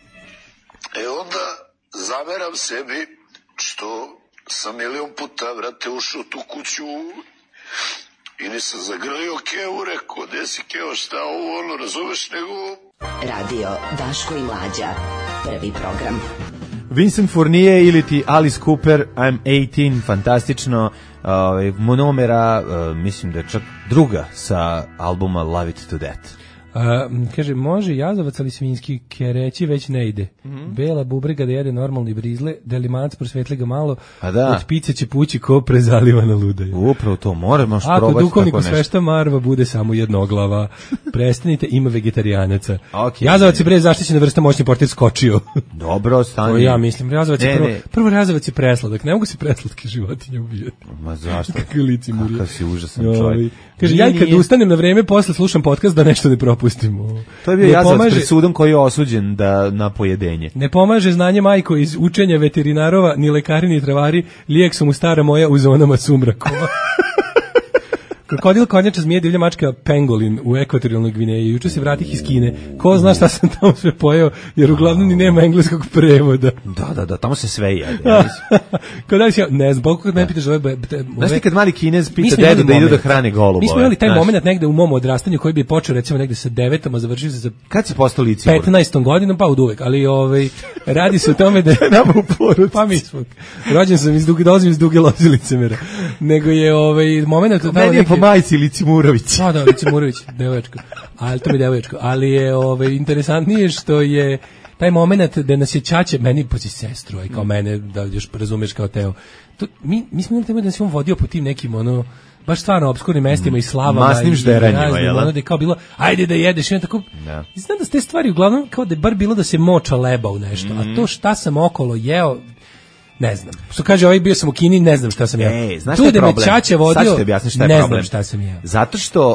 Onda zameram sebi što sam milion puta, vrate, ušao u tu kuću i nisam zagrlio Kevu, rekao, gde si Kevo, šta ovo, ono, razumeš, nego... Radio Daško i Mlađa, prvi program. Vincent Fournier ili ti Alice Cooper, I'm 18, fantastično, monomera, mislim da je čak druga sa albuma Love It To Death. Kaže, može jazavac, ali svinjski kereći već ne ide. Bela bubrega da jede normalni brizle, delimanac prosvetli ga malo, od pice će pući ko prezalivana ludaju. Upravo to, moramo probati tako nešto. Ako duhovniku svešta marva bude samo jednoglava, prestanite, ima vegetarijanaca. Jazavac je bre zaštićena vrsta, moćni portir skočio. Dobro, stani. To ja mislim, jazavac je prvo jazavac je presladak, ne mogu se preslatke životinje ubijati. Ma zašto? Kakav si užasan čovjek. Kaže, ja kad ustanem na vreme, posle slušam podcast da nešto ne propustimo. To je bio jazavac pred sudom koji je osuđen na pojedenje. Ne pomaže znanje majko iz učenja veterinarova, ni lekari, ni travari, lijek su mu stara moja u zonama sumrakova. Krokodil, konjača, zmije, divlja mačka, pengolin u ekvatorijalnoj Gvineji. Juče se vratih iz Kine. Ko zna šta sam tamo sve pojeo, jer uglavnom ni nema engleskog prevoda. Da, tamo se sve jede. Kada si ne znam, kad me pitaš ove... Znaš ti kad mali Kinez pita dedu da idu da hrane golubove? Mi smo imali taj moment negde u mom odrastanju koji bi počeo recimo negde sa 9, a završio se sa... Kad si postao licimur? 15. godinom, pa uduvek, ali radi se o tome da... Nama u poruci. Pa mi smo... Rođen sam dolazim iz Duge Lozilice, nego je moment... Majci Licimurović. Da, Licimurović, devoječko. Ali to mi devoječko. Ali je interesantnije što je taj moment da nas je ćaće, meni poći sestru, aj kao mene, da još razumeš kao Teo. Mi smo imali tamo da se on vodio po tim nekim baš stvarno opskurnim mestima i slavama. Masnim žderanjima, jel? Da je kao bilo, ajde da jedeš. I tako, znam da ste stvari uglavnom kao da je bar bilo da se moča leba u nešto. A to šta sam okolo jeo, ne znam. Što kaže, bio sam u Kini, ne znam šta sam jeo. Znaš šta je problem? Sad ću te objasniti šta je ne problem. Ne znam šta sam jeo. Zato što,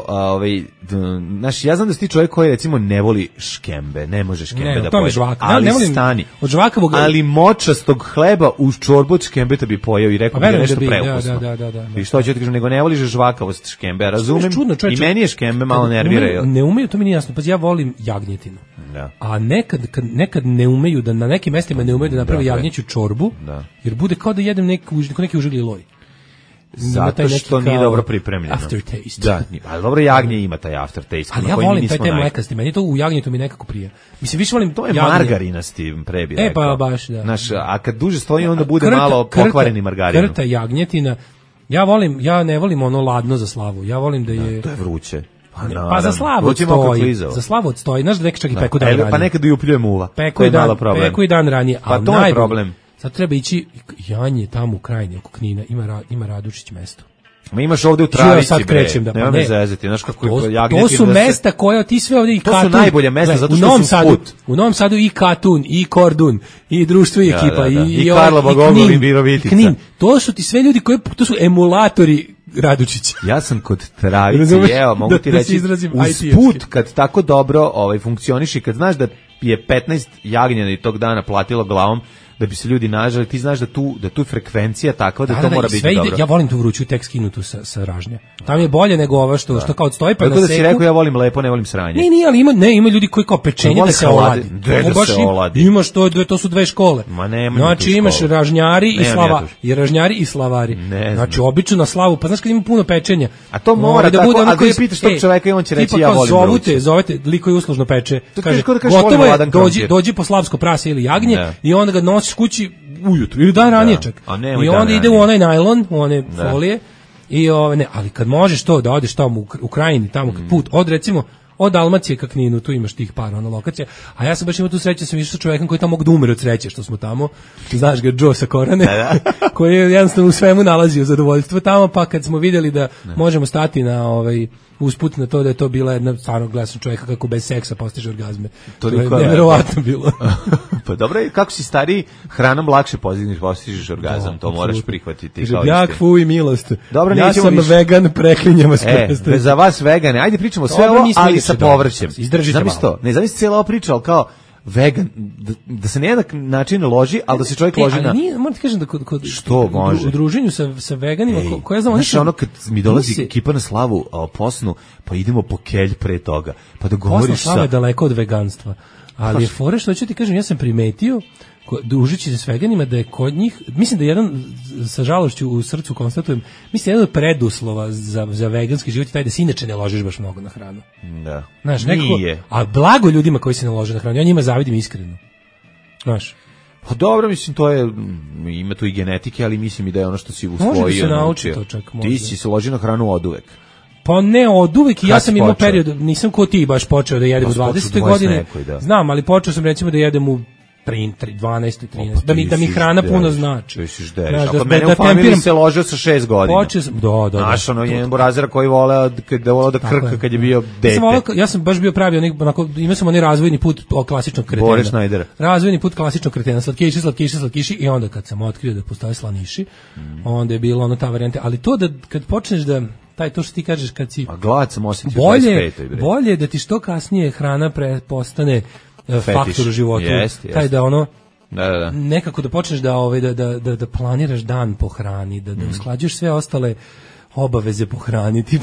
ja znam da si ti čovjek koji recimo ne voli škembe, ne može škembe da pojede. Ali stani. Od žvakavog... Ali močastog hleba uz čorbu od škembe bi pojeo i rekao da je nešto preukusno. Da. I što ću ti kažem, nego ne voliš žvakavost škembe, ja razumem. I meni je škembe malo nerviraju. Ne umeju, to mi nije jasno. Pa ja volim jagnjetinu. A nekad ne umeju, da na nekim mestima ne umeju da naprave jagnjeću čorbu, jer bude kao da jedem neki užili loj. Zato što nije dobro pripremljeno. Aftertaste. Da, ali dobro, jagnje ima taj aftertaste. Ali ja volim taj mlekasti, meni to u jagnjetu mi nekako prija. Mislim, više volim to je margarinasti prebira. Pa baš, da. A kad duže stoji, onda bude malo pokvareni margarin. Krta jagnjetina. Ja ne volim ono ladno za slavu. Ja volim da je... To je vruće. Pa za slavu odstoji. Za slavu odstoji. Znaš da neki čak i peku dan ranije. Pa nekad i upljuje muva. Peku i dan ranije. Pa to je problem. Sad treba ići Janje tamo u Krajini oko Knina, ima Radušić mesto. Ma imaš ovde u Travici, nema me zezati, znaš kako je jagnjetina. To su mesta koje ti sve ovde i Katun. To su najbolje mesta, zato što su put. U Novom Sadu i Katun, i Kordun, i društvo i ekipa, i Karlova Gogol i Virovitica. To su ti sve ljudi koji, to su emulatori Radučića. Ja sam kod Travice, mogu ti reći, uz put kad tako dobro funkcioniši, kad znaš da je 15 jagnjena i tog dana platilo glavom, da bi se ljudi nažali, ti znaš da tu frekvencija takva da to mora biti dobro. Ja volim tu vruću tek skinutu sa ražnja. Tam je bolje nego ovo što kao stoji pa na seku. Tako da si rekao ja volim lepo, ne volim sranje. Ne, ali ima ljudi koji kao pečenje da se oladi. Da se oladi. Imaš to su dve škole. Znači imaš ražnjari i slavari. Znači obično na slavu, pa znaš kad ima puno pečenja. A to mora tako, a da pitaš tog čoveka i on će reći ja volim vruće. Zovete liko i uslužno peče. Kaže, gladan krompir. dođi po slavsko prase ili jagnje i onda ga nosiš kući ujutru ili dan ranije čak. I onda ide u onaj najlon, u one folije i ali kad možeš to da odeš tamo u Krajini, tamo put od recimo od Dalmacije ka Kninu, tu imaš tih par lokacija, a ja sam baš imao tu sreću, sam išao sa čovekom koji tamo mogu da umre od sreće što smo tamo, znaš ga, Joe sa Korane, koji je jednostavno u svemu nalazio zadovoljstvo tamo, pa kad smo vidjeli da možemo stati na usput na to da je to bila jedna stvarno glasan čovjeka kako bez seksa postiže orgazme. To je nevjerovatno bilo. Pa dobro, kako si stariji, hranom lakše postižeš orgazam, to moraš prihvatiti. Jak fuj milost. Dobro, ja sam vegan, preklinjem vas. Za vas vegane, ajde pričamo sve ovo, ali sa povrćem. Izdržite malo. Ne zavisi cijela ova priča, ali kao vegan, da se na jednak način loži, ali da se čovjek loži na... Moram ti kažem da što može? U druženju sa veganima, koja znam... Znaš, ono kad mi dolazi ekipa na slavu posnu, pa idemo po kelj pre toga, pa da govoriš Posna slava je daleko od veganstva, ali je fore što ću ti kažem, ja sam primetio, družići se s veganima, da je kod njih, mislim da je jedan, sa žalošću u srcu konstatujem, mislim jedan od preduslova za veganski život je taj da se inače ne ložiš baš mnogo na hranu. Da. Znaš, nije. A blago ljudima koji se ne lože na hranu, ja njima zavidim iskreno. Znaš. Pa dobro, mislim, to je, ima tu i genetike, ali mislim i da je ono što si usvojio. Može da se nauči to čak. Možda. Ti si se ložio na hranu oduvek. Pa ne, oduvek i ja sam imao period, nisam ko ti baš počeo da jedem u 20. godine. Znam, ali počeo sam recimo da jedem u 12. 13. Da mi hrana puno znači. Ako mene u familiji se ložio sa 6 godina. Počeo sam, da. Znaš, ono jedan burazera koji voleo da krka kad je bio dete. Ja sam baš bio pravi, imao sam onaj razvojni put klasičnog kretena. Boris Schneider. Razvojni put klasičnog kretena, slatkiši i onda kad sam otkrio da postoje slaniši, onda je bilo ono ta varijanta. Ali to da kad počneš da to što ti kažeš kad si... A glad sam osjetio 25. Bolje da ti što kasnije hrana postane faktor u životu. Taj da ono nekako da počneš da planiraš dan po hrani, da usklađuješ sve ostale obaveze po hrani, tipa,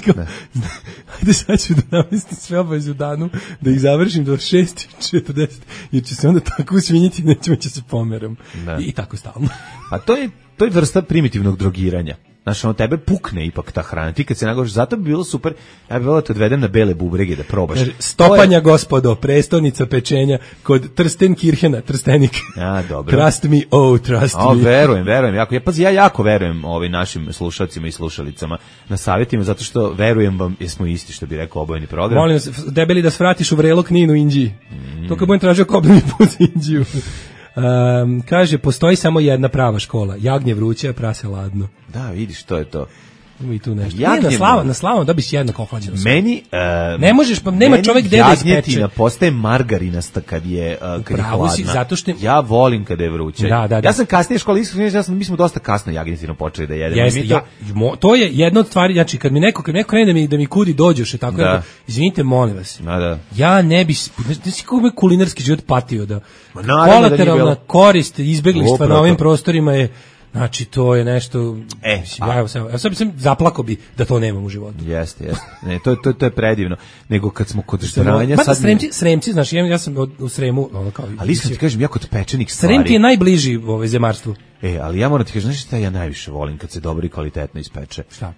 ajde sad ću da namestim sve obaveze u danu, da ih završim do 6:40, jer će se onda tako usvinjiti, nećemo će se pomeram. I tako stalno. A to je vrsta primitivnog drogiranja. Znaš, ono tebe pukne ipak ta hrana. Ti kad se nagoviš, zato bi bilo super, ja bih volio te odvedem na Bele bubrege da probaš. Stopanja, gospodo, prestolnica pečenja kod Trstenkirchena, Trstenik. Ja, dobro. Trust me, trust me. Verujem. Ja jako verujem našim slušalcima i slušalicama na savjetima, zato što verujem vam, jesmo isti, što bi rekao obojeni program. Molim vas, debeli da svratiš u Vrelo, Kninu, Inđiji. To kad budem tražio kobljeni put za Inđiju. Kaže, postoji samo jedna prava škola. Jagnje vruće, a prase ladno. Da, vidiš, to je to. I tu nešto. Na slavom dobiš jednako ohlađeno. Meni ne možeš, pa nema čovjek gde da ispeče. Jagnjetina postaje margarinasta kad je hladna. Zato što ja volim kada je vruće. Da. Ja sam kasnije škola, mi smo dosta kasno jagnjetinu počeli da jedemo. To je jedna od stvari, znači kad mi neko krene da mi kudi dođeš, tako da. Izvinite, molim vas. Ja ne bih, znači kako bi kulinarski život patio da. Kolateralna korist izbeglištva na ovim prostorima je. Znači, to je nešto... Ja sad sam zaplako bi da to nemam u životu. Jeste. Ne, to je predivno. Nego kad smo kod ždranja... Sremci, znaš, ja sam u Sremu... Ali iskreno ti kažem, ja kod pečenih stvari... Srem ti je najbliži zemarstvu. Ali ja moram ti kažem, znaš šta ja najviše volim kad se dobro i kvalitetno ispeče? Šta?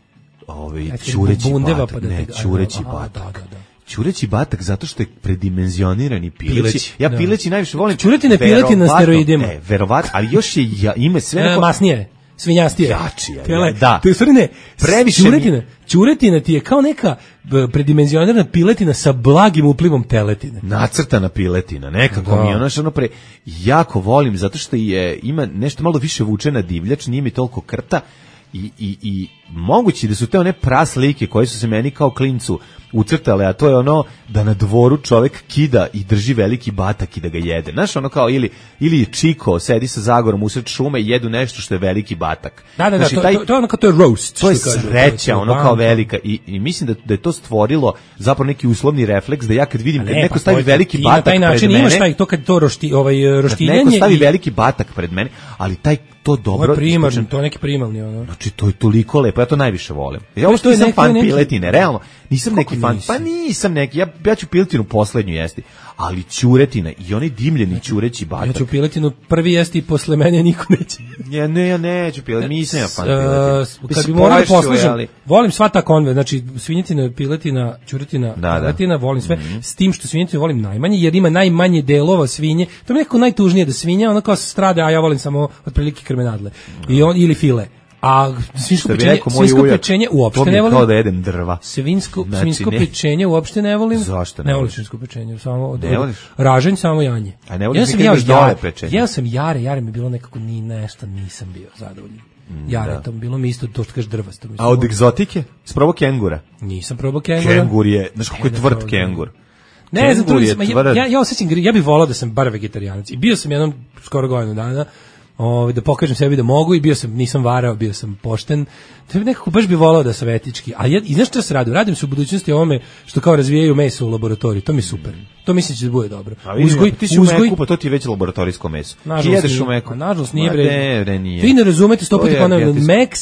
Ćureći batak. Ćureći batak zato što je predimenzionirani pileći. Ja pileći najviše volim. Ćuretine pileti na steroidima. Verovatno, ali još je ime sve masnije, svinjastije. Jačije. Da. To je stvari ne. Previše ćuretina ti je kao neka predimenzionirana piletina sa blagim uplivom teletine. Nacrtana piletina, nekako mi je ono jako volim zato što ima nešto malo više vuče na divljač, nije mi toliko krta. I moguće da su te one praslike koje su se meni kao klincu ucrtale, a to je ono da na dvoru čovek kida i drži veliki batak i da ga jede. Znaš, ono kao ili Čiko sedi sa Zagorom usred šume i jedu nešto što je veliki batak. Da, znači, to je ono kao to je roast. To je sreća, ono kao velika. I mislim da je to stvorilo zapravo neki uslovni refleks da ja kad vidim kad neko stavi veliki batak pred mene. Na taj način imaš to kad to roštiljenje. Neko stavi veliki batak pred mene, ali to dobro. To je neki primalni ono. Znači to je toliko lepo, ja to najviše volim. Ja uopšte nisam fan piletine, realno. Nisam neki fan. Pa nisam neki. Ja ću piletinu poslednju jesti, ali ćuretina i onaj dimljeni ćureći batak. Ja ću piletinu prvi jesti i posle mene niko neće. Ja neću pileti, nisam ja fan pileti. Kad bi morao da poslužim, volim sva ta konve, znači svinjetina, piletina, ćuretina, teletina, volim sve, s tim što svinjetinu volim najmanje, jer ima najmanje delova svinje, to mi je nekako najtužnije da svinja, ono kao strade, a ja volim samo otprilike krmenadle, ili file. A svinjsko pečenje uopšte ne volim. Kao da jedem drva. Svinjsko pečenje uopšte ne volim. Zašto ne voliš svinjsko pečenje? Samo ne voliš? Raženj, samo janje. A ne voliš nikad dole pečenje? Ja sam jare mi bilo nekako nešto nisam bio zadovoljan. Jare, to bilo mi isto to što kažeš drvasto. A od egzotike? Sprobao kengura? Nisam probao kengura. Kengur je, znaš kako je tvrd kengur. Ne znam, ja osjećam, ja bih volao da sam bar vegetarijanac. I bio sam jednom skoro godinu dana, da pokažem sebi da mogu i nisam varao, bio sam pošten. To je nekako baš bi volao da sam etički. A i znaš šta se radim? Radim se u budućnosti ovome što kao razvijaju meso u laboratoriji. To mi je super. To mislim će da bude dobro. Ti si u Meku, pa to ti je već laboratorijsko meso. Ti jedeš u Meku. Nažalost nije bre. Vi ne razumete 100% ponavljam.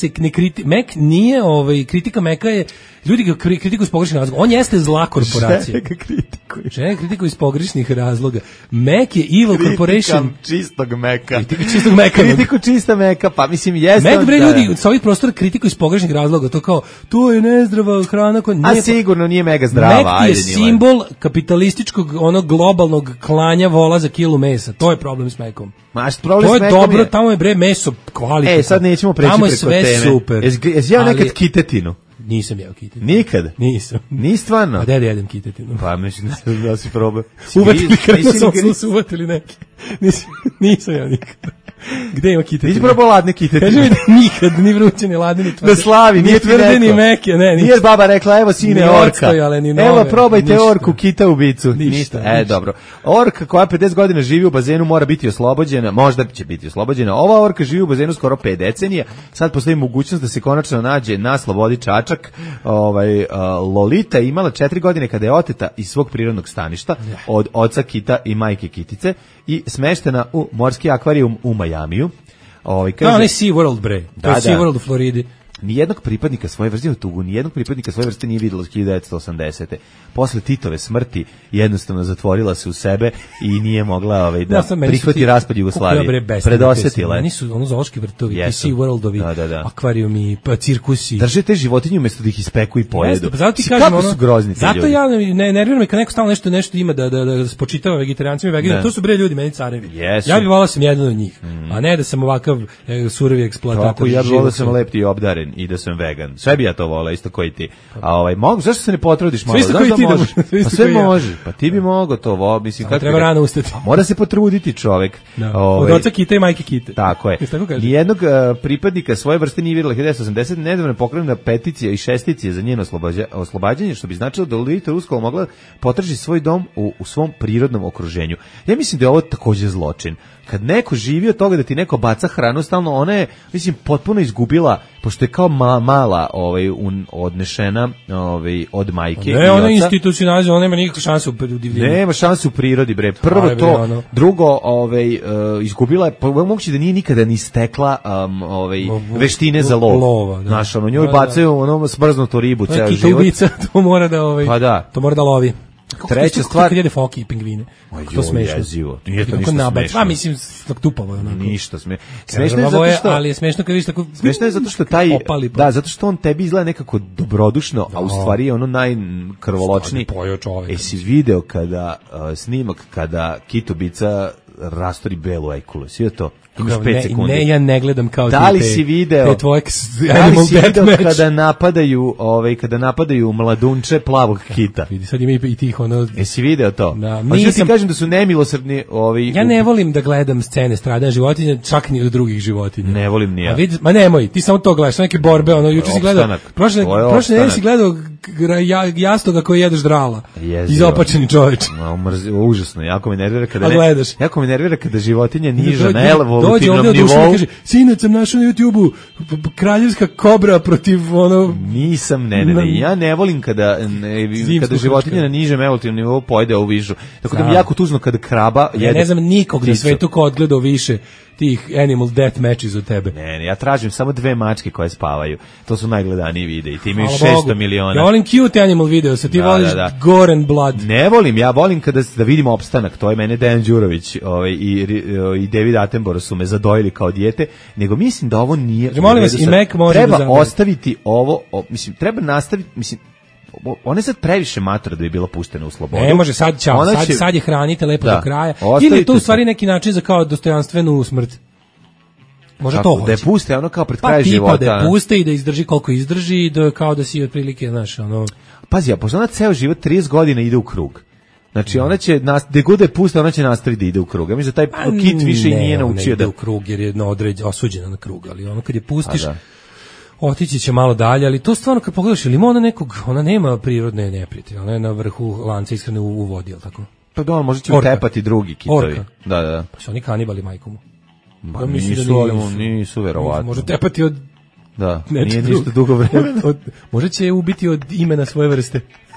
Mek nije, kritika Meka je, ljudi ga kritikuju iz pogrešnih razloga. On jeste zla korporacija. Čega kritikuju iz pogrešnih razloga. Mek je evil corporation. Čistog Meka. Kritiku čista Meka, pa mislim jeste. Mek bre ljudi sa ovih prostora kritikuju iz pogrešnih razloga. To kao, to je nezdrava hrana. A sigurno nije mega zdrava. Mek je simbol kapitalističkog onog globalnog klanja vola za kilu mesa. To je problem s Mekom. To je dobro, tamo je bre meso kvalitetno. Sad nećemo preći preko teme. Tamo je sve super. Jesi jeo nekad kitetinu? Nisam jeo kitetinu. Nikad? Nisam. Ni stvarno? A gde jedem kitetinu? Pa mislim da si probao. Uvatili kada su uvatili neki. Nisam jeo nikad. Gde ima kitetine? Nisi probao ladne kitetine? Kaži mi nikad, ni vruće, ni ladne, ni tvrde. Da slavi, nije tvrde, ni meke, ne. Nije baba rekla, evo sine orka. Evo probajte orku, kita ubicu. Ništa. Dobro. Orka koja 50 godina živi u bazenu mora biti oslobođena, možda će biti oslobođena. Ova orka živi u bazenu skoro 5 decenija. Sad postoji mogućnost da se konačno nađe na slobodi čačak. Lolita je imala 4 godine kada je oteta iz svog prirodnog staništa od oca kita i majke kitice i smeštena u morski akvarijum u Majamiju. Da, onaj Sea World bre. To je Sea World u Floridi. Nijednog pripadnika svoje vrste nije vidjela 1980. Posle Titove smrti jednostavno zatvorila se u sebe i nije mogla da prihvati raspad Jugoslavije. Predosjetila je. Nisu ono zoološki vrtovi, ti Sea Worldovi, akvarijumi, cirkusi. Drže te životinje umjesto da ih ispeku i pojedu. Kako su grozni ti ljudi. Zato ja ne nerviram me kad neko stalno nešto ima da spočitava vegetarijancima i veganima. To su bre ljudi, meni carevi. Ja bih volao sam jedan od njih, a ne da sam ovakav surovi eksploatator. Tako ja bih volao sam lep i obdaren i da sam vegan. Sve bi ja to volao, isto koji ti. A mogu, zašto se ne potrudiš malo? Sve koji ti da možeš. Pa sve može. Pa ti bi mogao to, mislim kako. Treba rano ustati. Mora se potruditi čovjek. Od oca kita i majke kite. Tako je. Nijednog pripadnika svoje vrste nije vidjela 1980. Nedavno je pokrenuta peticija i šesticija za njeno oslobađanje, što bi značilo da Lolita Ruskova mogla potražiti svoj dom u svom prirodnom okruženju. Ja mislim da je ovo također zločin. Kad neko živi od toga da ti neko baca hranu stalno, ona je, mislim, potpuno izgubila, pošto je kao mala odnešena od majke. Ne, ona je institucionalizma, ona nema nikakve šanse u divljini. Nema šanse u prirodi, bre. Prvo to, drugo, izgubila je, moguće da nije nikada ni stekla veštine za lov. Znaš, njoj bacaju smrznutu ribu ceo život. To je kita ubica, to mora da lovi. Treća stvar, kad jede foki i pingvine. To smešno. Jezivo. Nije to ništa smešno. Pa mislim tupavo je onako. Ništa smešno. Smešno je zato što, ali je smešno kad vidiš tako. Smešno je zato što zato što on tebi izgleda nekako dobrodušno, a u stvari je ono najkrvoločniji. Jesi video kada snimak kada kitubica rastori belu ajkulu. Svi je to. Imaš 5 sekundi. Ne, ja ne gledam kao ti. Da li si video kada napadaju mladunče plavog kita? Vidi, sad ima i tih ono. Jesi video to? Hoću ti kažem da su nemilosrdni Ja ne volim da gledam scene stradanja životinja, čak ni od drugih životinja. Ne volim ni ja. Ma nemoj, ti samo to gledaš, neke borbe, juče si gledao. Prošle nedelje si gledao jastoga koji jedeš drala. Izopačeni čoveč. Užasno, jako me nervira kada životinja niža na dođe ovdje od duša i kaže, sinac sam našao na YouTube-u kraljevska kobra protiv ono... Nisam, ja ne volim kada životinja na nižem evolutivnom nivou pojede ovu vižu. Tako da mi jako tužno kada kraba jede... Ja ne znam nikog na svetu ko odgledao više tih animal death matches od tebe. Ne, ja tražim samo 2 mačke koje spavaju. To su najgledaniji videi. Ti imaju 600 miliona. Ja volim cute animal video, sa ti voliš gore and blood. Ne volim, ja volim da vidim opstanak. To je mene Dejan Đurović i David Attenborough su me zadojili kao dijete, nego mislim da ovo nije... Molim vas, i Mac može treba da ostaviti ovo, mislim, treba nastaviti, mislim, ona je sad previše matora da bi bila puštena u slobodu. Ne može, sad je hranite lepo do kraja. Ili je to u stvari neki način za kao dostojanstvenu smrt. Može kako, to hoće. Da je puste, ono kao pred kraj života. Da je puste i da izdrži koliko izdrži i da kao da si otprilike, znaš, ono... Pazi, a pošto ona ceo život 30 godina ide u krug. Znači, ona će, gde god je puste, ona će nastaviti da ide u krug. Ja mislim da taj kit više i nije naučio da... Ne, ide u krug jer je osuđena na krug, ali ono kad je pustiš... Otići će malo dalje, ali to stvarno kad pogledaš, ili ima ona nekog, ona nema prirodne neprijatelje, ona je na vrhu lanca ishrane u vodi, jel tako? Pa da, možda će utepati drugi kitovi. Orka. Da. Pa su oni kanibali majkomu. Pa nisu verovatno. Može tepati od... Da, nije ništa dugo vremena. Može će ubiti od imena svoje vrste.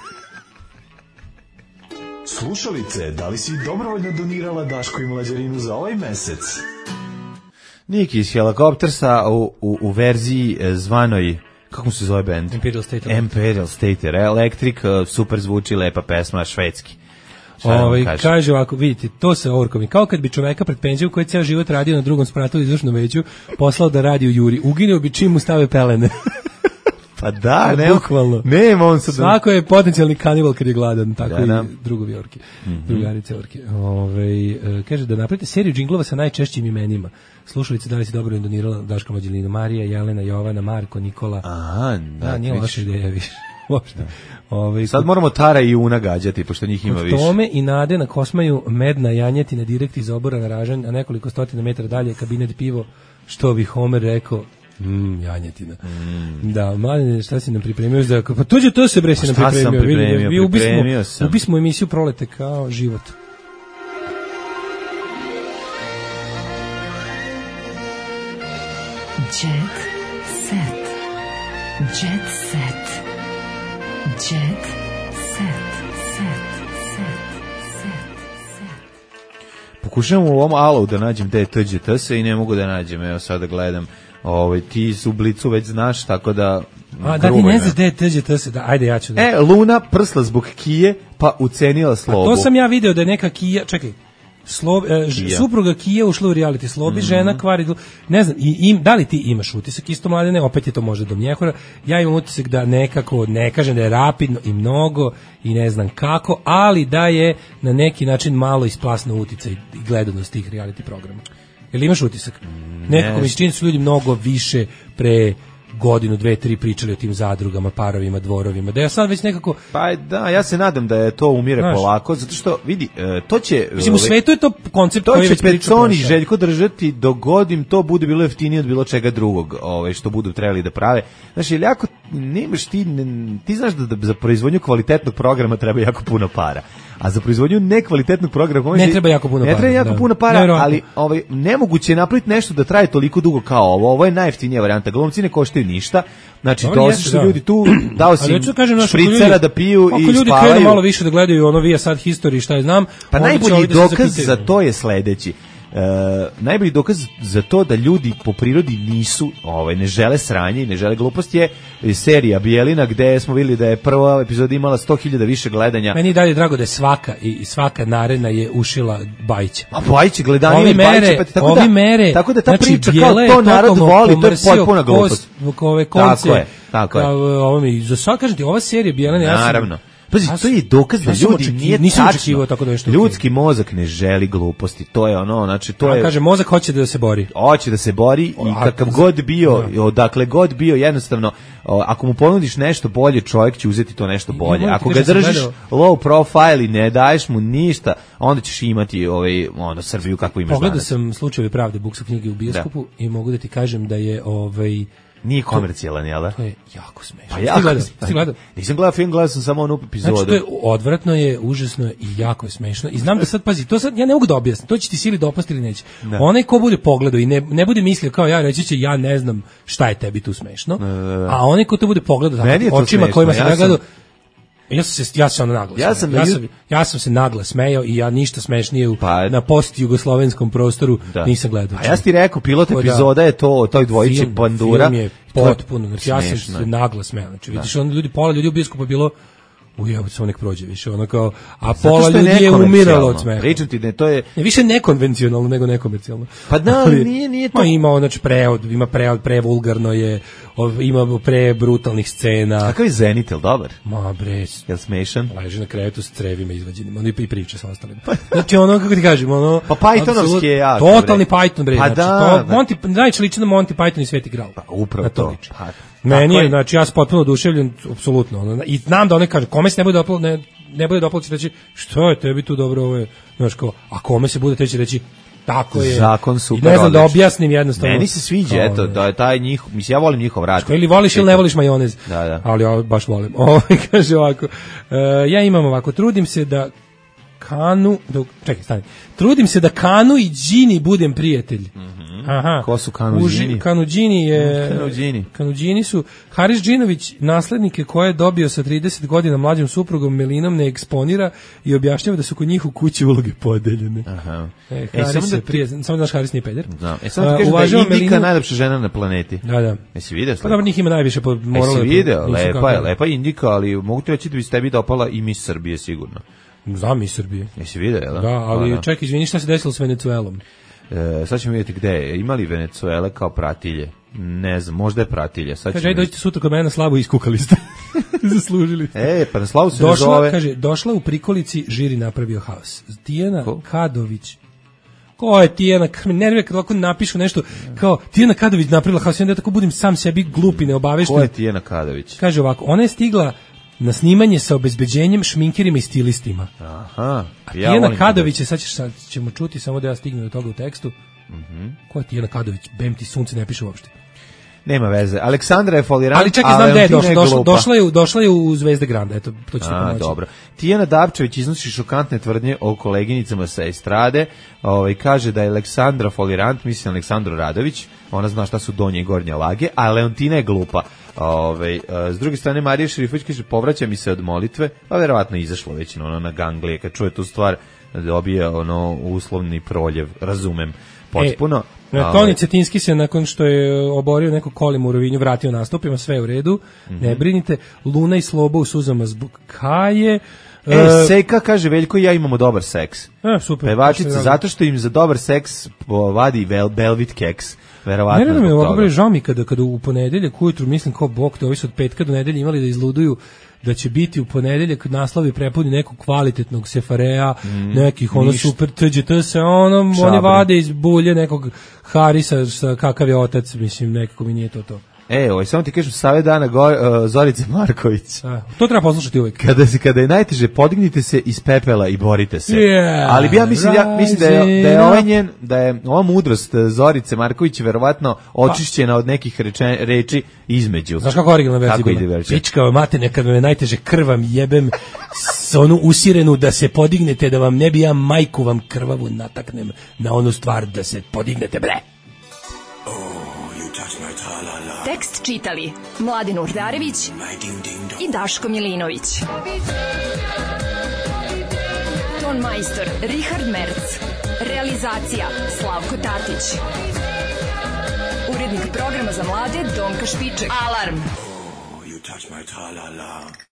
Slušalice, da li si dobrovoljno donirala Daško i Mlađarinu za ovaj mesec? Niki iz Helikoptersa u verziji zvanoj, kako se zove band? Imperial State Electric, super zvuči, lepa pesma, švedski. Kaže ovako, vidite, to se orkom. Kao kad bi čoveka pred penziju koji je ceo život radio na drugom spratu izvršnom veću, poslao da radi u Juri. Uginio bi čim mu stave pelene. Pa da, bukvalno. Nema on sad. Svako je potencijalni kanibal kad je gladan, tako i drugovi orki. Drugarice orki. Kaže da napravite seriju džinglova sa najčešćim imenima. Slušalice, da li si dobro donirala Daška Mlađarina, Marija, Jelena, Jovana, Marko, Nikola. Nije loša ideja više. Sad moramo Tara i Una gađati, pošto njih ima više. Tome i Nade na Kosmaju, medna janjetina direkt iz obora na Ražanj, a nekoliko stotina metara dalje kabinet pivo, što bi Homer rekao, janjetina. Da, Mladine, šta si nam pripremio za... Pa to se bre si nam pripremio. Ubismo emisiju Prolete kao život. Jet set. Jet set. Jet set. Pokušavam u ovom Alovu da nađem gde je TGTS i ne mogu da nađem. Evo sad da gledam. Ti u Blicu već znaš, tako da... da ti ne znaš gde je TGTS, ajde ja ću da... Luna prsla zbog Kije, pa ucenila Slobu. A to sam ja video da je neka Kija, čekaj, supruga Kija ušla u reality Slobi, žena kvari, ne znam, da li ti imaš utisak isto, Mladene, opet je to možda do mjehora, ja imam utisak da nekako, ne kažem da je rapidno i mnogo i ne znam kako, ali da je na neki način malo isplasno uticaj i gledanost tih reality programa. Jel imaš utisak? Nekako mi se čini su ljudi mnogo više pre godinu, 2, 3 pričali o tim zadrugama, parovima, dvorovima, da ja sad već nekako... Pa da, ja se nadam da je to umire polako, zato što, vidi, to će... Mislim, u svetu je to koncept koji već priča. To će Peconi Željko držati dok god im to bude bilo jeftinije od bilo čega drugog, što budu trebali da prave. Znaš, ili ako nemaš ti znaš da za proizvodnju kvalitetnog programa treba jako puno para. A za proizvodnju nekvalitetnog programa ne treba jako puno para. Ne treba jako puno para, ali nemoguće je napraviti nešto da traje toliko dugo kao ovo. Ovo je najjeftinija varijanta. Glumci ne koštaju ništa. Znači, došli su ljudi tu, dao si špricera da piju i spavaju. Ako ljudi krenu malo više da gledaju ono Via Sad History, šta je znam. Pa najbolji dokaz za to je sledeći. Najbolji dokaz za to da ljudi po prirodi nisu, ne žele sranje i ne žele glupost je serija Bijelina, gde smo vidjeli da je prva epizoda imala 100.000 više gledanja. Meni je dalje drago da je svaka naredna je ušila Bajića. A Bajić gledanje i Bajića, tako da ta priča kao to narod voli, to je potpuna glupost. Tako je. Za svaka, kažem ti, ova serija Bijelina, naravno. Pazi, to je dokaz da ljudi nije tačno. Ljudski mozak ne želi gluposti. To je ono, znači to je... Kaže, mozak hoće da se bori. Hoće da se bori i kakav god bio, odakle god bio, jednostavno, ako mu ponudiš nešto bolje, čovjek će uzeti to nešto bolje. Ako ga držiš low profile i ne daješ mu ništa, onda ćeš imati Srbiju kakvu imaš danas. Pogledao sam Slučajevi pravde, Buksa knjige u bioskopu i mogu da ti kažem da je nije komercijalan, jel da? To je jako smešno. Pa Ti gledao? Nisam gledao film, gledao sam samo onu epizodu. Znači, to je odvratno je, užasno je i jako je smešno. I znam da sad, pazi, to sad ja ne mogu da objasnim, to će ti sili dopasti ili neće. Onaj ko bude pogledao i ne bude mislio kao ja, reći će ja ne znam šta je tebi tu smešno, a onaj ko to bude pogledao očima kojima sam ja gledao, Ja sam ono naglas. Ja sam se naglas smejao i ja ništa smešnije na post-jugoslovenskom prostoru nisam gledao. A ja ti rekao, pilot epizoda je to, toj dvojičeg pandura. Film je potpuno, znači ja sam se naglas smejao. Znači vidiš, pola ljudi u bioskopu je bilo ujeo, samo nek prođe više, ono kao, a pola ljudi je umiralo od smeha. Pričam ti da to je... više nekonvencionalno nego nekomercijalno. Pa da, nije to... Ima, znači, prevulgarno je, ima brutalnih scena. Kakav je Zenitel, dobar? Ma bre. Jel smešan? Leži na krevetu s crevima izvađenim, ono i priča sa ostalim. Znači ono, kako ti kažem, ono... Pa Pythonovski je jako. Totalni Python, bre. Pa da. Najče liči na Monty Python i Sveti Gral. Pa upravo to. Meni je, znači, ja sam potpuno oduševljen, apsolutno. I znam da one kaže, kome se ne bude dopalo, će reći, što je tebi tu dobro, ovo je, znaš kao, a kome se bude, te će reći, tako je. Zakon super. I ne znam da objasnim jednostavno. Meni se sviđa, eto, da je taj njihov, mislim, ja volim njihov rad. Ili voliš ili ne voliš majonez. Da. Ali ja baš volim. Kaže ovako, ja imam ovako, trudim se da trudim se da Kanu i Đini budem prijatelj. Aha. Ko su Kanu i Đini? Kanuđini su Haris Džinović, naslednike koje je dobio sa 30 godina mlađom suprugom Melinom, ne eksponira i objašnjava da su kod njih u kući uloge podeljene. Aha. Samo daš Haris nije peder. Samo da kažem da je Indika najlepša žena na planeti. Da. Jesi vidio? Pa dobro, njih ima najviše morala. Jesi vidio? Lepa Indika, ali mogu ti reći da bi se tebi dopala i Miss Srbije sigurno. Znam Miss Srbije. Jesi vidio, jel? Da, ali čekaj, izvini, šta se desilo s Venecuelom? Sad ćemo vidjeti gde je. Imali Venecuele kao pratilje? Ne znam, možda je pratilje. Kaže, aj dođite sutra kod mene na slavu i iskukali ste. Zaslužili ste. Pa na slavu se ne zove. Kaže, došla u prikolici, žiri napravio haos. Tijana Kadović. Ko je Tijana? Nervira kad ovako napišu nešto kao Tijana Kadović napravila haos. Ja tako budem sam sebi glup i neobavešten. Ko je Tijana Kadović? Kaže ovako, ona je stigla na snimanje sa obezbeđenjem, šminkerima i stilistima. Aha. A Tijana Kadović je, sad ćemo čuti, samo da ja stignem do toga u tekstu. Ko je Tijana Kadović? Bem ti sunce ne piše uopšte. Nema veze. Aleksandra je folirant, ali čekaj, znam gde je došla je u Zvezde Granda, eto, to ću ti pomoći. Dobro. Tijana Dapčević iznosi šokantne tvrdnje o koleginicama sa estrade, kaže da je Aleksandra folirant, mislim Aleksandru Radović, ona zna šta su donje i gornje lage, a Leontina je glupa. S druge strane, Marija Šerifović kaže, povraća mi se od molitve, pa verovatno izašlo već na ganglije, kad čuje tu stvar, dobije uslovni proljev, razumem potpuno. Toni Cetinski se nakon što je oborio neko kolima u Rovinju vratio nastupima, sve u redu, ne brinite. Luna i Slobo u suzama zbog Kaje. Sejka kaže, Veljko i ja imamo dobar seks. Super. Pevačica, zato što im za dobar seks vadi Belvit keks. Verovatno. Ne, ovako bre, žao mi kada u ponedeljak ujutru, mislim kao bok, ovi su od petka do nedelje imali da izluduju da će biti u ponedeljak naslovi prepuni nekog kvalitetnog sefarea, nekih super TGT se oni vade iz bulje nekog Harisa sa kakav je otac, mislim, nekako mi nije to. Samo ti kažem, savjet dana Zorice Marković. To treba poslušati uvijek. Kada je najteže, podignite se iz pepela i borite se. Ali ja mislim da je ova mudrost Zorice Marković verovatno očišćena od nekih reči između. Znaš kako originalna verzija? Pička matene, kad me najteže krvam jebem s onu usirenu da se podignete, da vam ne bi ja majku vam krvavu nataknem na onu stvar da se podignete, bre. Tekst čitali Mladin Urdarević i Daško Milinović. Ton majstor Richard Merc. Realizacija Slavko Tatić. Urednik programa za mlade Donka Špiček. Alarm!